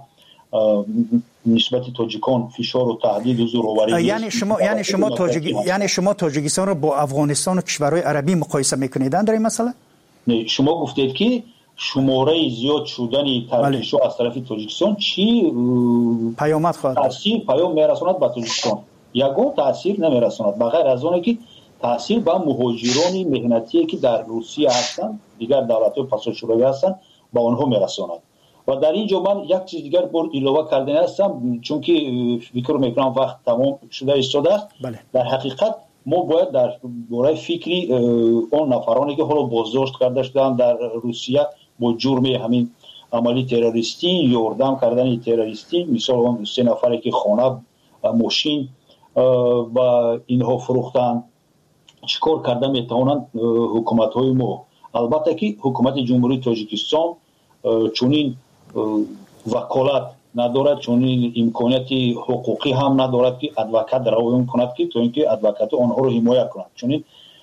نسبت تاجیکان فشار و تهدید و زورآوری یعنی شما یعنی شما تاجیک یعنی شما تاجیکستان رو با افغانستان و کشورهای عربی مقایسه میکنید در این مسئله؟ نه، شما گفتید که شماره زیاد شدن ترکیش از طرف تاجیکستان چی پیامد خواهد تاثیر پیام میرساند به تاجیکستان؟ یگان تاثیر نمیرساند بغیر از اون که تاثیر به مهاجران مهنتی که در روسیه هستند دیگر دولت‌های پس از شوروی هستند با آنها میرساند. و در اینجا من یک چیز دیگر بر علاوه کردن هستم چون که فکر میکنم وقت تمام شده ایستاده است. بله. در حقیقت ما باید در باره فکری اون نفرانی که حالا بازداشت کرده شدن در روسیه با جرم همین عملی تروریستی یاردم کردن تروریستی مثال اون سه نفری که خانه ماشین و اینها فروختن چیکار کرده میتوانند حکومت های ما. البته که حکومت جمهوری تاجیکستان چونین وکالت ندارد چونین امکانیت حقوقی هم ندارد که ادوکات روایت کند که تو اینکه ادوکات آنها رو حمایت کند چونین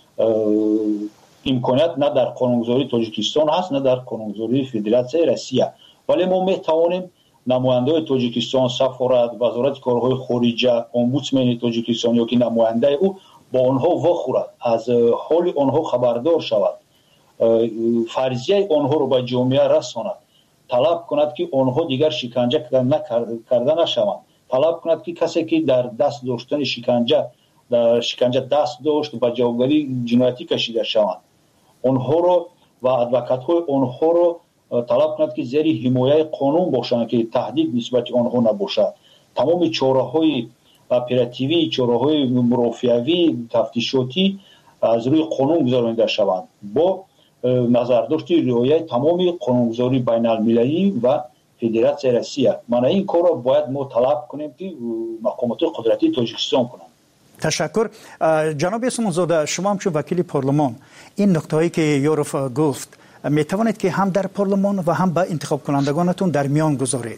امکانیت نه در قانونگذاری تاجیکستان هست نه در قانونگذاری فدراسیون روسیه. ولی ما میتوانیم نماینده تاجیکستان، سفارت، وزارت کارهای خارجه، امبودسمن تاجیکستان یا که نماینده او با آنها واخورد از حال آنها خبردار شود فرضیه آنها رو به جامعه رساند طلب کند که آنها دیگر شکنجه کرده نشوند طلب کند که کسی که در دست داشتن شکنجه در شکنجه دست داشت و جوابگری جنایتی کشیده شوند آنها رو و ادوکات های آنها رو طلب کند که زیر حمایه قانون باشند که تهدید نسبت آنها نباشد. تمام چاره‌های اپراتیوی چاره‌های مرافعوی تفتیشاتی از روی قانون گذرانده شوند با نظرداشت رعایت تمام قانونگذاری بین المللی و فدراسیون روسیه. من این کار را باید ما طلب کنیم که مقامات قدرتی تاجیکستان کنند. تشکر. جناب اسمانزاده شما هم چون وکیل پارلمان این نکته‌ای که یوروف گفت می توانید که هم در پارلمان و هم با انتخاب کنندگانتون در میان گذارید؟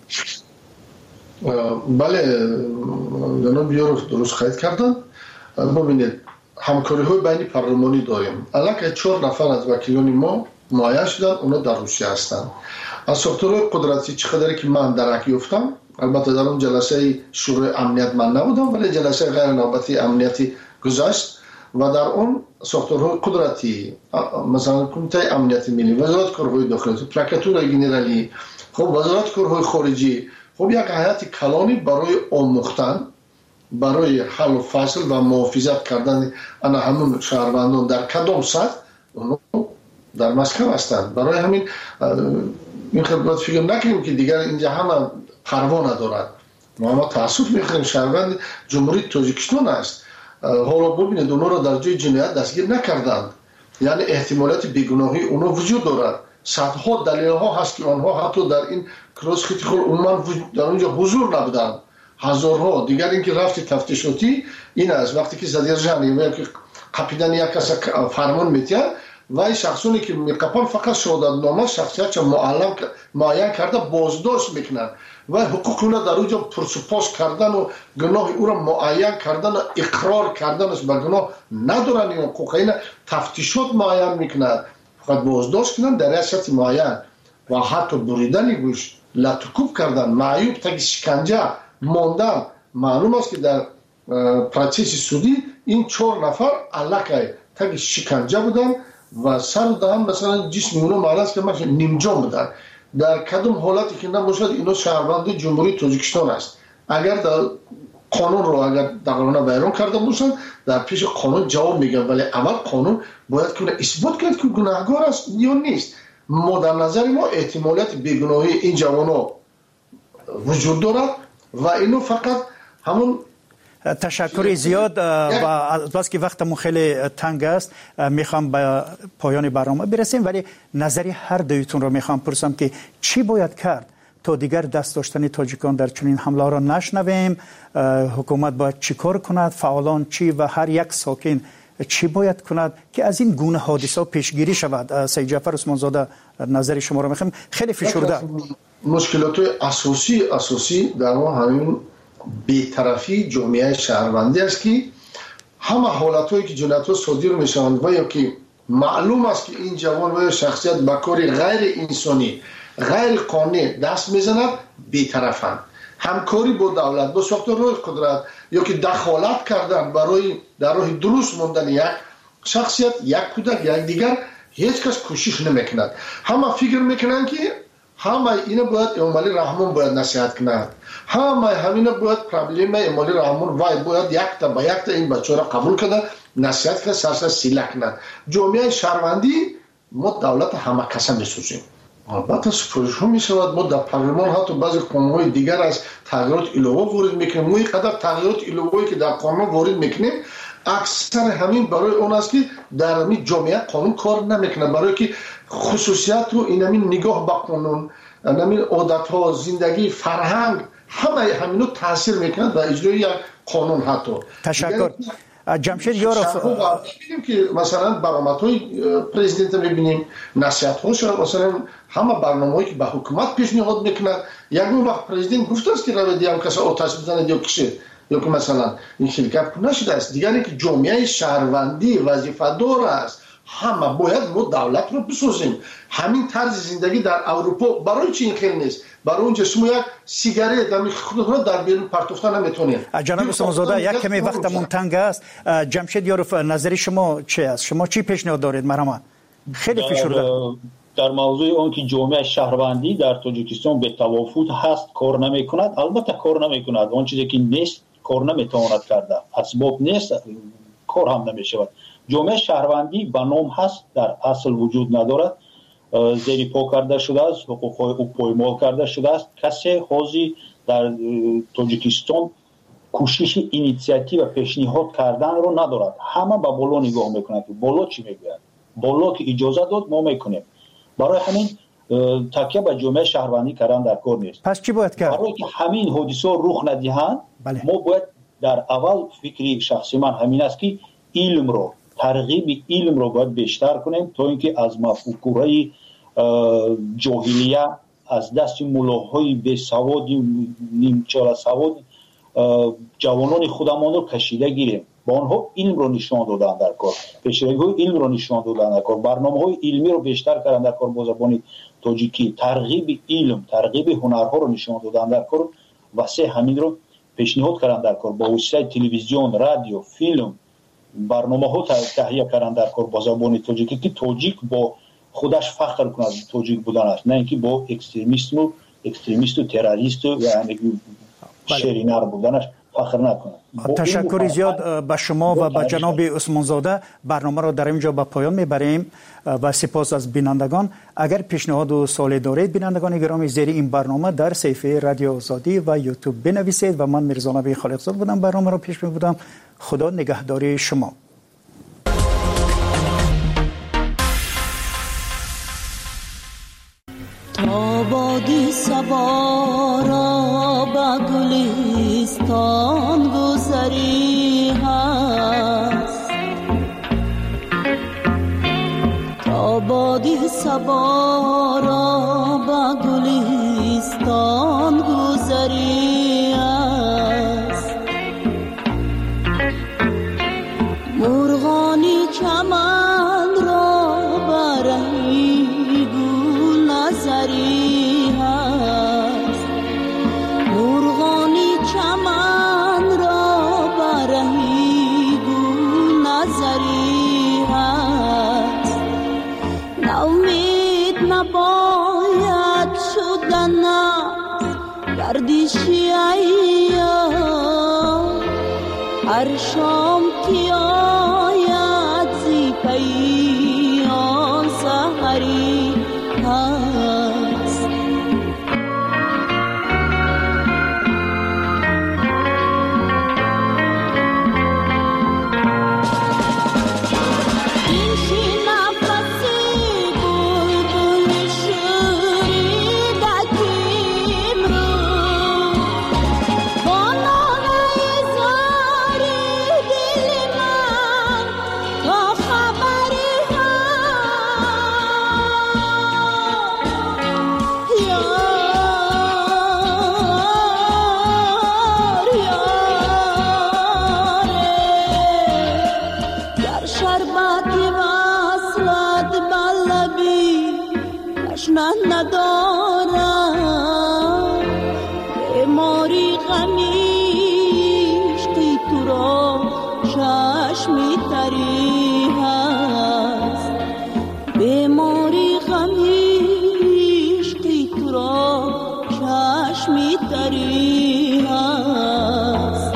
بله جناب یوروف درست خواهید کردن. ببینید همکاری های بین پارلمانی داریم. الان چهار نفر از وکیلان ما معین شدن اونا در روسیه هستند. از ساختارهای قدرتی چقدری که من درک یافتم البته در اون جلسه شورای امنیت من نبودم ولی جلسه غیر نوبتی امنیتی گذشت و در اون ساختارهای قدرتی مثلا کمیته امنیت ملی، وزارت کارهای داخلی، پرکاتور ژنرالی، خب وزارت کارهای خارجی، خب یک هیئت کلانی برای آموختن برای حل و فصل و محافظت کردن انا همون شهروندان در کدام سطح در مسکو هستند. برای همین این خدمت فکر نکنیم که دیگر اینجا همه پروا ندارد. ما تاسف می‌خوریم شهروند جمهوری تاجیکستان است. حالا ببینید اونها را در جای جنایت دستگیر نکردند یعنی احتمالات بیگناهی اونها وجود دارد. صدها دلیل ها هست که آنها حتی در این کراس خیلی خل عموما در اونجا حضور نبودن، هزارها. دیگر اینکه رفت تفتیشاتی این است وقتی که زدیرجان یا که قپیدن یک کس فرمان میتین و این شخصونی که میقپن فقط شهادتنامه شخصیت معلم معین کرده بازداشت میکنن و حقوق اونا در اونجا پرسپاس کردن و گناه او را معین کردن و اقرار کردن است به گناه ندارن. این حقوق اینا تفتیشات معین میکنن، فقط بازداشت کنن در ریاست معین و حتی بریدن گوش، لطکوب کردن، معیوب تا شکنجه ماندن. معلوم است که در پروسس سودی این چهار نفر علاقه تا شکنجه بودن و سر دادن مثلا جسم اونو معلوم که مثلا نیمجان بودن. در کدام حالتی که نباشد اینو شهروند جمهوری تاجیکستان است. اگر در قانون رو اگر دقیقاً بیان کرده باشن در پیش قانون جواب میگن، ولی اول قانون باید که اثبات کرد که گناهکار است یا نیست. ما در نظر ما احتمالات بیگناهی این جوانو وجود دارد و اینو فقط همون. تشکر زیاد و بس که وقتمون خیلی تنگ است میخوام به پایان برنامه برسیم، ولی نظری هر دویتون رو میخوام پرسم که چی باید کرد تا دیگر دست داشتن تاجیکان در چنین حمله را نشنویم؟ حکومت باید چی کار کند؟ فعالان چی و هر یک ساکن چی باید کند که از این گونه حادثه پیشگیری شود؟ سید جعفر عثمان زاده نظر شما رو میخوام. خیلی فشرده. مشکلات اساسی اساسی در ما همین بی‌طرفی جامعه شهروندی است که همه حالتایی که جنایت‌ها صادر میشوند و یا که معلوم است که این جوان و شخصیت به کاری غیر انسانی غیر قانونی دست میزند بی‌طرفند. همکاری با دولت با ساختارهای قدرت یا که دخالت کردن برای در راه درست ماندن یک شخصیت، یک کودک، یک دیگر، هیچ کس کوشش نمیکند. همه فکر میکنند که همه اینا باید امالی رحمان باید نصیحت کند، همه همینا باید پرابلم امالی رحمان وای باید یک تا با یک تا این بچه را قبول کنه نصیحت کنه سرسر سیله کنه. جامعه شهروندی ما دولت همه کسا بسوزیم. البته سپورش ها می شود ما در پارلمان حتی بعضی قانون‌های دیگر از تغییرات الهه وارد میکنیم. ما اینقدر تغییرات الهه‌ای که در قانون وارد میکنیم اکثر همین برای اون است که در همین جامعه قانون کار نمیکنه، برای که خصوصیت و این همین نگاه به قانون، همین عادت ها، زندگی، فرهنگ همه همینو تاثیر میکنه در اجرای یک قانون. حتی تشکر. جمشید یاروف میبینیم که مثلا برآمدهای پرزیدنت میبینیم، نصیحت‌هاش مثلا همه برنامه‌ای که به حکومت پیشنهاد میکنه. یک وقت پرزیدنت گفته است که روی هم کسا آتش بزنه یا کشه یا که مثلا این خیلی گپ نشده است. دیگر اینکه جامعه شهروندی وظیفه دار است، همه باید ما دولت رو بسازیم. همین طرز زندگی در اروپا برای چی این خیلی نیست؟ برای اونجا شما یک سیگارت در خودتون در بیرون پرتوفتن نمیتونید. جناب عثمانزاده یک کمی وقتمون تنگ است. جمشید یاروف نظر شما چی است؟ شما چی پیشنهاد دارید؟ مرحبا. خیلی فشرده. در موضوع اون که جامعه شهروندی در تاجیکستان به توافق هست کار نمیکند، البته کار نمیکند. اون چیزی که نیست کار نمیتواند کرده، اسباب نیست کار هم نمیشود. جامعه شهروندی به نام هست در اصل وجود ندارد، زیر پا کرده شده است، حقوق‌های او پایمال کرده شده است. کسی حاضر در تاجیکستان کوشش اینیشیاتیو و پیشنهاد کردن رو ندارد. همه به بالا نگاه میکنند که بالا چی میگوید، بالا که اجازه داد ما میکنیم. برای همین تکیه به جامعه شهروندی کردن در کار نیست. پس چی باید کرد؟ برای که همین حادثه رخ ندهند بله. ما باید در اول فکری شخصی من همین است که علم رو ترغیب علم رو باید بیشتر کنیم تا اینکه از مفکورهای جاهلیه از دست ملاهای بی سواد نیمچاره سواد جوانان خودمان رو کشیده گیریم. با آنها علم رو نشان دادن در کار، پیشروی علم رو نشان دادن در کار، برنامه‌های علمی رو بیشتر کردن در کار با زبان تاجیکی، ترغیب علم، ترغیب هنرها رو نشان دادن در کار و سه همین رو پیشنهاد کردن در کار با وسیله تلویزیون، رادیو، فیلم برنامه‌ها تهیه کردن در کار با زبان تاجیکی که تاجیک با خودش فخر کنه تاجیک بودن است، نه اینکه با اکستریمیسم و اکستریمیست و تروریست و یعنی شرینر بودنش فخر نکنه. تشکر زیاد به شما و به جناب عثمانزاده. برنامه را در اینجا به پایان میبریم و سپاس از بینندگان. اگر پیشنهاد و سوالی دارید بینندگان گرامی زیر این برنامه در صفحه رادیو آزادی و یوتیوب بنویسید و من میرزا نبی خالقزاد بودم برنامه را پیش میبردم. خدا نگهداری شما. تا بادی صبا را به گلستان گذری هست، تا بادی صبا را به گلستان گذری هست. مرغانی چمن را برهی گل نظری هست، مرغانی چمن را برهی گل نظری هست. ناامید نباید شدن گردشی ایام، هر شام که آید زی پیان سحری هست. این شی نفسی بلبل شوریده کیم رو، با ناله زاری دل من تا خبری هست. یار یاره، گر شربتی وصلت بلبی تشنه ندارم، بیماری غمیشتی تو را چشمی تری هست، بیماری غمیشتی تو را چشمی تری هست.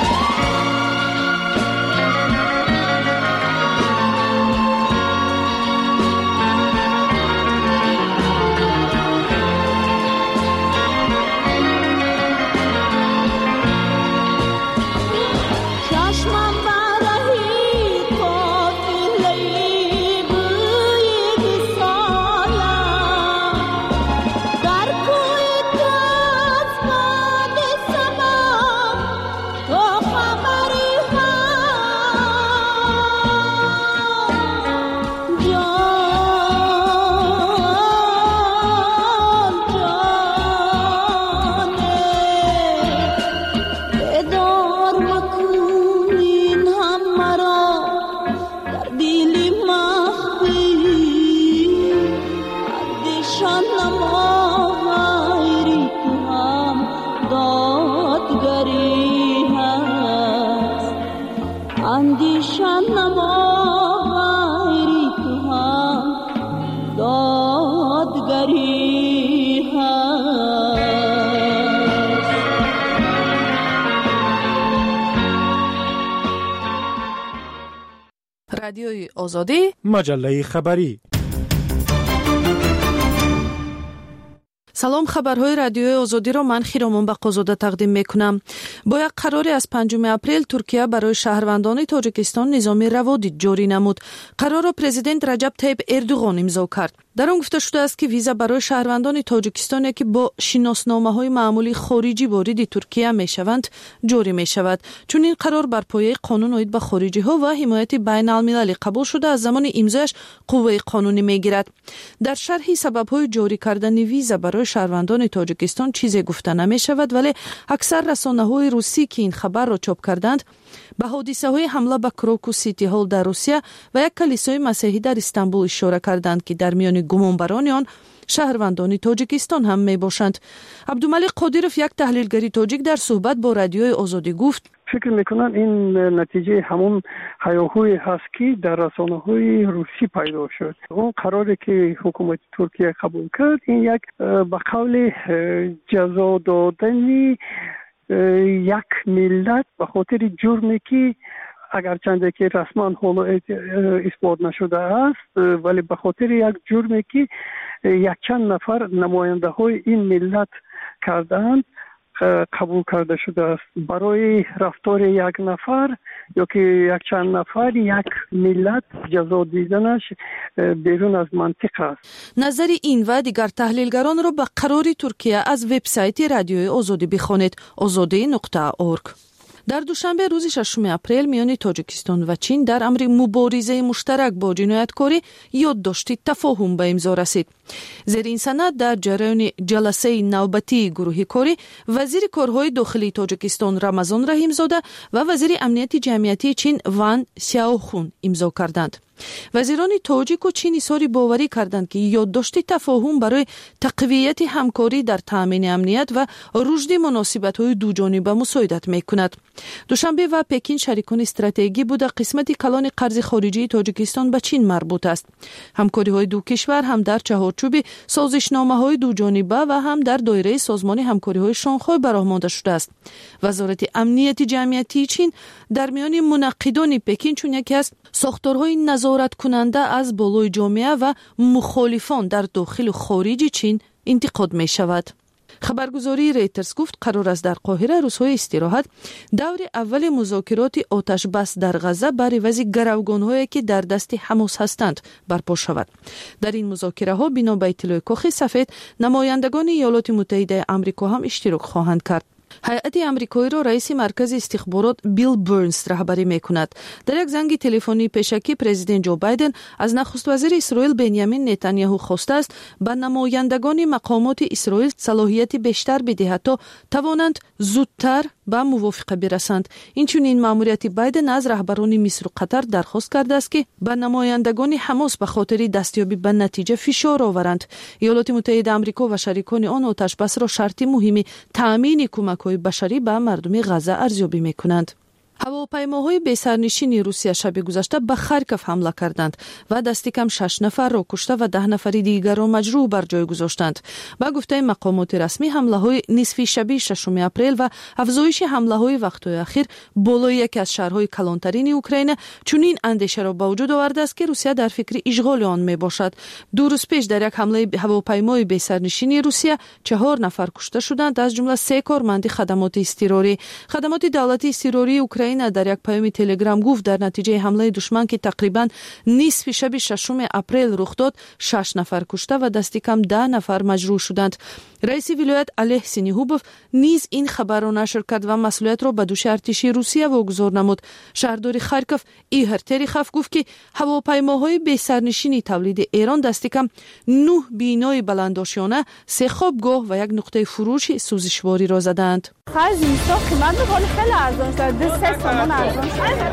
چشمم برهی قافله‌ای بوی وصالم، در کوی تاز باد سمام تا خبری هست. جان جانه، بدار مکنین هم مرا در دل مخفی، اندیشان نما غیری تو هم دادگری هست، اندیشان نما غیری تو هم دادگری هست. رادیوی آزادی، مجله خبری. سلام، خبرهای رادیوی آزادی را من خیرامون بقازاده تقدیم میکنم. با یک قراری از پنجم اپریل ترکیه برای شهروندان تاجیکستان نظام روادید جاری نمود. قرار را پرزیدنت رجب طیب اردوغان امضا کرد. در آن گفته شده است که ویزا برای شهروندان تاجیکستان که با شناسنامه‌های معمولی خارجی وارد ترکیه میشوند جاری میشود، چون این قرار بر پایه قانون عاید به خارجی‌ها و حمایت بین المللی قبول شده از زمان امضایش قوه قانونی میگیرد. در شرح سبب‌های جاری کردن ویزا برای شهروندان تاجیکستان چیزی گفته نمیشود، ولی اکثر رسانه‌های روسی که این خبر را چاپ کردند به حادثه‌های حمله به کروکوس سیتی هال در روسیه و یک کلیسای مسیحی در استانبول اشاره کردند که در میان گمانبران آن شهروندان تاجیکستان هم می باشند. عبدالملک قادیروف، یک تحلیلگر تاجیک، در صحبت با رادیوی آزادی گفت فکر میکنم این نتیجه همون هیاهوی هست که در رسانه‌های روسی پیدا شد. اون قراری که حکومت ترکیه قبول کرد این یک به قول جزا دادن یک ملت به خاطر جرمی که اگرچند که رسما حالا اثبات نشده است، ولی به خاطر یک جرمی که یک چند نفر نماینده های این ملت کردند قبول کرده شده است. برای رفتار یک نفر یا که یک چند نفر یک ملت جزا دیدنش بیرون از منطق است. نظر این و دیگر تحلیلگران را به قرار ترکیه از وبسایت رادیوی آزادی بخوانید: آزادی نقطه اورگ. در دوشنبه روز ششم اپریل میان تاجیکستان و چین در امر مبارزه مشترک با جنایتکاری یادداشت تفاهم به امضا رسید. زیر این سند در جریان جلسه نوبتی گروه کاری وزیر کارهای داخلی تاجیکستان رمضان رحیمزاده و وزیر امنیت جمعیتی چین وان سیاوخون امضا کردند. وزیران تاجیک و چین اظهار باوری کردند که یادداشت تفاهم برای تقویت همکاری در تامین امنیت و رشد مناسبت‌های دوجانبه مساعدت می‌کند. دوشنبه و پکین شریکان استراتژیکی بوده قسمت کلان قرض خارجی تاجیکستان به چین مربوط است. همکاری‌های دو کشور هم در چهارچوب سازشنامه‌های دوجانبه و هم در دایره سازمان همکاری‌های شانگهای برآورده شده است. وزارت امنیت جمعیتی چین در میان منعقدان پکین چون یکی از ساختارهای نظارت کننده از بالای جامعه و مخالفان در داخل و خارج چین انتقاد می شود. خبرگزاری ریترز گفت قرار است در قاهره روزهای استراحت دور اول مذاکرات آتش بس در غزه بر عوض گروگان‌هایی که در دست حماس هستند برپا شود. در این مذاکره ها بنا به اطلاع کاخ سفید نمایندگان ایالات متحده آمریکا هم اشتراک خواهند کرد. هیئت آمریکایی را رئیس مرکز استخبارات بیل برنز رهبری می‌کند. در یک زنگ تلفنی پیشکی پرزیدنت جو بایدن از نخست وزیر اسرائیل بنیامین نتانیاهو خواسته است به نمایندگان مقامات اسرائیل صلاحیت بیشتر بدهد تا توانند زودتر به موافقه برسند. اینچنین مأموریت بایدن از رهبران مصر و قطر درخواست کرده است که به نمایندگان حماس به خاطر دستیابی به نتیجه فشار آورند. ایالات متحده آمریکا و شریکان آن آتش بس را شرط مهمی تأمین کمک‌های بشری به مردم غزه ارزیابی می‌کنند. هواپیماهای بی‌سرنشین روسیه شب گذشته به خارکوف حمله کردند و دست کم شش نفر را کشته و ده نفر دیگر را مجروح بر جای گذاشتند. با گفته مقامات رسمی حمله‌های نصف شب ششم اپریل و افزایش حمله‌های وقت‌های اخیر بالای یکی از شهرهای کلانترین اوکراین چنین اندیشه را به وجود آورده است که روسیه در فکر اشغال آن میباشد. دو روز پیش در یک حمله هواپیمای بی‌سرنشین روسیه چهار نفر کشته شدند، از جمله سه کارمند خدمات اضطراری. خدمات دولتی اضطراری اوکراین در یک پیام تلگرام گفت در نتیجه حمله دشمن که تقریبا نصف شب ششم اپریل رخ داد شش نفر کشته و دست کم ده نفر مجروح شدند. رئیس ولایت علیه سینیهوبوف نیز این خبر را نشر کرد و مسئولیت را به دوش ارتشی روسیه واگذار نمود. شهردار خارکوف ایهر تریخوف گفت که هواپیماهای بی‌سرنشین تولید ایران دست کم نه بینای بلندآشیانه، سه خوابگاه و یک نقطه فروش سوزشواری را زدند. خرج اینستا قیمت می‌کنه خیلی ارزان شد. دو سه تومان ارزان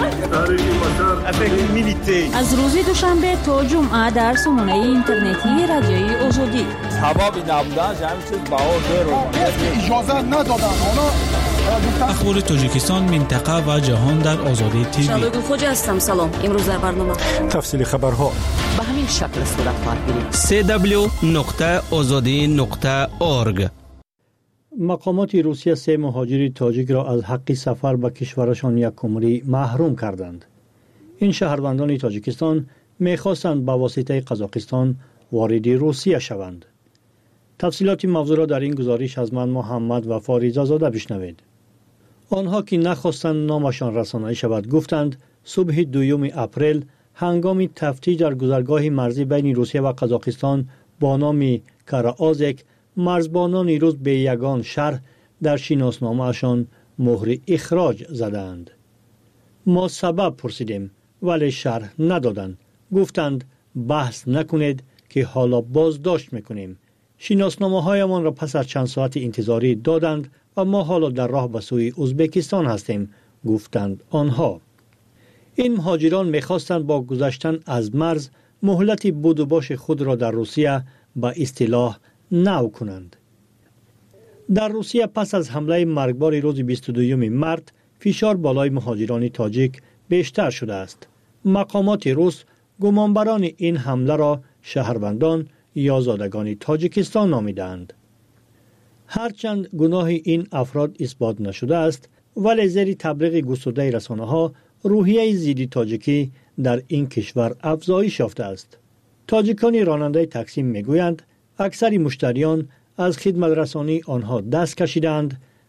شد. از روز دوشنبه تا جمعه در سامانه اینترنتی رادیوی آزادی. هوا بی نبودن جمع چیز بهار رو اجازه ندادن. اخبار تاجیکستان، منطقه و جهان در آزادی تیوی. شبگو خوجا هستم. سلام. امروز در برنامه تفصیل خبرها به همین شکل صورت خواهد گرفت. سی دبلیو نقطه آزادی نقطه اورگ. مقامات روسیه سه مهاجر تاجیک را از حق سفر به کشورشان یک عمری محروم کردند. این شهروندان تاجیکستان می‌خواستند با واسطه قزاقستان وارد روسیه شوند. تفصیلات موضوع را در این گزارش از من محمد و فاریزه زاده بشنوید. آنها که نخواستند نامشان رسانه‌ای شود گفتند صبح دوم اپریل هنگام تفتیش در گذرگاه مرزی بین روسیه و قزاقستان با نام کارآزک مرزبانان روز به یگان شهر در شناسنامه‌شان مهر اخراج زدند. ما سبب پرسیدیم ولی شرح ندادند. گفتند بحث نکنید که حالا بازداشت میکنیم. شناسنامه‌هایمان را پس از چند ساعت انتظاری دادند و ما حالا در راه به سوی ازبکستان هستیم، گفتند آنها. این مهاجران میخواستند با گذشتن از مرز مهلت بود و باش خود را در روسیه با اصطلاح نو کنند. در روسیه پس از حمله مرگبار روز بیست و دوم مارس فشار بالای مهاجران تاجیک بیشتر شده است. مقامات روس گمانبران این حمله را شهروندان یا زادگان تاجیکستان نامیدند. هرچند گناه این افراد اثبات نشده است، ولی زیر تبلیغ گسترده رسانه‌ها روحیه ضد تاجیکی در این کشور افزایش یافته است. تاجیکان راننده تاکسی میگویند اکثر مشتریان از خدمت رسانی آنها دست کشیدند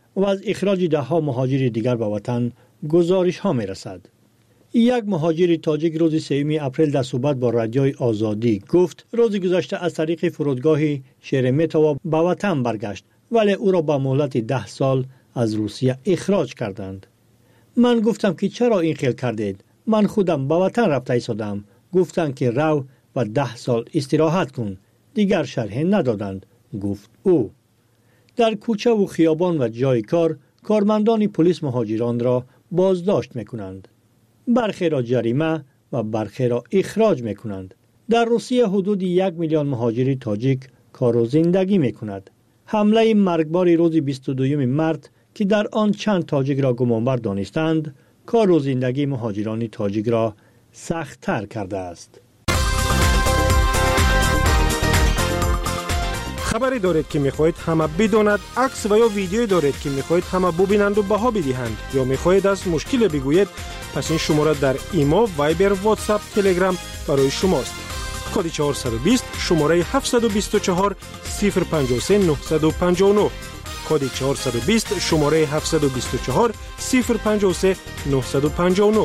و از اخراج ده ها مهاجر دیگر به وطن گزارش ها می رسد. یک مهاجر تاجیک روز سوم اپریل در صحبت با رادیوی آزادی گفت روز گذشته از طریق فرودگاه شرمتوو به وطن برگشت ولی او را با مهلت ده سال از روسیه اخراج کردند. من گفتم که چرا این خیل کردید؟ من خودم به وطن رفته ایستادم. گفتند که رو و ده سال استراحت کن. دیگر شرح ندادند، گفت او. در کوچه و خیابان و جای کار کارمندان پلیس مهاجران را بازداشت میکنند. برخی را جریمه و برخی را اخراج میکنند. در روسیه حدود یک میلیون مهاجر تاجیک کار و زندگی میکند. حمله مرگبار روز بیست و دوم مارس که در آن چند تاجیک را گمانبر دانستند، کار و زندگی مهاجران تاجیک را سخت‌تر کرده است. خبری دارید که میخواهید همه بداند، عکس و یا ویدیویی دارید که میخواهید همه ببینند و بها بدهند یا میخواهید از مشکل بگویید، پس این شماره در ایما، وایبر، واتساپ، تلگرام برای شماست. کد چهارصد و بیست شماره هفتصد و بیست و چهار صفر پنجاه و سه نهصد و پنجاه و نه. کد چهارصد و بیست شماره هفتصد و بیست و چهار صفر پنجاه و سه نهصد و پنجاه و نه.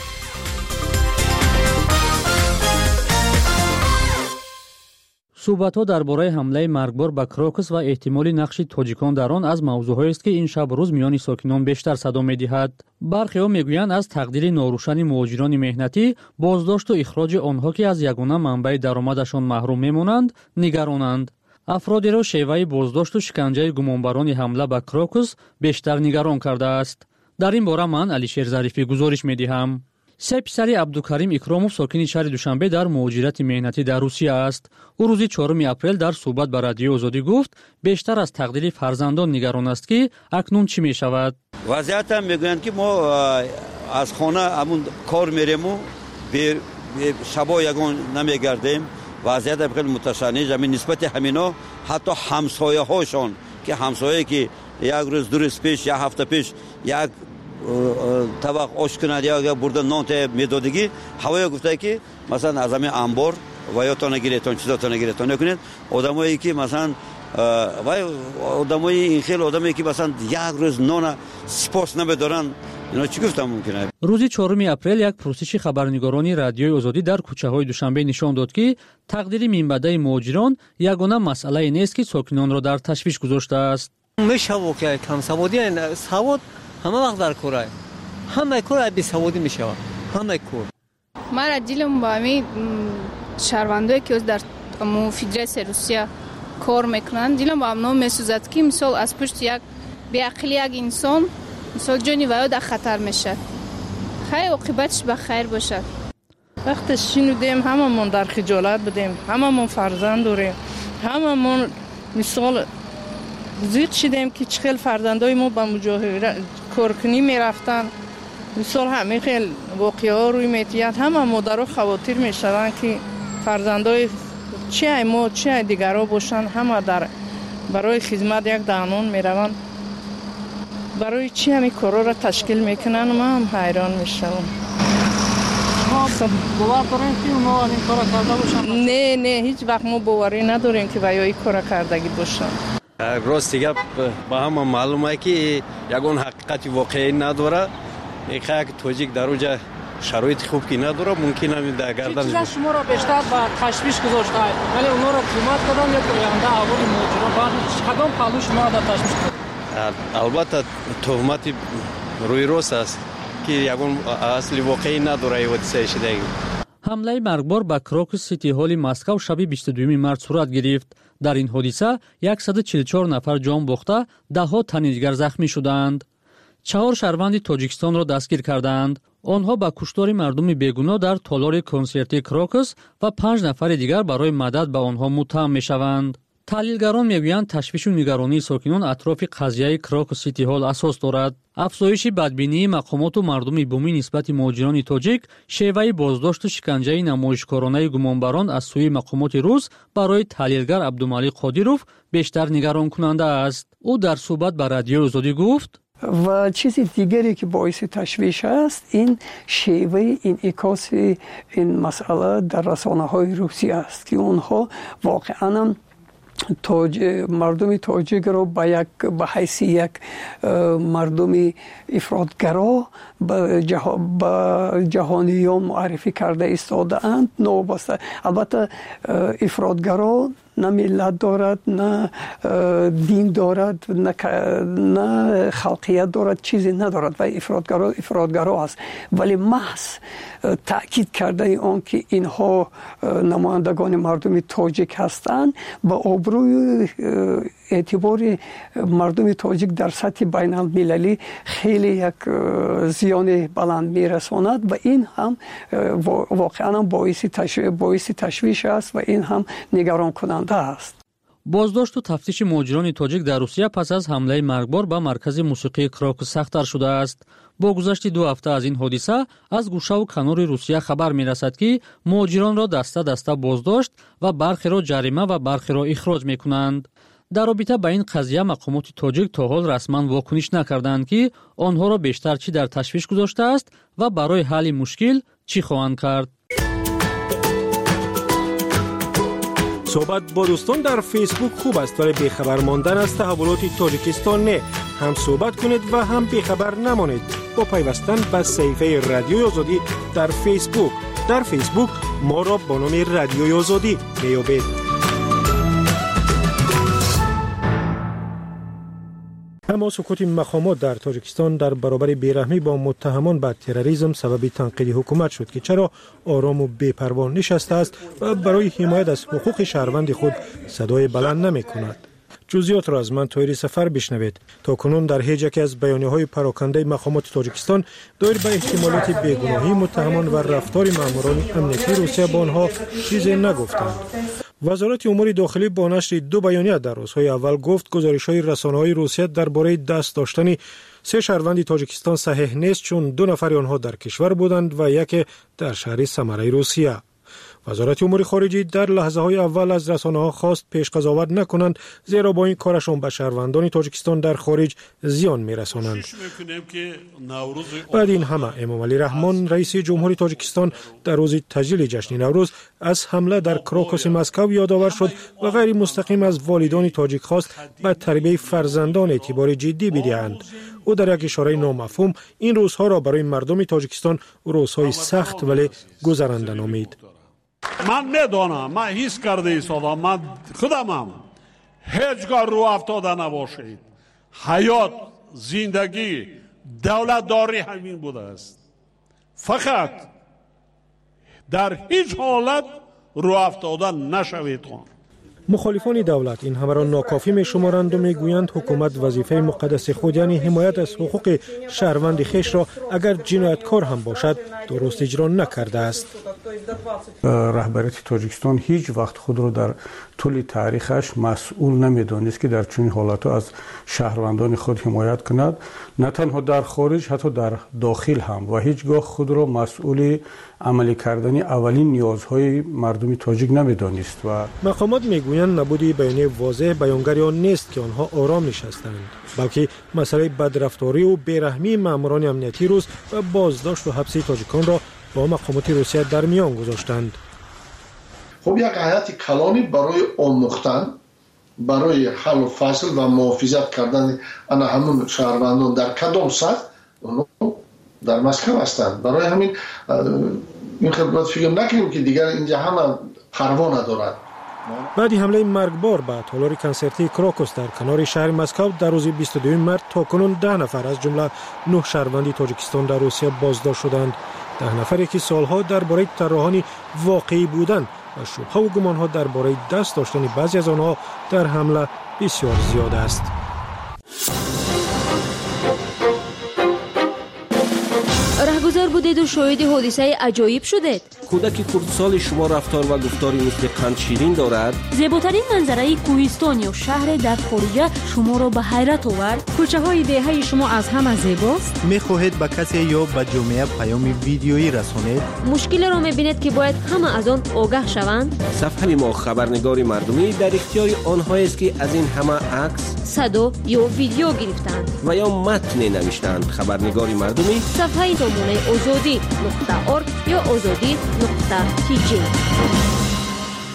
صحبت‌ها درباره حمله مرگبار به کروکس و احتمال نقش تاجیکان در آن از موضوعی است که این شب روز میان ساکنان بیشتر صدا می‌دهد. برخی‌ها میگویند از تقدیر ناروشن مهاجران مهنتی، بازداشت و اخراج آنها که از یگانه منبع درآمدشان محروم میمانند، نگرانند. افرادی را شیوه بازداشت و شکنجه گمانبران حمله به کروکس بیشتر نگران کرده است. در این باره من علیشیر ظریفی گزارش می‌دهم. سه پسر عبدالکریم اکراموف ساکن شهر دوشنبه در مهاجرت مهنتی در روسیه است. او روز چهارم اپریل در صحبت با رادیو آزادی گفت بیشتر از تقدیر فرزندان نگران است که اکنون چی می شود. وضعیت هم میگویند که ما از خانه همون کار میریم و به شبا یگان نمیگردیم. وضعیت خیلی متشنج همین نسبت همینا، حتی همسایه هاشون که همسایه که یک روز دو روز پیش یا هفته پیش یک طبق آش کند یا برده نان میدادگی، هوای گفته که مثلا از همین انبار و یا تا نگیرتون چیزا تا نگیرتون نکنید. آدمایی که مثلا وای آدمای این خیلی آدمایی که مثلا یک روز نان سپاس نمیدارن، اینا چی گفتم ممکنه. روز چهارم اپریل یک پرسش خبرنگارانی رادیوی آزادی در کوچه‌های دوشنبه نشان داد که تقدیر منبع مهاجران یگانه مسئله نیست که ساکنان را در تشویش گذاشته است. میشه که کم سوادی سواد همه وقت در کوره، همه کوره بی سوادی میشه، همه کور. ما را دیلم با می شهروندایی که در فدراسیون روسیه کار میکنن، دیلم با هم میسوزد که مثلا از پشت یک بی‌عقلی یک انسان مثلا جانی وای در خطر میشه. خیر عاقبتش به خیر باشه. وقتی شنیدیم هممون در خجالت بودیم، هممون فرزند داریم، هممون مثال زیاد شدیم که چخیل فرزندای ما به مجاهره کارکنی میرفتن. مثال همه خیل واقعه ها روی میتیاد، همه مادر و خواتر میشدن که فرزندای چه ما چه دیگر ها باشن، همه در برای خدمت یک دانون میروند. برای چی همین کارا را تشکیل میکنن ما هم حیران میشم. باور داریم که اونا این کارا کرده باشن؟ نه نه هیچ وقت ما باوری نداریم که وای کارا کردگی باشن. راستی گپ با هم معلومه که یگان حقیقت واقعی نداره. میخواد که تاجیک در اونجا شرایط خوب کی نداره، ممکنه در گردن چیزا شما را بیشتر با تشویش گذاشته ولی اونا را حکومت کردن یا پرونده اول مهاجران بعد کدام پهلو شما را در تشویش کرد؟ البته تهمت روی راست است که یگان اصلی واقعی نداره. حادثه شده حمله مرگبار به کروکس سیتی هال مسکو شب بیست و دوم مارس صورت گرفت. در این حادثه صد و چهل و چهار نفر جان باخته، ده ها تن دیگر زخمی شدند. چهار شهروند تاجیکستان را دستگیر کردند. آنها با کشتار مردم بیگناه در تالار کنسرتی کروکس و پنج نفر دیگر برای مدد به آنها متهم میشوند. تحلیلگران میگویند تشویش و نگرانی ساکنان اطراف قضیه کروکس سیتی هال اساس دارد. افزایش بدبینی مقامات و مردم بومی نسبت مهاجران تاجیک، شیوه بازداشت و شکنجه نمایشکارانه گمانبران از سوی مقامات روس برای تحلیلگر عبدالملیک قادیروف بیشتر نگران کننده است. او در صحبت با رادیو آزادی گفت و چیز دیگری که باعث تشویش است این شیوه انعکاس این مسئله در رسانه‌های روسی است که اونها واقعاً توج مردم تاجیک رو به یک به حیث یک مردم افراطگرا به جهانیان معرفی کرده ایستاده اند. نوبسته البته افراطگرا نه ملت دارد، نه دین دارد، نه نه خلقیت دارد، چیزی ندارد و افراطگرا افراطگرا است. ولی محض تأکید کرده آن که اینها نمایندگان مردم تاجیک هستند با آبروی اعتبار مردم تاجیک در سطح بین المللی خیلی یک زیان بلند میرساند و این هم واقعا باعث تشویش باعث تشویش است و این هم نگران کننده است. بازداشت و تفتیش مهاجران تاجیک در روسیه پس از حمله مرگبار به مرکز موسیقی کراکوس سخت‌تر شده است. با گذشت دو هفته از این حادثه از گوشه و کنار روسیه خبر می‌رسد که مهاجران را دسته دسته بازداشت و برخی را جریمه و برخی را اخراج می‌کنند. در رابطه با این قضیه مقامات تاجیک تا حال رسما واکنش نکردند که آنها را بیشتر چی در تشویش گذاشته است و برای حل مشکل چی خواهند کرد. صحبت با دوستان در فیسبوک خوب است ولی بیخبر ماندن از تحولات تاجیکستان نه. هم صحبت کنید و هم بیخبر نمانید با پیوستن به صفحه رادیوی آزادی در فیسبوک. در فیسبوک ما را با نام رادیوی آزادی میابید. اما سکوت مقامات در تاجیکستان در برابر بیرحمی با متهمان به تروریسم سبب تنقید حکومت شد که چرا آرام و بی‌پروا نشسته است و برای حمایت از حقوق شهروند خود صدای بلند نمی کند. جزئیات را از من طاهر سفر بشنوید. تا کنون در هیچ یک از بیانیه‌های پراکنده مقامات تاجیکستان دایر به احتمالات بیگناهی متهمان و رفتار ماموران امنیتی روسیه با آنها چیزی نگفتند. وزارت امور داخلی با نشر دو بیانیه در روزهای اول گفت گزارش‌های رسانه‌های روسیه درباره دست داشتن سه شهروند تاجیکستان صحیح نیست چون دو نفر آنها در کشور بودند و یک در شهر سمره روسیه. وزارت امور خارجه در لحظه‌های اول از رسانه‌ها خواست پیش قضاوت نکنند زیرا با این کارشان به شهروندان تاجیکستان در خارج زیان می‌رسانند. بعد این همه امام علی رحمان رئیس جمهوری تاجیکستان در روز تجلیل جشن نوروز از حمله در کراکوس مسکو یادآور شد و غیر مستقیم از والدان تاجیک خواست به تربیت فرزندان اعتبار جدی بدهند. او در یک اشاره نامفهوم این روزها را برای مردم تاجیکستان روزهای سخت ولی گذرنده نامید. من میدانم، من حس کرده ایستادم، من خودمم هیچگاه رو افتاده نباشید. حیات، زندگی، دولتداری همین بوده است. فقط در هیچ حالت رو افتاده نشوید. مخالفان دولت این همه را ناکافی می شمارند و می گویند حکومت وظیفه مقدس خود یعنی حمایت از حقوق شهروند خیش را اگر جنایتکار هم باشد درست اجرا نکرده است. رهبریت تاجیکستان هیچ وقت خود را در طول تاریخش مسئول نمی‌دانست که در چنین حالات از شهروندان خود حمایت کند، نه تنها در خارج حتی در داخل هم، و هیچگاه خود را مسئول عملی کردن اولین نیازهای مردم تاجیک نمی‌دانست. و مقامات میگویند نبود بیانیه واضح بیانگر آن نیست که آنها آرام نشستند، بلکه مسئله بدرفتاری و بیرحمی ماموران امنیتی روس و بازداشت و حبس تاجیکان را با مقامات روسیه در میان گذاشتند. خب یک هیئت کلانی برای آموختن، برای حل و فصل و محافظت کردن انا همون شهروندان در کدام سطح در مسکو هستند. برای همین این خدمت فکر نکنیم که دیگر اینجا همه پروا ندارد. بعد حمله مرگبار به تالار کنسرتی کراکوس در کنار شهر مسکو در روز بیست و دو مارس تاکنون ده نفر از جمله نه شهروند تاجیکستان در روسیه بازداشت شدند. ده نفری که سالها درباره طراحان واقعی بودند و شبهه و گمانها درباره دست داشتن بعضی از آنها در حمله بسیار زیاد است. رهگذر بودید و شاهد حادثه عجایب شدید. کودک کردسال شما رفتار و گفتاری مثل قند شیرین دارد. زیباترین منظره کوهستان یا شهر در خارج شما را به حیرت آورد. کوچه های دهه شما از همه زیباست. میخواهید به کسی یا به جامعه پیام ویدیویی رسانید؟ مشکل را میبینید که باید همه از آن آگاه شوند. صفحه ما خبرنگار مردمی در اختیار آنها است که از این همه عکس، صدا یا ویدیو گرفتند و یا متن نوشتند. خبرنگار مردمی صفحه سامانه آزادی نقطه ارگ یا آزادی نقطه تی جی.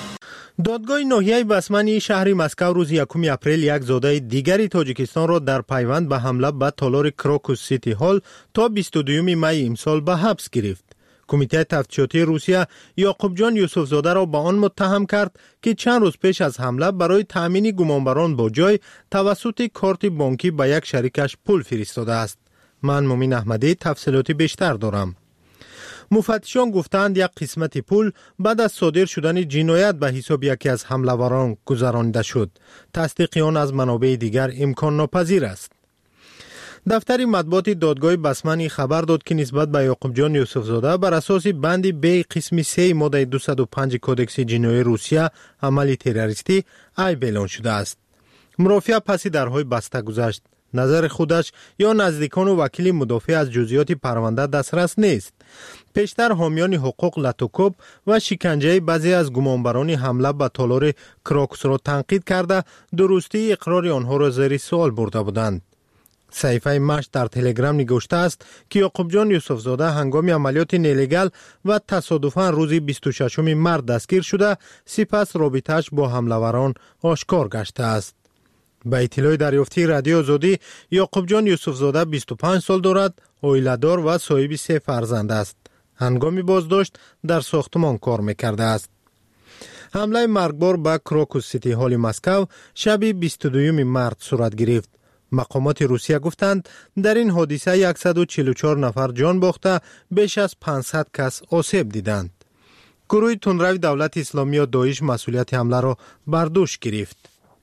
دادگاه ناحیه بسمنی شهر مسکو روز یکم اپریل یک زاده دیگری تاجیکستان را در پیوند به حمله به تالار کروکوس سیتی هال تا بیست و دوم می امسال به حبس گرفت. کمیته تفتیشاتی روسیه یعقوب جان یوسف زاده را به آن متهم کرد که چند روز پیش از حمله برای تأمین گمانبران با جای توسط کارت بانکی به یک شریکش پول فرستاده است. من مومین احمدی تفصیلات بیشتر دارم. مفتشان گفتند یک قسمت پول بعد از صادر شدن جنایت به حساب یکی از حمله‌وران گذرانده شد. تصدیق آن از منابع دیگر امکان ناپذیر است. دفتر مطبوعات دادگاه بسمنی خبر داد که نسبت به یعقوب جان یوسف زاده بر اساس بند بی قسم سه ماده دویست و پنج کودکس جنایی روسیه عمل تروریستی عیب اعلان شده است. مرافعه پس درهای بسته گذشت. نظر خودش یا نزدیکان و وکیل مدافع از جزئیات پرونده دسترس نیست. پیشتر حامیان حقوق لاتوکوب و شکنجه بعضی از گمانبران حمله به تالار کروکوس را تنقید کرده درستی اقرار آنها را زیر سوال برده بودند. صحیفه مشت در تلگرام نگوشته است که یعقوب جان یوسف زاده هنگام عملیات نیلیگال و تصادفاً روز بیست و ششم مارس دستگیر شده، سپس رابطه‌اش با حمله‌وران آشکار گشته است. به اطلاع دریافتی رادیو آزادی، یعقوب جان یوسف زاده بیست و پنج سال دارد، عائله‌دار و صاحب سه فرزند است. هنگام بازداشت در ساختمان کار می‌کرده است. حمله مرگبار به کروکوس سیتی هال مسکو شب بیست و دوم مارس صورت گرفت. مقامات روسیه گفتند در این حادثه صد و چهل و چهار نفر جان باخته، بیش از پانصد کس آسیب دیدند. گروه تندرو دولت اسلامی یا داعش مسئولیت حمله را بر دوش گرفت.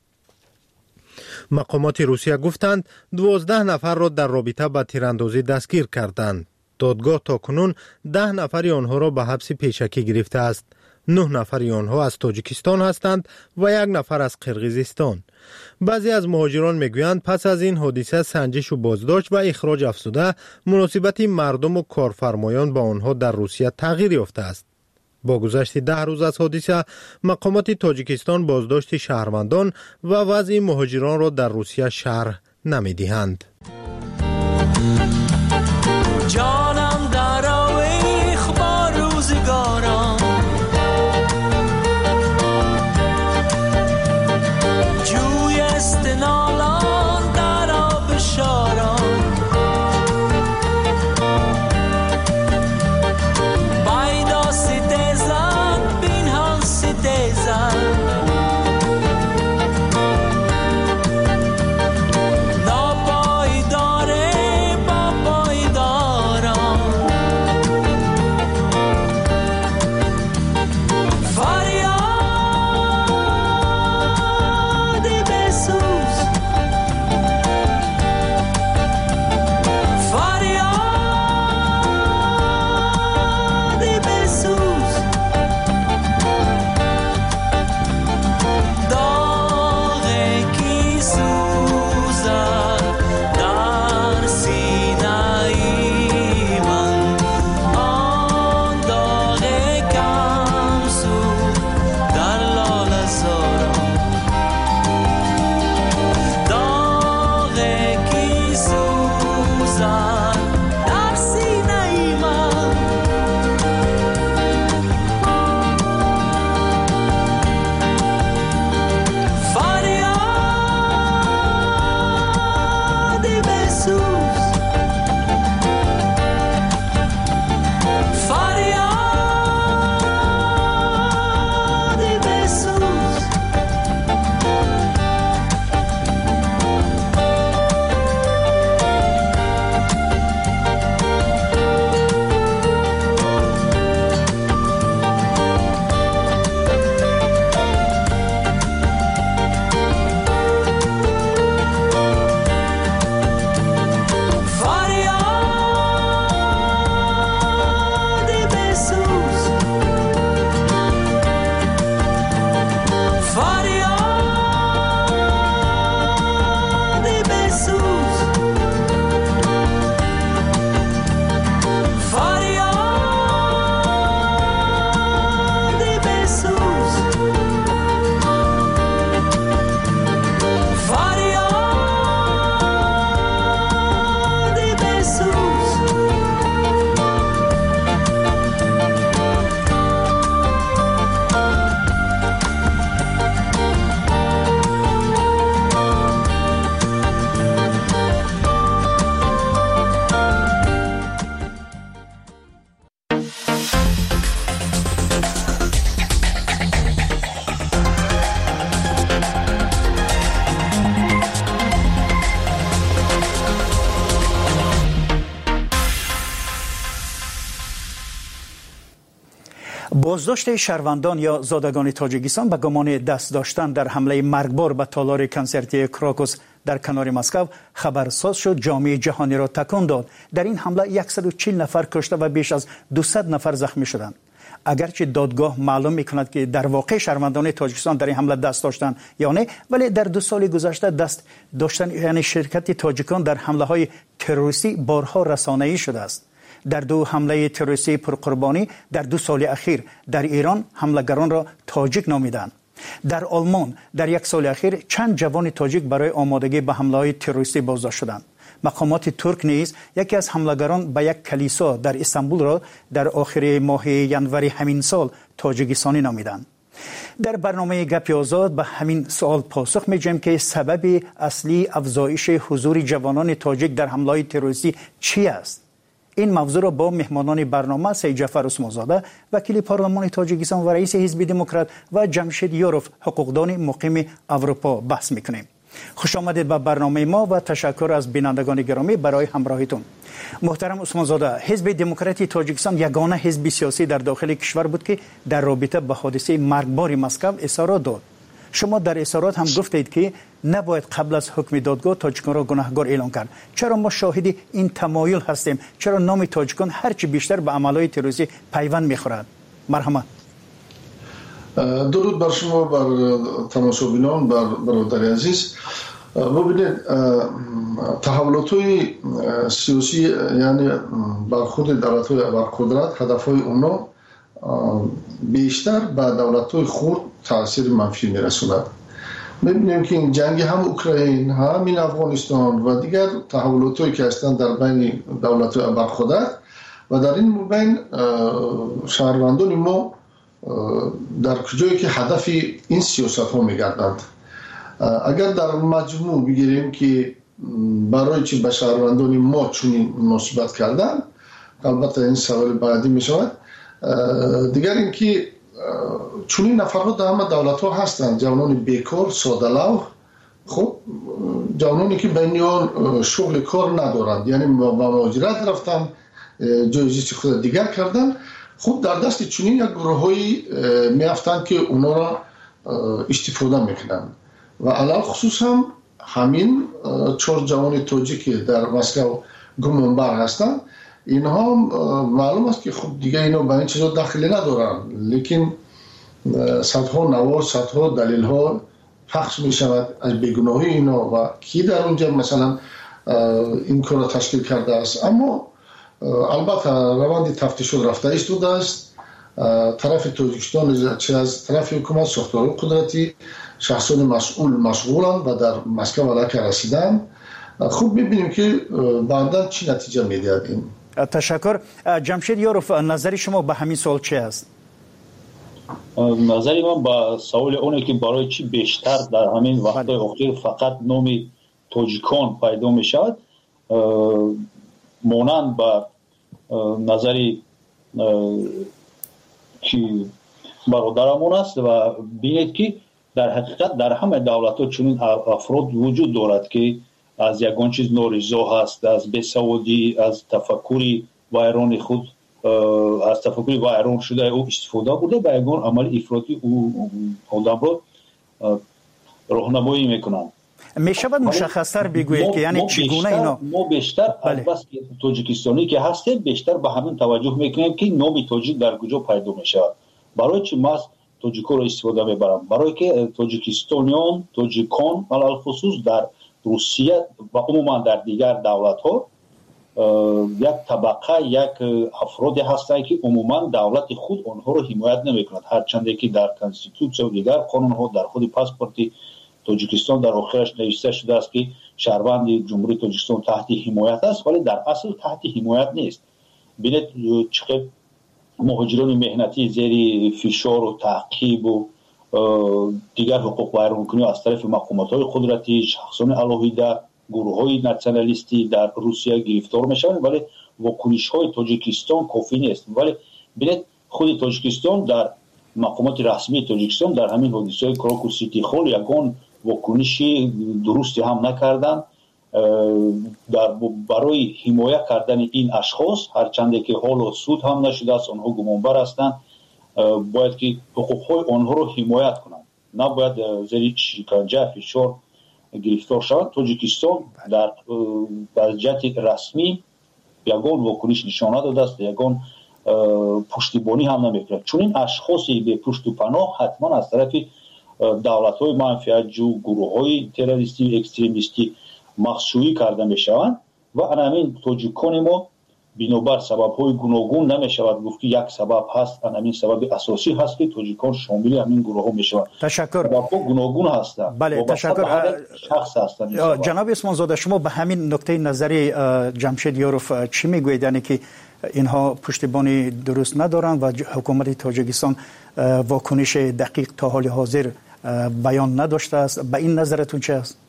مقامات روسیه گفتند دوازده نفر را در رابطه با تیراندازی دستگیر کردند. دادگاه تاکنون ده نفر آنها را به حبس پیشکی گرفته است. نه نفر آنها از تاجیکستان هستند و یک نفر از قرقیزستان. بعضی از مهاجران میگویند پس از این حادثه سنجش و بازداشت و اخراج افزوده، مناسبت مردم و کارفرمایان با آنها در روسیه تغییر یافته است. با گذشت ده روز از حادثه، مقامات تاجیکستان بازداشت شهروندان و وضع مهاجران را در روسیه شرح نمی‌دهند. جانم در آویخ با روزگارم، جوی استنالان در آب شارم، بایدا ستیزن بینهان ستیزن، ناپایدا بازداشت شهروندان یا زادگان تاجیکستان به گمان دست داشتن در حمله مرگبار به تالار کنسرتی کراکوس در کنار مسکو خبرساز شد، جامعه جهانی را تکان داد. در این حمله صد و چهل نفر کشته و بیش از دویست نفر زخمی شدند. اگرچه دادگاه معلوم میکند که در واقع شهروندان تاجیکستان در این حمله دست داشتند یا نه، ولی در دو سال گذشته دست داشتن یعنی شرکت تاجیکان در حمله های تروریستی بارها رسانه‌ای شده است. در دو حمله تروریستی پرقربانی در دو سال اخیر در ایران حملگران را تاجیک نامیدند. در آلمان در یک سال اخیر چند جوان تاجیک برای آمادگی به حمله‌های تروریستی بازداشت شدند. مقامات ترک نیز یکی از حملگران به یک کلیسا در استانبول را در آخر ماه ینوری همین سال تاجیکستانی نامیدند. در برنامه گپ آزاد به همین سوال پاسخ می‌دهیم که سبب اصلی افزایش حضور جوانان تاجیک در حمله‌های تروریستی چی است؟ این موضوع را با مهمانان برنامه سید جعفر عثمانزاده وکیل پارلمان تاجیکستان و رئیس حزب دموکرات و جمشید یوروف حقوقدان مقیم اروپا بحث می‌کنیم. خوش آمدید به برنامه ما و تشکر از بینندگان گرامی برای همراهیتون. محترم عثمانزاده، حزب دموکراتی تاجیکستان یگانه حزب سیاسی در داخل کشور بود که در رابطه با حادثه مرگبار مسکو اظهارات داد. شما در اظهارات هم گفتید که نباید قبل از حکم دادگاه تاجیکان را گناهکار اعلام کرد. چرا ما شاهد این تمایل هستیم؟ چرا نام تاجیکان هرچی بیشتر به عملهای تروریستی پیوند می‌خورد؟ مرحمت. درود بر شما، بر تماشابینان، بر برادر عزیز. ببینید تحولات‌های سیاسی یعنی برخورد دولت‌های ابرقدرت هدف‌های اونا بیشتر به دولت‌های خرد تاثیر منفی می‌رساند. می‌بینیم که این جنگ هم اوکراین، هم این افغانستان و دیگر تحولات‌هایی که هستند در بین دولت‌های ابرقدرت و در این بین شهروندان ما در کجایی که هدف این سیاست ها میگردند. اگر در مجموع بگیریم که برای چی به شهروندان ما چنین مناسبت کردن، البته این سوال بعدی می شود. دیگر اینکه چنین نفرات در همه دولت ها هستند، جوانان بیکار، ساده‌لو، خب جوانانی که بین آن شغل کار ندارند، یعنی با مهاجرت رفتن، جایزی خود دیگر کردن. خب در دست چنین یک گروه‌هایی میافتند که اونا را استفاده میکنند و علاوه خصوص هم همین چهار جوان تاجیک در مسکو گمانبر هستند. اینها معلوم است که خب دیگه اینا به این چیزا دخلی ندارن، لیکن صدها نوار، صدها دلیل ها پخش می شود از بیگناهی اینا و کی در اونجا مثلا این کار را تشکیل کرده است. اما البته روند تفتیش رفته ایستاده است. طرف تاجیکستان چه از طرف حکومت، ساختار قدرتی، شخصان مسئول مشغولند و در مسکو علاقه رسیدن. خوب میبینیم که بعدا چی نتیجه میدهد این. تشکر. جمشید یوروف، نظر شما به همین سوال چه است؟ نظری من با سوال اونه که برای چی بیشتر در همین وقت اخیر فقط نامی تاجیکان پیدا می شود، مانند با نظری که برادرمون است و بینید که در حقیقت در همه دولت ها چنین افراد وجود دارد که از یگان چیز نارضا هست، از بیسوادی، از تفکری ویران خود، از تفکری ویران شده او استفاده بوده به یگان عمل افراطی او آدم را راهنمایی میکنند. می شود مشخص‌تر بگویید که یعنی چگونه اینا ما بیشتر از بس تاجیکستانی که هستیم بیشتر به همین توجه میکنیم که نام تاجیک در کجا پیدا میشه. برای چی ما تاجیک‌ها را استفاده میبرم؟ برای که تاجیکستانیان، تاجیکان علل خصوص در روسیه و عموما در دیگر دولت‌ها یک طبقه، یک افرادی هستند که عموما دولت خود آنها را حمایت نمیکند، هرچند که در کانستیتوسیون و دیگر قانون‌ها در خود پاسپورت تاجیکستان در آخرش نوشته شده است که شهروند جمهوری تاجیکستان تحت حمایت است، ولی در اصل تحت حمایت نیست. ببینید چقدر مهاجران مهنتی زیر فشار و تعقیب و دیگر حقوق ویرانکنی از طرف مقامات‌های قدرتی، شخصان علاهیده، گروه‌های ناسیونالیستی در روسیه گرفتار میشوند، ولی واکنش‌های تاجیکستان کافی نیست. ولی ببینید خود تاجیکستان در مقامات رسمی تاجیکستان در همین حادثه کراکوس سیتی هال یگان واکنشی درستی هم نکردند در برای حمایت کردن این اشخاص، هرچند که حال و سود هم نشده است، آنها گمانبر هستند. باید که حقوق‌های آنها رو حمایت کنند، نباید زیر شکنجه فشار گرفتار شوند. تاجیکستان در وضعیت رسمی یگان واکنش نشان نداده است، یگان پشتیبانی هم نمی‌کند. چون این اشخاصی به پشت و پناه حتما از طرف دولت‌های منفعت‌جو، گروه‌های تروریستی و اکستریمیستی مخشویی کرده می‌شوند و همین تاجیکان ما بنابر سبب‌های گوناگون نمی‌شود گفت که یک سبب هست، همین سبب اساسی هست که تاجیکان شامل همین گروه‌ها می‌شوند. تشکر. سبب‌ها گوناگون هستند. بله تشکر. شخص هستند. جناب عثمان زاده، شما به همین نکته نظری جمشید یاروف چی میگویید؟ یعنی که اینها پشتیبانی درست ندارند و حکومت تاجیکستان واکنش دقیق تا حال حاضر بیان نداشته است. به این نظرتون چه است؟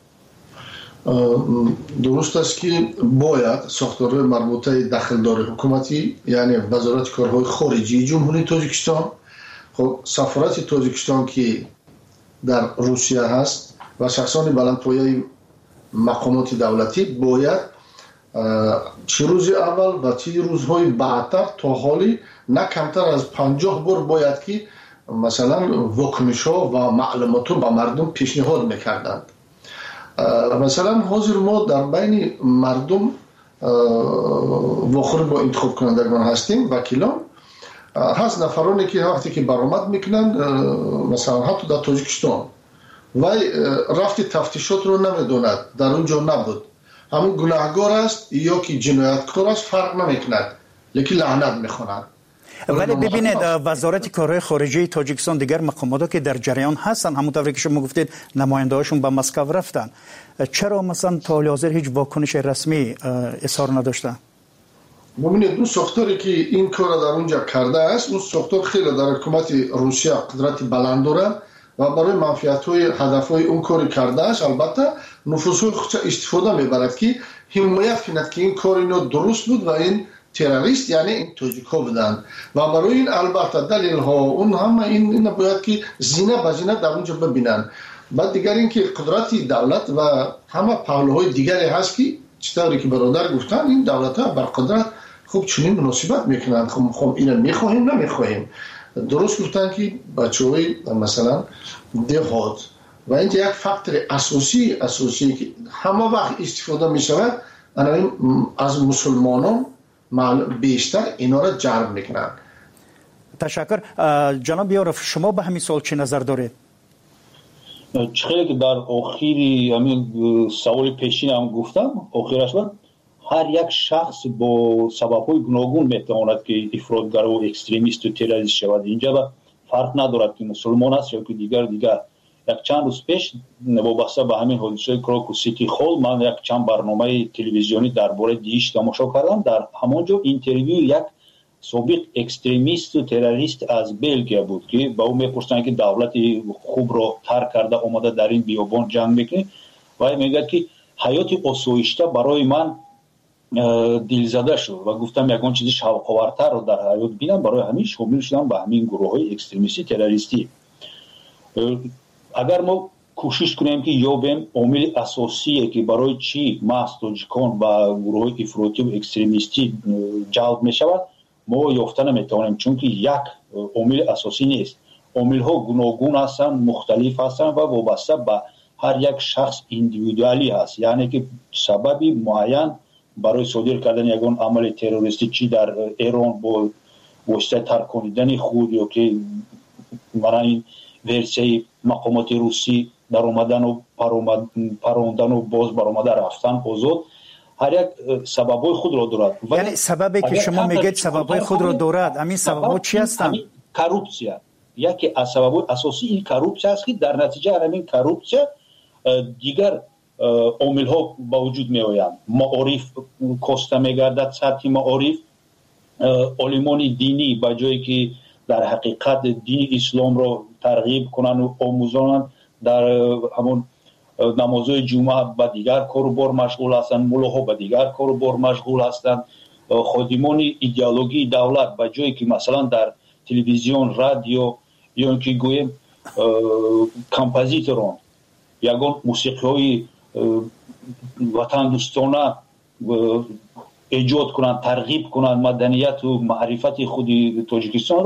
درست است که باید ساختارهای مربوطه دخلدار حکومتی، یعنی وزارت کارهای خارجی جمهوری تاجیکستان، خب سفارت تاجیکستان که در روسیه هست و شخصان بلندپایه مقامات دولتی باید چه روز اول و چه روزهای بعدتر تا حالی نه کمتر از پنجاه بار باید که مثلا واکنش ها و معلومات رو به مردم پیشنهاد میکردند. مثلا حاضر ما در بین مردم واخور با انتخاب کنندگان هستیم، وکیلان هست، نفرانی که وقتی که برآمد میکنن مثلا حتی در تاجیکستان و رفت تفتیشات رو نمیدوند، در اونجا نبود، همون گناهگار است یا که جنایتکار است فرق نمیکند، لیکن لعنت میخواند. ولی ببینید وزارت کارهای خارجه تاجیکستان دیگر مقامات که در جریان هستن، همونطوری که شما گفتید نماینده‌هاشون به مسکو رفتن، چرا مثلا تا حال حاضر هیچ واکنش رسمی اظهار نداشتن؟ ببینید اون ساختاری که این کار در اونجا کرده است، اون ساختار خیلی در حکومت روسیه قدرت بلند داره و برای منفعت‌های هدف‌های اون کار کرده است. البته نفوذهای خودش استفاده میبرد که حمایت کند که این کار اینو درست بود و این تروریست یعنی این تاجیک‌ها بودند و برای این البته دلیل ها اون همه این این باید که زینه به زینه در اونجا ببینن. بعد دیگر این که قدرت دولت و همه پهلوهای دیگری هست که چطوری که برادر گفتن این دولت ها بر قدرت خوب چنین مناسبت میکنند. خب خب اینو میخواهیم نمیخواهیم. درست گفتن که بچه‌های مثلا دهات و این یک فاکتور اساسی اساسی که همه وقت استفاده میشود از مسلمانان بیشتر اینا را جلب میکنن. تشکر. جناب یاروف، شما به همین سوال چه نظر دارید؟ چخیلی که در آخری همین سوال پیشین هم گفتم، آخرش بود هر یک شخص با سبب‌های گوناگون میتواند که افراطگرا و اکستریمیست و تروریست شود. اینجا با فرق ندارد که مسلمان است یا که دیگر دیگر. یک چند روز پیش وابسته به همین حادثه کراکوس سیتی هال من یک چند برنامه تلویزیونی درباره دیش تماشا کردم. در همونجا اینترویو یک سابق اکستریمیست و تروریست از بلژیک بود که با او میپرسن که دولت خوب را ترک کرده اومده در این بیابان جنگ میکنه و میگه که حیات آسایشته برای من دلزده شد و گفتم یگان چیزی شوق‌آورتر رو در حیات بینم، برای همین شامل شدم به همین گروه‌های اکستریمیستی تروریستی. اگر ما کوشش کنیم که یابیم عامل اساسی که برای چی محض تاجیکان و گروه‌های افراطی و اکستریمیستی جلب می‌شود ما یافته نمی‌توانیم، چون که یک عامل اساسی نیست. عامل‌ها گوناگون هستند، مختلف هستند و وابسته به هر یک شخص ایندیویدوالی هست، یعنی که سببی معین برای صادر کردن یگان عمل تروریستی چی در ایران با واسطه ترکاندن خود یا که برای این ورسه مقامات روسی در اومدن و پروندن و باز برآمده رفتن آزاد، هر یک سببای خود را دارد. یعنی سببی که شما میگید سببای خود را دارد، همین سبب‌ها چی هستند؟ کروپسیا یکی از سببای اساسی این کروپسیا است که در نتیجه همین کروپسیا دیگر عامل ها با وجود می آیند. معارف کاسته می گردد، سطح معارف عالمان دینی با جایی که در حقیقت دین اسلام را ترغیب کنند و آموزانند در همون نمازهای جمعه با دیگر کار و بار مشغول هستند، ملاها با دیگر کار و بار مشغول هستند. خادمان ایدئولوژی دولت با جایی که مثلا در تلویزیون، رادیو یا اینکه گویم کمپوزیتوران یگان موسیقی های وطن دوستانه ایجاد کنند، ترغیب کنند مدنیت و معرفت خود تاجیکستان رو،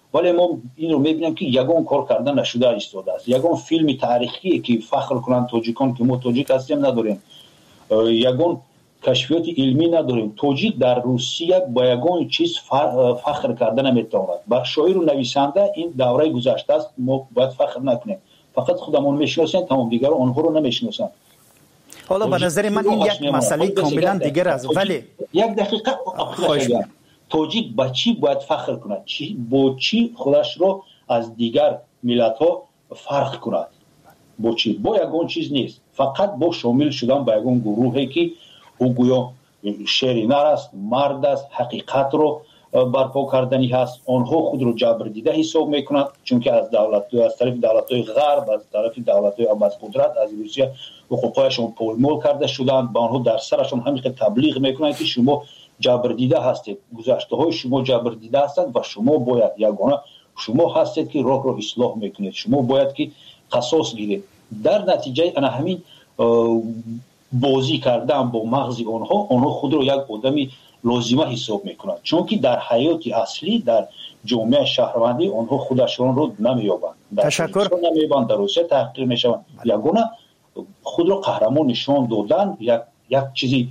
ولی ما این رو میبینیم که یگان کار کردن نشده ایستاده است. یگان فیلم تاریخی که فخر کنند تاجیکان که ما تاجیک هستیم نداریم، یگان کشفیات علمی نداریم. تاجیک در روسیه با یگان چیز فخر کردن نمیتواند. با شاعر و نویسنده این دوره گذشته است، ما باید فخر نکنیم. فقط خودمون میشناسیم، تمام دیگر آنها رو نمیشناسن. حالا به نظر من این یک مسئله کاملا دیگر است. ولی یک دقیقه خواهش می‌کنم، تاجیک با چی باید فخر کند؟ چی با چی خودش رو از دیگر ملت‌ها فرق کند؟ با چی؟ با یگان چیز نیست، فقط با شامل شدن به یگان گروهی که او گویا شرینر است، مرد است، حقیقت رو برپا کردنی هست. آنها خود رو جبر دیده حساب میکنند، چون که از دولت از طرف دولت‌های غرب، از طرف دولت‌های از قدرت از روسیه حقوقایشون پایمال کرده شدند. با آنها در سرشون همین تبلیغ میکنند که شما جبر دیده هستید، گذشته های شما جبر دیده هستند و شما باید یگانه شما هستید که راه رو اصلاح میکنید، شما باید که قصاص گیرید. در نتیجه انا همین بازی کردن با مغز آنها، آنها خود رو یک آدمی لازمه حساب میکنند، چون که در حیات اصلی در جامعه شهروندی آنها خودشون رو نمیابند. تشکر. نمیابند، در روسیه تحقیر میشوند. یگانه خود رو قهرمان نشان دادن، یک یک چیزی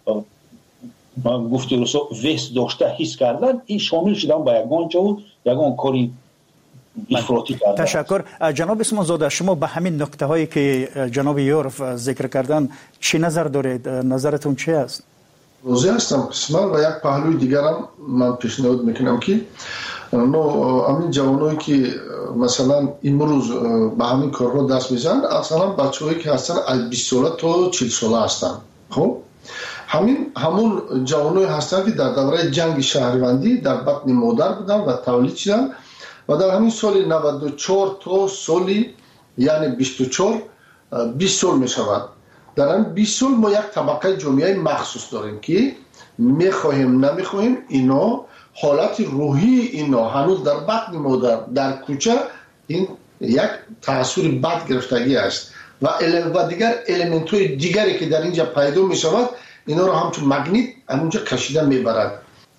من گفته روسا وست داشته حس کردن، این شامل شدن با یگان جو یگان کاری افراطی کردن. تشکر. جناب اسمان زاده، شما به همین نکته هایی که جناب یورف ذکر کردن چی نظر دارید؟ نظرتون چی است؟ روزی هستم قسمت و یک پهلوی دیگرم من پیشنهاد میکنم که نو همین جوانایی که مثلا امروز به همین کارها دست میزنن، اصلا بچه‌هایی که هستن از بیست ساله تا چهل ساله هستن. خب همین همون جوانایی هستن که در دوره جنگ شهروندی در بطن مادر بودن و تولید شدن و در همین سال نود و چهار تا سالی یعنی بیست و چهار بیست سال میشود. در این بیست سال ما یک طبقه جامعه مخصوص داریم که میخواهیم نمیخواهیم اینا حالت روحی اینا هنوز در بطن مادر در کوچه این یک تأثیر بد گرفتگی است و و دیگر المنت های دیگری که در اینجا پیدا می شود اینا رو همچون مگنیت همونجا کشیده میبرد.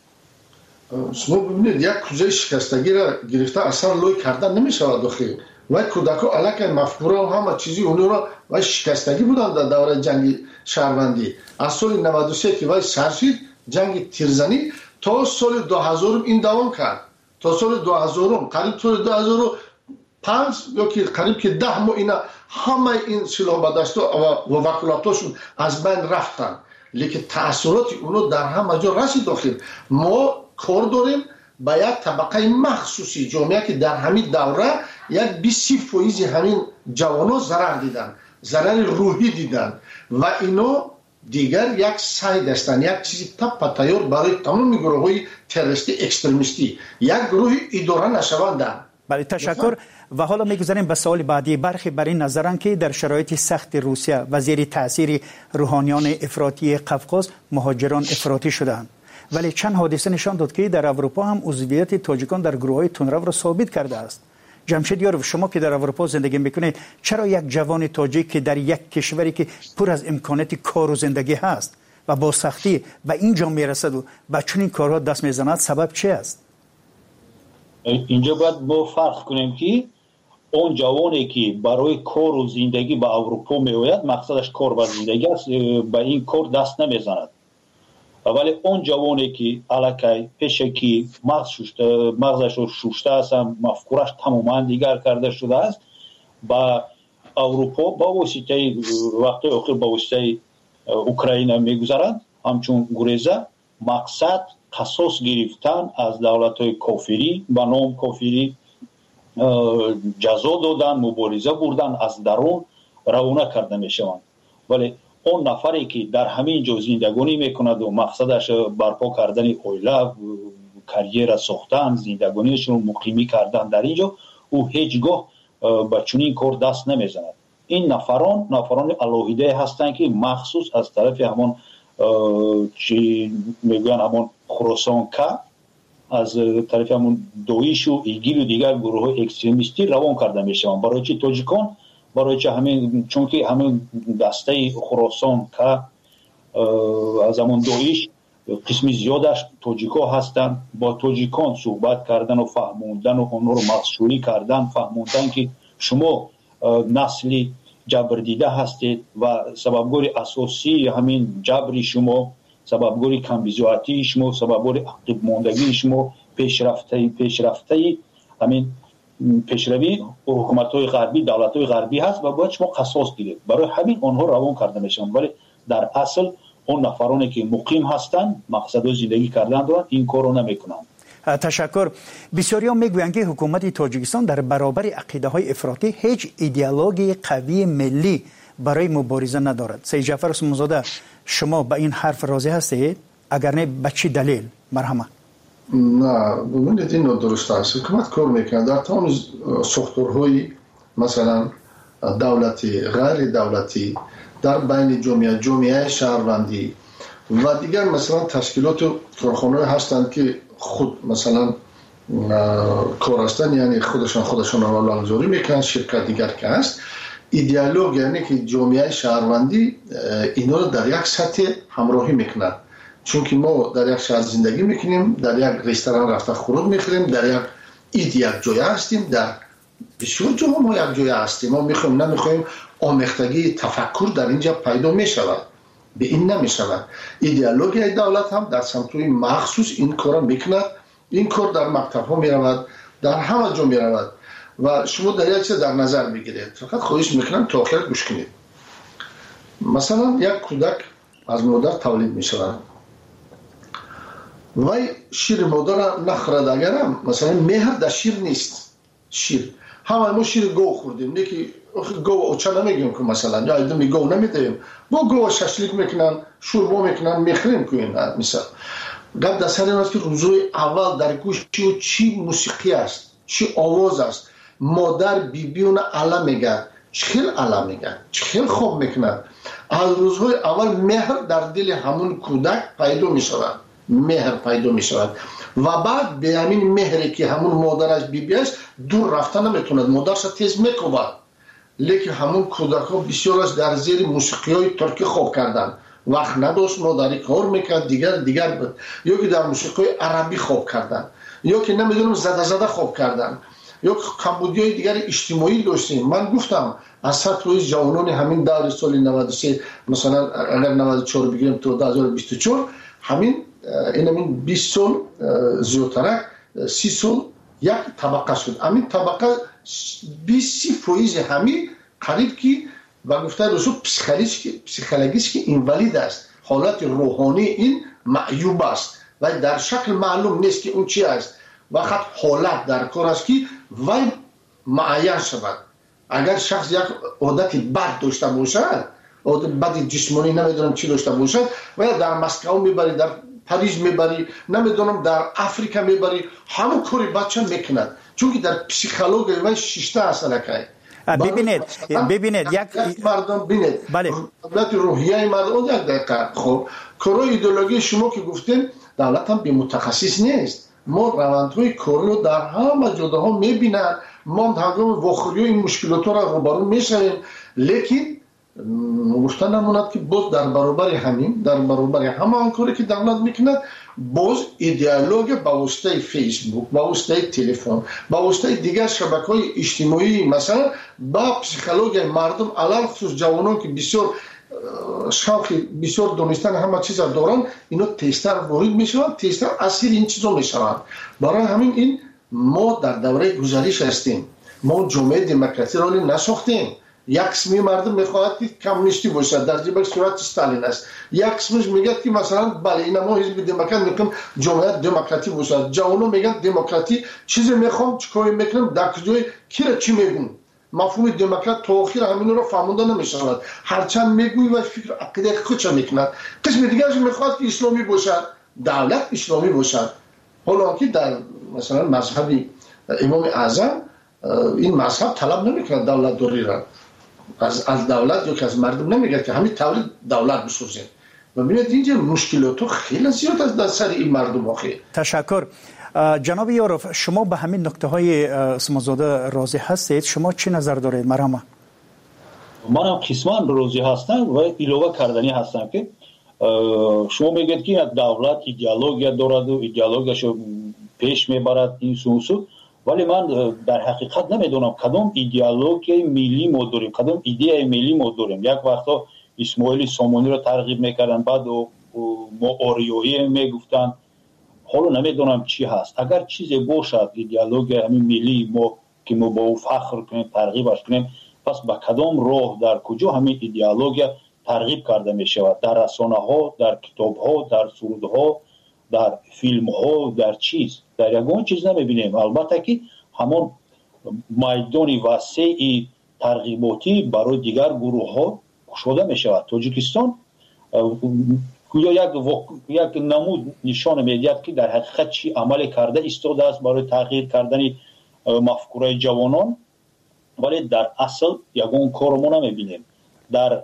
شما ببینید یک کوزه شکستگی را گرفته اصلا لوی کردن نمی شود داخل و کودکا علاقه مفکوره و همه چیزی اونو را و شکستگی بودن در دوره جنگ شهروندی. از سال نود و سه که وای سرشید جنگ تیرزنی تا سال دو هزار این دوام کرد، تا سال دو هزار قریب سال دو هزار و پنج یا که قریب که ده ماه اینا همه این سلاح بدستا و وکالتاشون از بین رفتن، لیکن تأثیرات اونو در همه جا رسید داخل. ما کار داریم با یک طبقه مخصوصی جامعه که در همین دوره یک بیست فیصد همین جوانا ضرر دیدن، ضرر روحی دیدن و اینو دیگر یک سعی داشتن یک چیزی تپ تیار برای تمام گروه های تروریستی اکستریمیستی یک گروه اداره نشوندن. بله تشکر. و حالا میگذاریم به سوال بعدی. برخی بر این نظرن که در شرایط سخت روسیه و زیر تاثیر روحانیان افراطی قفقاز مهاجران افراطی شدند، ولی چند حادثه نشان داد که در اروپا هم عضویت تاجیکان در گروه‌های تندرو را ثابت کرده است. جمشید یاروف، شما که در اروپا زندگی میکنید، چرا یک جوان تاجیک که در یک کشوری که پر از امکانات کار و زندگی هست و با سختی به اینجا میرسد و به چنین کارها دست میزند، سبب چی است؟ اینجا باید با فرق کنیم که اون جوانی که برای کار و زندگی به اروپا میآید مقصدش کار و زندگی است، به این کار دست نمیزند. ولی اون جوانی که علاقه پیشه که مغز شوشته مغزش رو شوشته است، مفکورش تماما دیگر کرده شده است، با اروپا با واسطه وقت آخر با واسطه اوکراین میگذارند، همچون گریزه مقصد قصاص گرفتن از دولت‌های کافری با نام کافری جزا دادن، مبارزه بردن، از درون روانه کرده میشوند. ولی اون نفری که در همین جا زندگانی میکند و مقصدش برپا کردن اویله، کریر ساختن، زندگانیشون مقیمی کردن در اینجا، او هیچگاه به چنین کار دست نمیزند. این نفران نفران الهیده هستند که مخصوص از طرف همون چی میگن همون خراسان که از طرف همون دویش و ایگیل و دیگر گروه های اکستریمیستی روان کرده میشوند. برای چی تاجیکان؟ برای چه همین چون که همین دسته خراسان که از همون دویش قسمی زیادش توجیکا هستند. با توجیکان صحبت کردن و فهموندن و اونها رو مخصوصی کردن، فهموندن که شما نسلی جبر دیده هستید و سببگوی اساسی همین جبری شما، سببگوی کمبیزواتی شما، سببگوی عقب ماندگی شما، پیشرفته پیشرفته همین پیشروی حکومت‌های غربی، دولت‌های غربی هست و باید شما قصاص گیرید. برای همین آنها روان کرده میشن، ولی در اصل اون نفرانی که مقیم هستند مقصد زندگی کردن دارند این کارو نمیکنند. تشکر. بسیاری‌ها میگویند که حکومت تاجیکستان در برابر عقیده‌های افراطی هیچ ایدئولوژی قوی ملی برای مبارزه ندارد. سید جعفر عثمانزاده، شما به این حرف راضی هستید؟ اگر نه به چه دلیل؟ مرحمت. نه، ببینید این درست است. حکومت کار میکنه در تمام ساختارهای مثلا دولتی، غیر دولتی، در بین جامعه، جامعه شهروندی و دیگر مثلا تشکیلات و کارخانه‌ای هستند که خود مثلا کار هستند، یعنی خودشان خودشان را لازوری میکنن. شرکت دیگر که هست ایدئولوژی، یعنی که جامعه شهروندی اینا رو در یک سطح همراهی میکنند. چون که ما در یک شهر زندگی میکنیم، در یک رستوران رفته خورد میخوریم، در یک اید یک جای هستیم، در بسیار جاها ما یک جای هستیم. ما میخوایم نمیخوایم آمیختگی تفکر در اینجا پیدا میشود، به این نمیشود. ایدئولوژی دولت هم در سمتوی مخصوص این کار میکند. این کار در مکتب ها میرود، در همه جا میرود و شما در یک چیز در نظر بگیرید. فقط خواهش میکنم تا آخر گوش کنید. مثلا یک کودک از مادر تولید میشود، وای شیر مادر نخورد، اگرم مثلا مهر در شیر نیست. شیر همه ما شیر گو خوردیم، نه که گو اوچه نمیگیم که مثلا یا ایدمی گو نمیدیم، با گو ششلیک میکنن، شوربا میکنن، میخریم که این مثلا گفت در سر این است که روزوی اول در گوش چی و چی موسیقی است، چی آواز است. مادر بی بیون علا میگه، چخیل علا میگه، چخیل خوب میکنن. از روزهای اول مهر در دل همون کودک پیدا میشود، مهر پیدا میشود و بعد به همین مهری که همون مادرش بی بی است دور رفتن نمیتوند، مادرش تیز میکوبد. لیکن همون کودک ها بسیارش در زیر موسیقی های ترکی خوب کردن، وقت نداشت مادری کار میکرد، دیگر دیگر بود، یا که در موسیقی عربی خوب کردن، یا که نمیدونم زده زده خوب کردن، یا کمبودی های دیگر اجتماعی داشتیم. من گفتم از سطح جوانان همین دور سال نود و سه مثلا اگر نود و چهار بگیریم تا دو هزار و بیست و چهار، همین این همین بیست سال زیادتر، سی سال یک طبقه شد. همین طبقه بیست فیصد همین قریب که و گفته رسول پسیکولوژیش که اینوالید است، حالت روحانی این معیوب است و در شکل معلوم نیست که اون چی است. وقت حالت در کار است که وای معین شود. اگر شخص یک عادت بد داشته باشد، عادت بد جسمانی نمیدونم چی داشته باشد، و در مسکو میبری، در پاریس میبری، نمیدونم در افریقا میبری، همون کاری بچه میکند، چون که در پسیکولوژی و شیشته اصلا که ببینید ببینید یک مردم ببینید بله دولت روحیه مردم یک دقیقه. خب کارو ایدئولوژی شما که گفتین دولت هم بی متخصص نیست. ما روندهای کارو در همه جاها میبینن، ما هنگام واخوری این مشکلات را روبرو میشویم، لیکن گفتن نموند که باز در برابر همین در برابر همه آن کاری که دولت میکند باز ایدئولوژی با واسطه فیسبوک، با واسطه تلفن، با واسطه دیگر شبکه‌های اجتماعی مثلا با پسیکولوژی مردم علل خصوص جوانان که بسیار شوق بسیار دونستن همه چیز دارن، اینا تیستر وارد میشوند، تیستر اسیر این چیزا میشوند. برای همین این ما در دوره گذشته هستیم، ما جامعه دموکراسی را نساختیم. یک قسمی مردم میخواهد که کمونیستی باشد، در جبه صورت استالین است. یک قسمش میگه که مثلا بله این ما حزب دموکرات میگم جامعه دموکراتی باشد. جوانو میگن دموکراتی چیزی میخوام چیکار میکنم، در کجای کی را چی میگن. مفهوم دموکرات تا آخر همین رو فهمونده نمیشود. هرچند میگوی و فکر عقیده خودش میکند. قسم دیگرش میخواد که اسلامی باشد، دولت اسلامی باشد. حالا که در مثلا مذهب امام اعظم این مذهب طلب نمیکنه دولت دوری را از از دولت یا که از مردم نمیگه که همین تولید دولت بسازید. و ببینید اینجا مشکلات خیلی زیاد از در سر این مردم آخه. تشکر. جناب یاروف، شما به همین نکته های عثمانزاده راضی هستید؟ شما چه نظر دارید؟ مرحبا. من هم قسمان راضی هستم و ایلوه کردنی هستم که شما میگید که دولت ایدئولوژی دارد و ایدئولوژیشو پیش میبرد این سوسو، ولی من در حقیقت نمیدونم کدام ایدئولوژی ملی ما داریم، کدام ایده ملی ما داریم. یک وقتا اسماعیل سامانی رو ترغیب میکردن، بعد ما آریایی میگفتن، حالا نمیدونم چی هست. اگر چیزی باشد ایدئولوژی همین ملی ما که ما با او فخر کنیم، ترغیبش کنیم، پس با کدام راه در کجا همین ایدئولوژی ترغیب کرده می شود؟ در رسانه ها، در کتاب ها، در سرود ها، در فیلم ها، در چیز در یگان چیز نمی بینیم. البته که همون میدان وسیع ترغیباتی برای دیگر گروه ها شده می شود. تاجیکستان یک یک نمود نشان میدهد که در حقیقت چی عمل کرده ایستاده است برای تغییر کردن مفکوره جوانان، ولی در اصل یگان کار ما نمیبینیم. در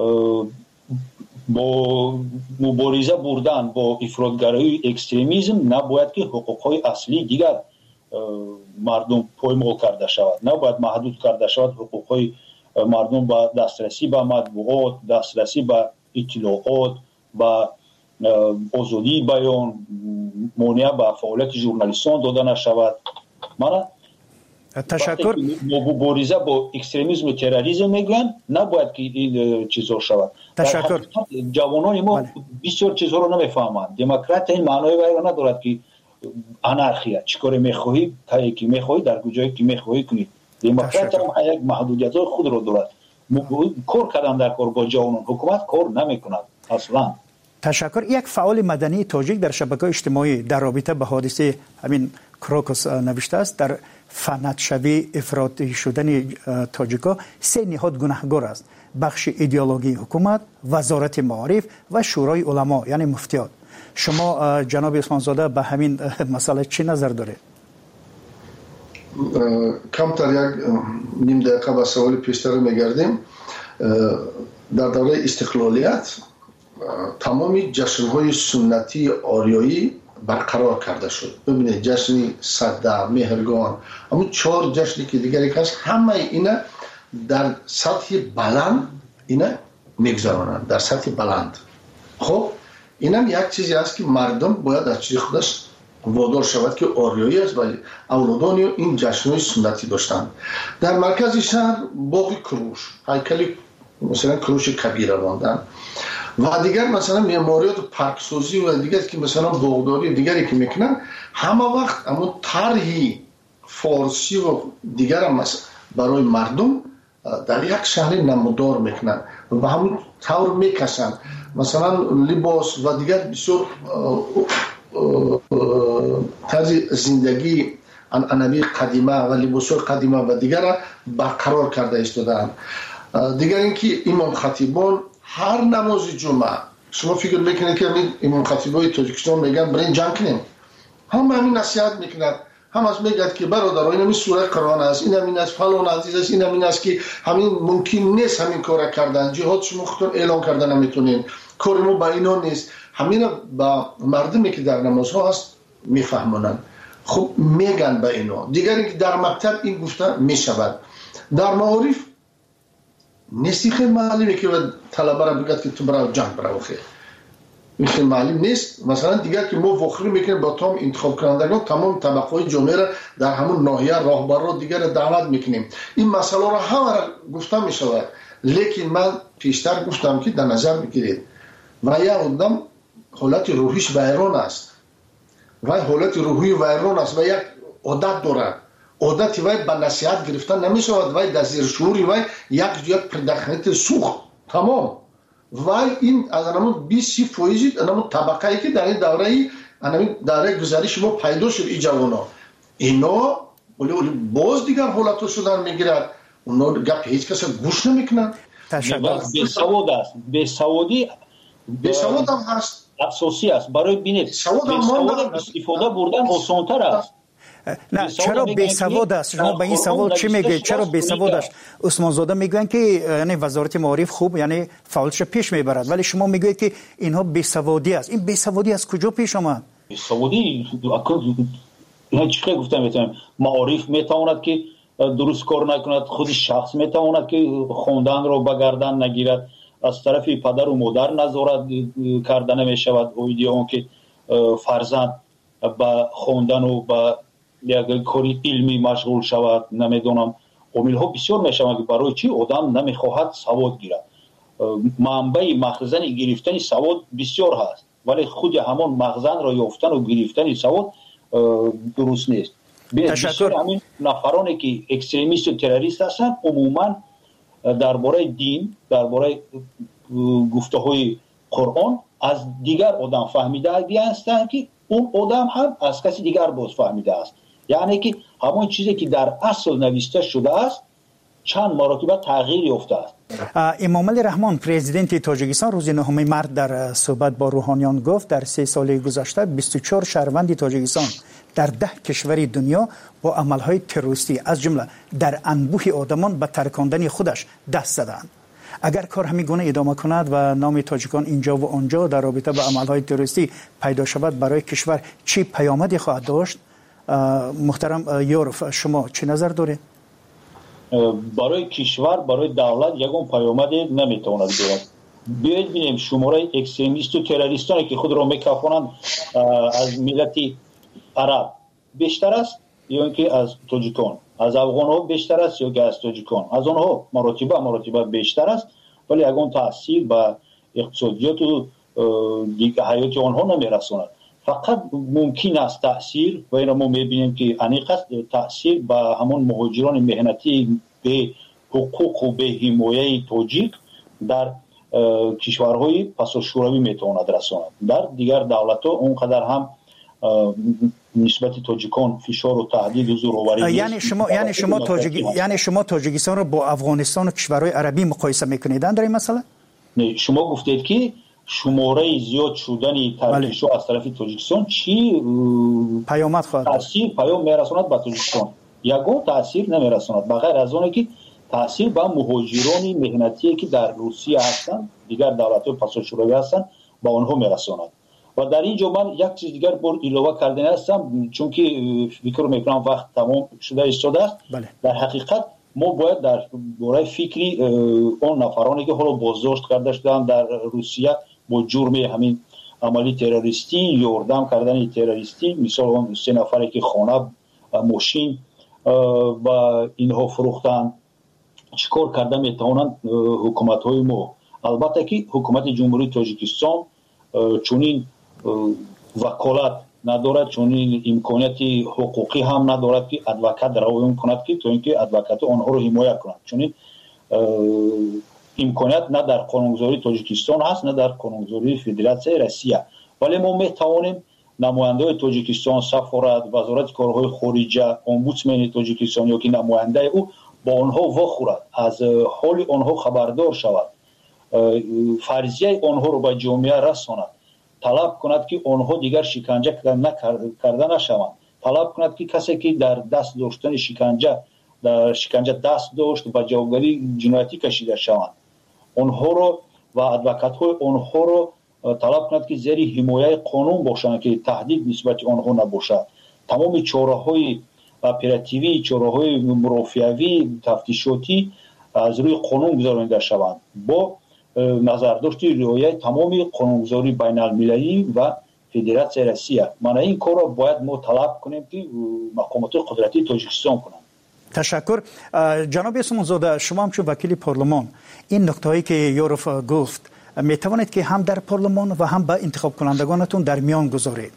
با مبارزه بردن با افراطگرایی اکستریمیسم نباید که حقوقهای اصلی دیگر مردم پایمال کرده شود، نباید محدود کرده شود حقوقهای مردم به دسترسی به مطبوعات، دسترسی به اطلاعات، به آزادی بیان، مانع به فعالیت ژورنالیستان داده نشود. من تشکر. مبارزه با اکستریمیسم و تروریسم میگن نباید که این چیزا شود. تشکر. جوانان ما بسیار چیزها رو نمیفهمند. دموکرات این معنای وای ندارد که انارخیا چیکار میخواهی کاری که میخواهی در کجایی که میخواهی کنی. دموکرات هم یک محدودیت‌های خود رو دارد. کار کردن در کار با جوانان، حکومت کار نمیکند اصلا. تشکر. یک فعال مدنی تاجیک در شبکه اجتماعی در رابطه به حادثه همین کروکوس نوشته است در فنتشوی افراطی شدن تاجیکا سه نهاد گناهگار است: بخش ایدئولوژی حکومت، وزارت معارف و شورای علما یعنی مفتیات. شما جناب عثمان زاده به همین مسئله چی نظر دارید؟ کمتر یک نیم دقیقه به سوال پیشتر میگردیم. در دوره استقلالیت تمامی جشن‌های سنتی آریایی برقرار کرده شد. ببینید جشن صده، مهرگان، همون چهار جشنی که دیگری هست، همه اینا در سطح بلند اینا میگذرانند، در سطح بلند. خب اینم یک چیزی است که مردم باید از چیز خودش وادار شود که آریایی است و اولادان این جشن‌های سنتی داشتند. در مرکز شهر باغ کروش، هیکل مثلا کروش کبیره ماندن و دیگر مثلا معماریات و پارکسازی و دیگر که مثلا باغداری دیگری که میکنن، همه وقت اما طرحی فارسی و دیگر هم برای مردم در یک شهر نمودار میکنن و همون طور میکشن. مثلا لباس و دیگر بسیار طرز زندگی عنعنوی قدیمه و لباس‌های قدیمه و دیگر برقرار کرده ایستادند. دیگر اینکه امام خطیبان هر نماز جمعه، شما فکر میکنید که امام خطیبای تاجیکستان میگن برای جنگ کنیم، هم همین نصیحت میکنند، هم از میگد که برادران این همین سوره قرآن است، این همین است، فلان عزیز است، این همین است که همین ممکن نیست همین کار کردن، جهاد شما خودتون اعلان کردن نمیتونین، کار ما با اینا نیست. همین با مردمی که در نمازها هست میفهمونن، خب میگن به اینا. دیگر اینکه در مکتب این گفته میشود. در معارف نیستی خیلی معلومه که طلبه را بگد که تو برای جنگ برای خیلی این خیلی معلوم نیست. مثلا دیگر که ما وخری میکنیم با تمام انتخاب کنندگان، تمام طبقه های جامعه را در همون ناحیه راهبر را دیگر دعوت میکنیم. این مسئله را همه را گفته میشود، لیکن من پیشتر گفتم که در نظر بگیرید و یک آدم حالت روحیش ویران است و حالت روحی ویران است و یک عادت دارد. عادت وای به نصیحت گرفتن نمیشود، وای در زیر شعوری وای یک یک پردخنیت سوخت تمام وای این از همون بیست فیصد همون طبقه‌ای که در این دوره همین دوره گذشته ما پیدا شد این جوانا، اینا ولی ولی باز دیگر حالتو شدن میگیرد، اونا گپ هیچ کس گوش نمیکنن. به سواد است، به سوادی به سواد هم هست، اساسی است. برای بینید به سواد استفاده بردن آسان‌تر است. نه چرا بی‌سواد است؟ شما به این سوال چی میگید؟ چرا بی‌سواد است؟ عثمان زاده میگن که یعنی وزارت معارف خوب یعنی فعالش پیش میبرد، ولی شما میگید که اینها بی‌سوادی است. این بی‌سوادی از کجا پیش آمد؟ بی‌سوادی نه چی گفتم میتونم معارف میتواند که درست کار نکند، خود شخص میتواند که خوندن رو بگردن نگیرد، از طرف پدر و مادر نظارت کردن می شود. ویدیو که فرزند با خوندن و با یک کاری علمی مشغول شود، نمیدونم عامل ها بسیار می شود که برای چی آدم نمیخواهد سواد گیرد. منبع مخزن گرفتن سواد بسیار هست، ولی خود همان مخزن را یافتن و گرفتن سواد درست نیست. بسیار همین نفرانی که اکستریمیست و تروریست هستند عموما درباره دین، درباره گفته های قرآن از دیگر آدم فهمیده هستند که اون آدم هم از کسی دیگر باز فهمیده است. یعنی که همون چیزی که در اصل نوشته شده است چند مراتبه تغییر یافته است. امام علی رحمان پرزیدنت تاجیکستان روز نهم مارس در صحبت با روحانیان گفت در سه سال گذشته بیست و چهار شهروند تاجیکستان در ده کشور دنیا با عملهای تروریستی از جمله در انبوه آدمان به ترکاندن خودش دست زدند. اگر کار همین گونه ادامه کند و نام تاجیکان اینجا و آنجا در رابطه با عملهای تروریستی پیدا شود، برای کشور چی پیامدی خواهد داشت؟ محترم یوروف، شما چه نظر دارید؟ برای کشور، برای دولت یگان پیامدی نمیتواند دارد. بیایید ببینیم شماره اکستریمیست و تروریستانی که خود را میکافانند از ملت عرب بیشتر است یا اینکه از تاجیکان، از افغان ها بیشتر است یا که از تاجیکان، از آنها مراتبه مراتبه بیشتر است، ولی یگان تاثیر به اقتصادیات و دیگر حیات آنها نمیرساند. فقط ممکن است تاثیر و این ما میبینیم که انیق است تاثیر به همون مهاجران مهنتی به حقوق و به حمایه تاجیک در کشورهای پسا شوروی میتواند رساند. در دیگر دولت ها اونقدر هم نسبت تاجیکان فشار و تهدید و زوراوری یعنی شما یعنی شما تاجیک یعنی شما تاجیکستان رو با افغانستان و کشورهای عربی مقایسه میکنید در این مسئله؟ نه، شما گفتید که شماره زیاد شدن ترکیش از طرف تاجیکستان چی پیامد خواهد تاثیر پیام میرساند به تاجیکستان؟ یگان تاثیر نمیرساند بغیر از اون که تاثیر به مهاجران مهنتی که در روسیه هستند، دیگر دولت‌های پسا شوروی هستند، با آنها میرساند. و در اینجا من یک چیز دیگر بر علاوه کردن هستم، چون که فکر میکنم وقت تمام شده ایستاده است. بله. در حقیقت ما باید در باره فکری اون نفرانی که حالا بازداشت کرده شدند در روسیه با جرم همین عملی تروریستی، یاردم کردن تروریستی، مثال اون سه نفری که خانه ماشین و اینها فروختن، چیکار کرده میتوانند حکومت های ما؟ البته که حکومت جمهوری تاجیکستان چونین وکالت ندارد، چونین امکانیت حقوقی هم ندارد که ادوکات روی کند که تو اینکه ادوکات آنها رو حمایت کند. چونین امکانیت نه در قانونگذاری تاجیکستان هست نه در قانونگذاری فدراسیون روسیه. ولی ما میتوانیم نماینده تاجیکستان، سفارت، وزارت کارهای خارجه، امبودسمن تاجیکستان یا که نماینده او با آنها واخورد، از حال آنها خبردار شود، فرضیه آنها رو به جامعه رساند، طلب کند که آنها دیگر شکنجه کرده نشوند، طلب کند که کسی که در دست داشتن شکنجه در شکنجه دست داشت و جوابگری جنایتی کشیده شوند، آنها رو و ادوکات های آنها رو طلب کند که زیر حمایه قانون باشند که تهدید نسبت آنها نباشد. تمام چاره‌های اپراتیوی، چاره‌های مرافعوی، تفتیشاتی از روی قانون گذارانده شوند با نظرداشت رعایت تمام قانونگذاری بین المللی و فدراسیون روسیه. من این کار را باید ما طلب کنیم که مقامات قدرتی تاجیکستان کنند. تشکر. جناب اسمون زاده، شما هم چون وکیل پارلمان این نکته‌ای که یوروف گفت می توانید که هم در پارلمان و هم با انتخاب کنندگانتون در میان گذارید؟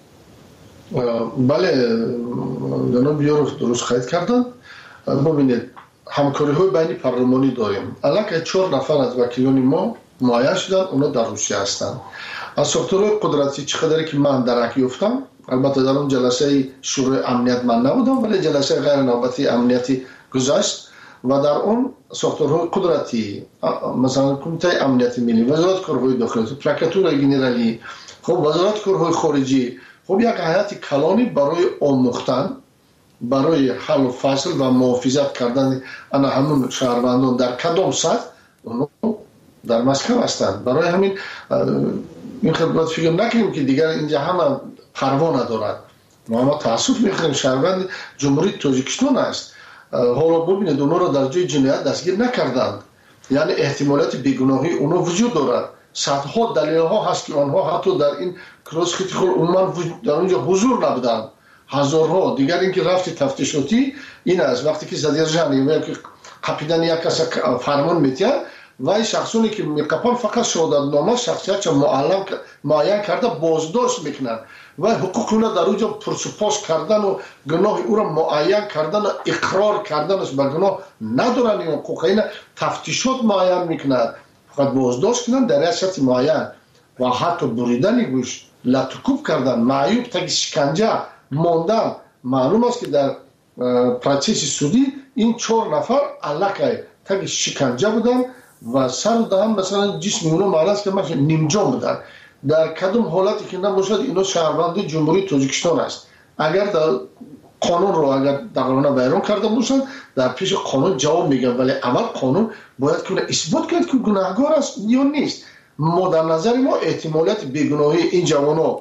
بله جناب یوروف درست خواهید کردن. ببینید همکاری های بین پارلمانی داریم. الان چهار نفر از وکیلان ما معین شدن، اونا در روسیه هستند. از ساختارهای قدرتی چقدری که من درک یافتم، البته در اون جلسه شورای امنیت من نبودم ولی جلسه غیر نوبتی امنیتی گذشت و در اون ساختارهای قدرتی مثلا کمیته امنیت ملی، وزارت کارهای داخلی، پروکراتور ژنرالی، خب وزارت کارهای خارجی، خب یک هیئت کلانی برای آموختن، برای حل و فصل و محافظت کردن انا همون شهروندان در کدام سطح اونو در مسکو هستند. برای همین این خدمت فکر نکنیم که دیگر اینجا همه پروا ندارد. ما ما تاسف میخوریم شهروند جمهوری تاجیکستان است. حالا ببینید اونها را در جای جنایت دستگیر نکردند، یعنی احتمالات بیگناهی اونها وجود دارد. صدها دلیل ها هست که آنها حتی در این کراس خیلی خود عموما در اونجا حضور نبودند. هزارها. دیگر اینکه رفت تفتیشاتی این است وقتی که زدیرجان یا که قپیدن یک کس فرمان میتین و این شخصونی که میقپن فقط شهادت نامه شخصیت معلم معین کرده بازداشت میکنن و حقوق اون در اونجا پرسپاس کردن و گناه او را معین کردن و اقرار کردن است به گناه ندارن. این حقوق این تفتیشات معین میکنن فقط بازداشت کنن در ریاست معین و حتی بریدن گوش لطکوب کردن معیوب تا شکنجه ماندن. معلوم است که در پروسس سودی این چهار نفر علاقه تا شکنجه بودن و سر دهن مثلا جسم اونو معرض که مثلا نیمجان بودن. در کدوم حالتی که نباشد اینا شهروند جمهوری تاجیکستان است. اگر در قانون رو اگر دقیقاً بیان کرده باشند در پیش قانون جواب میگن، ولی اول قانون باید که اثبات کرد که گناهکار است یا نیست. ما در نظر ما احتمالات بیگناهی این جوانا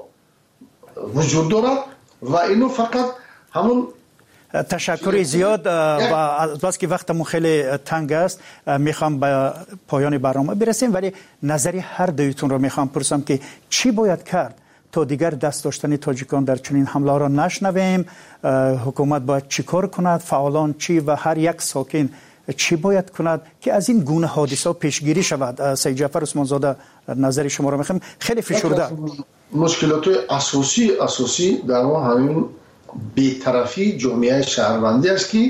وجود دارد و اینو فقط همون تشکر زیاد و از بس که وقتمون خیلی تنگ است میخوام به پایان برنامه برسیم، ولی نظری هر دویتون رو میخوام پرسم که چی باید کرد تا دیگر دست داشتن تاجیکان در چنین حمله را نشنویم؟ حکومت باید چی کار کند؟ فعالان چی و هر یک ساکن چی باید کند که از این گونه حادثه پیشگیری شود؟ سید جعفر عثمان زاده نظر شما رو میخوام. خیلی فشرده مشکلات اساسی اساسی در ما همین بی‌طرفی جامعه شهروندی است که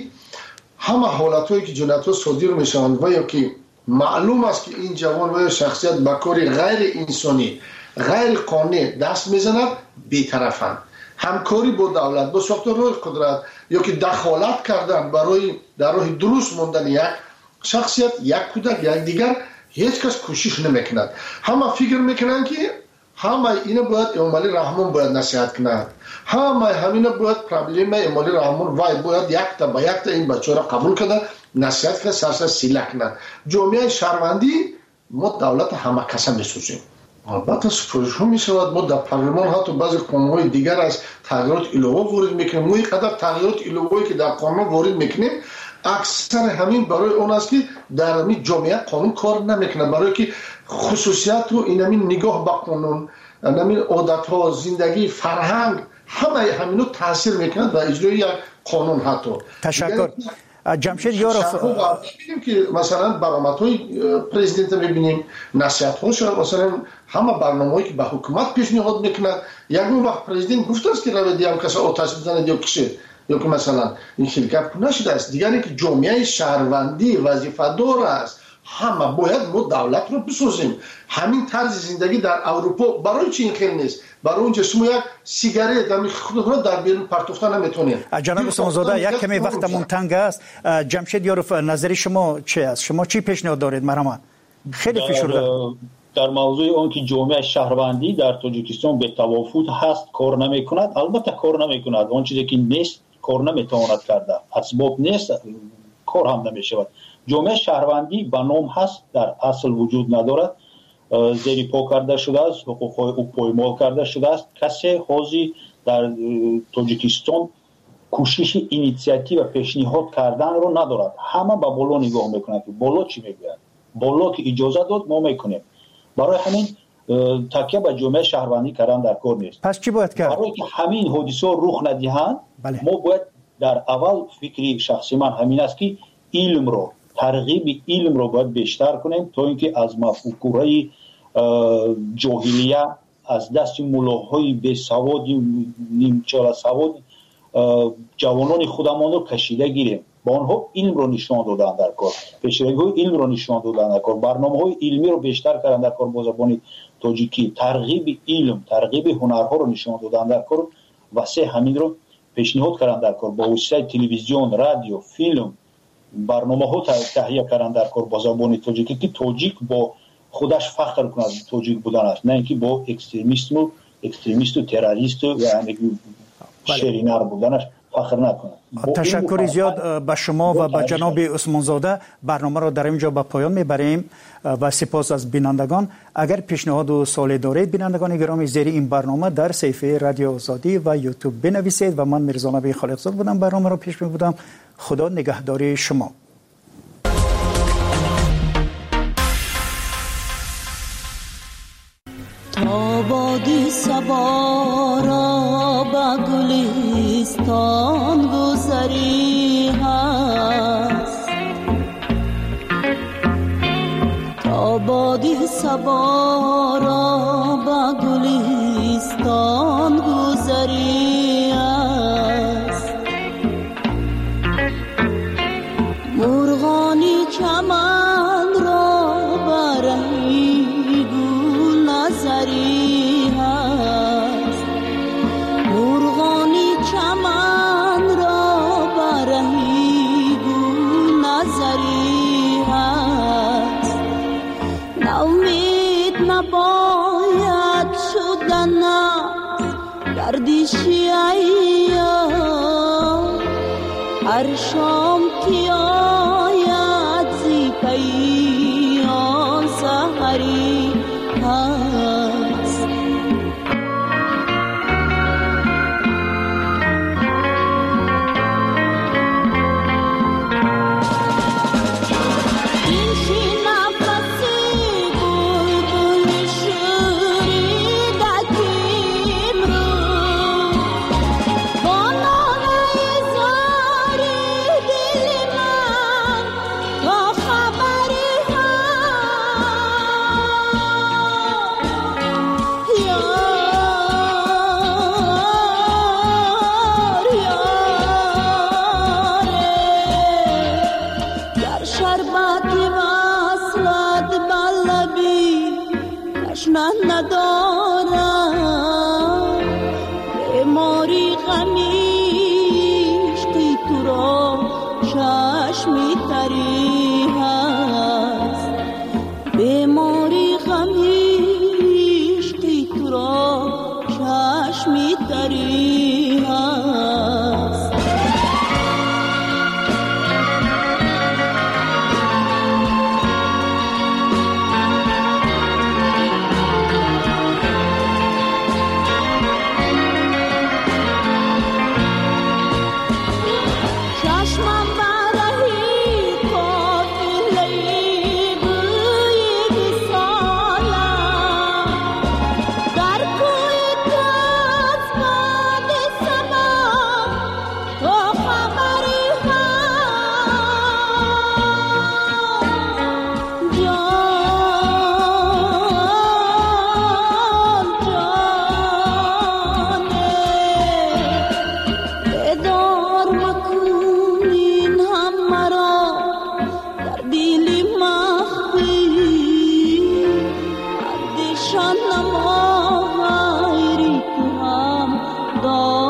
همه حالتایی که جنایت‌ها صادر میشوند و یا که معلوم است که این جوان و شخصیت به کاری غیر انسانی غیر قانونی دست میزند بی‌طرفند. همکاری با دولت با ساختارهای قدرت یا که دخالت کردن برای در راه درست ماندن یک شخصیت یک کودک یک دیگر هیچ کس کوشش نمیکند. همه فکر میکنند که همه اینا باید امالی رحمان باید نصیحت کند، همه همینا باید پرابلم امالی رحمان وای باید یک تا با یک تا این بچه را قبول کنند نصیحت کنند سرسر سیله کنند. جامعه شهروندی ما دولت همه کسا میسوزیم. البته سفارش ها می شود ما در پارلمان حتی بعضی قانون‌های دیگر از تغییرات الهه وارد میکنیم. ما اینقدر تغییرات الهه‌ای که در قانون وارد میکنیم اکثر همین برای اون است که در همین جامعه قانون کار نمیکنه، برای که خصوصیت و این همین نگاه به قانون، همین عادت‌ها، زندگی، فرهنگ همه همینو تاثیر میکنه و اجرای یک قانون. حتی تشکر جمشید یاروف. می‌بینیم که مثلا برآمدهای پرزیدنت می‌بینیم، نصیحت‌هاش مثلا همه برنامه‌هایی که به حکومت پیشنهاد میکنه یک وقت پرزیدنت گفته است که روی دیام کسا آتش بزنه یا کشید یا که مثلا این شرکت نشده است. دیگری که جامعه شهروندی وظیفه دار است همه باید ما دولت رو بسازیم. همین طرز زندگی در اروپا برای چی این خیلی نیست؟ برای اونجا شما یک سیگارت در خودتون در بیرون پرتوفتن نمیتونید. جناب سمزاده یک کمی وقتمون تنگ است. جمشید یاروف نظری شما چی است؟ شما چی پیشنهاد دارید؟ مرحبا. خیلی فشرده در موضوع اون که جامعه شهروندی در تاجیکستان به توافق هست کار نمیکند. البته کار نمیکند. اون چیزی که نیست کار نمیتواند کرده. اسباب نیست کار هم نمیشود. جامعه شهروندی به نام هست در اصل وجود ندارد. زیر پا کرده شده است، حقوق‌های او پایمال کرده شده است. کسی حاضر در تاجیکستان کوشش اینیشیاتیو و پیشنهاد کردن رو ندارد. همه به بالا نگاه میکنند که بالا چی میگوید، بالا که اجازه داد ما میکنیم. برای همین تکیه به جامعه شهروندی کردن در کار نیست. پس چی باید کرد؟ برای که همین حادثه رخ ندهند بله. ما باید در اول فکری شخصی من همین است که علم رو ترغیب علم رو باید بیشتر کنیم تا اینکه از مفکوره جاهلیه از دست ملاهای بی سواد نیمچال سواد جوانان خودمان رو کشیده گیریم. با آنها علم رو نشان دادن در کار، پیشروی علم رو نشان دادن در کار، برنامه‌های علمی رو بیشتر کردن در کار با زبان تاجیکی، ترغیب علم، ترغیب هنرها رو نشان دادن در کار و سه همین رو پیشنهاد کردن در کار با وسیله تلویزیون، رادیو، فیلم برنامه‌ها تهیه کردن در کار با زبان تاجیکی که تاجیک با خودش فخر کنه تاجیک بودن است، نه اینکه با اکستریمیسم و اکستریمیست و تروریست و یعنی شرینر بودنش فخر نکنه. تشکر زیاد به شما و به جناب عثمان زاده. برنامه را در اینجا به پایان میبریم و سپاس از بینندگان. اگر پیشنهاد و سوالی دارید بینندگان گرامی زیر این برنامه در صفحه رادیو آزادی و یوتیوب بنویسید و من میرزا نبی خالقزاد بودم برنامه را پیش میبردم. خدا نگهداری شما. تا بادی صبا را به گلستان گذری هست، تا بادی صبا را به گلستان گذری هست. مرغانی چمن را برهی گل نظری هست، مرغانی چمن را برهی گل نظری هست. نومید نباید شدن گردشی ایام، هر شام که آید زی پیام سحری هست. این شی نفسی بلبل شوریده کیم رو، با ناله زاری دل من تا خبری هست. یار یاره، در شربتی وصلت بلبی تشنه ندارم، بیماری غمیش که تو را چشمی تری هست، بیماری غمیش که تو را چشمی تری هست. چشمم برهی قافله بوی وصالم، در کوی تاز باد سبا تا خبری هست. جان جانه، بیدار مکن این هم مرا در دل مخفی، اندیشان نما غیری تو هم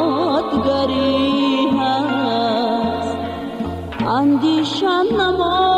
دادگری هست، اندیشان نما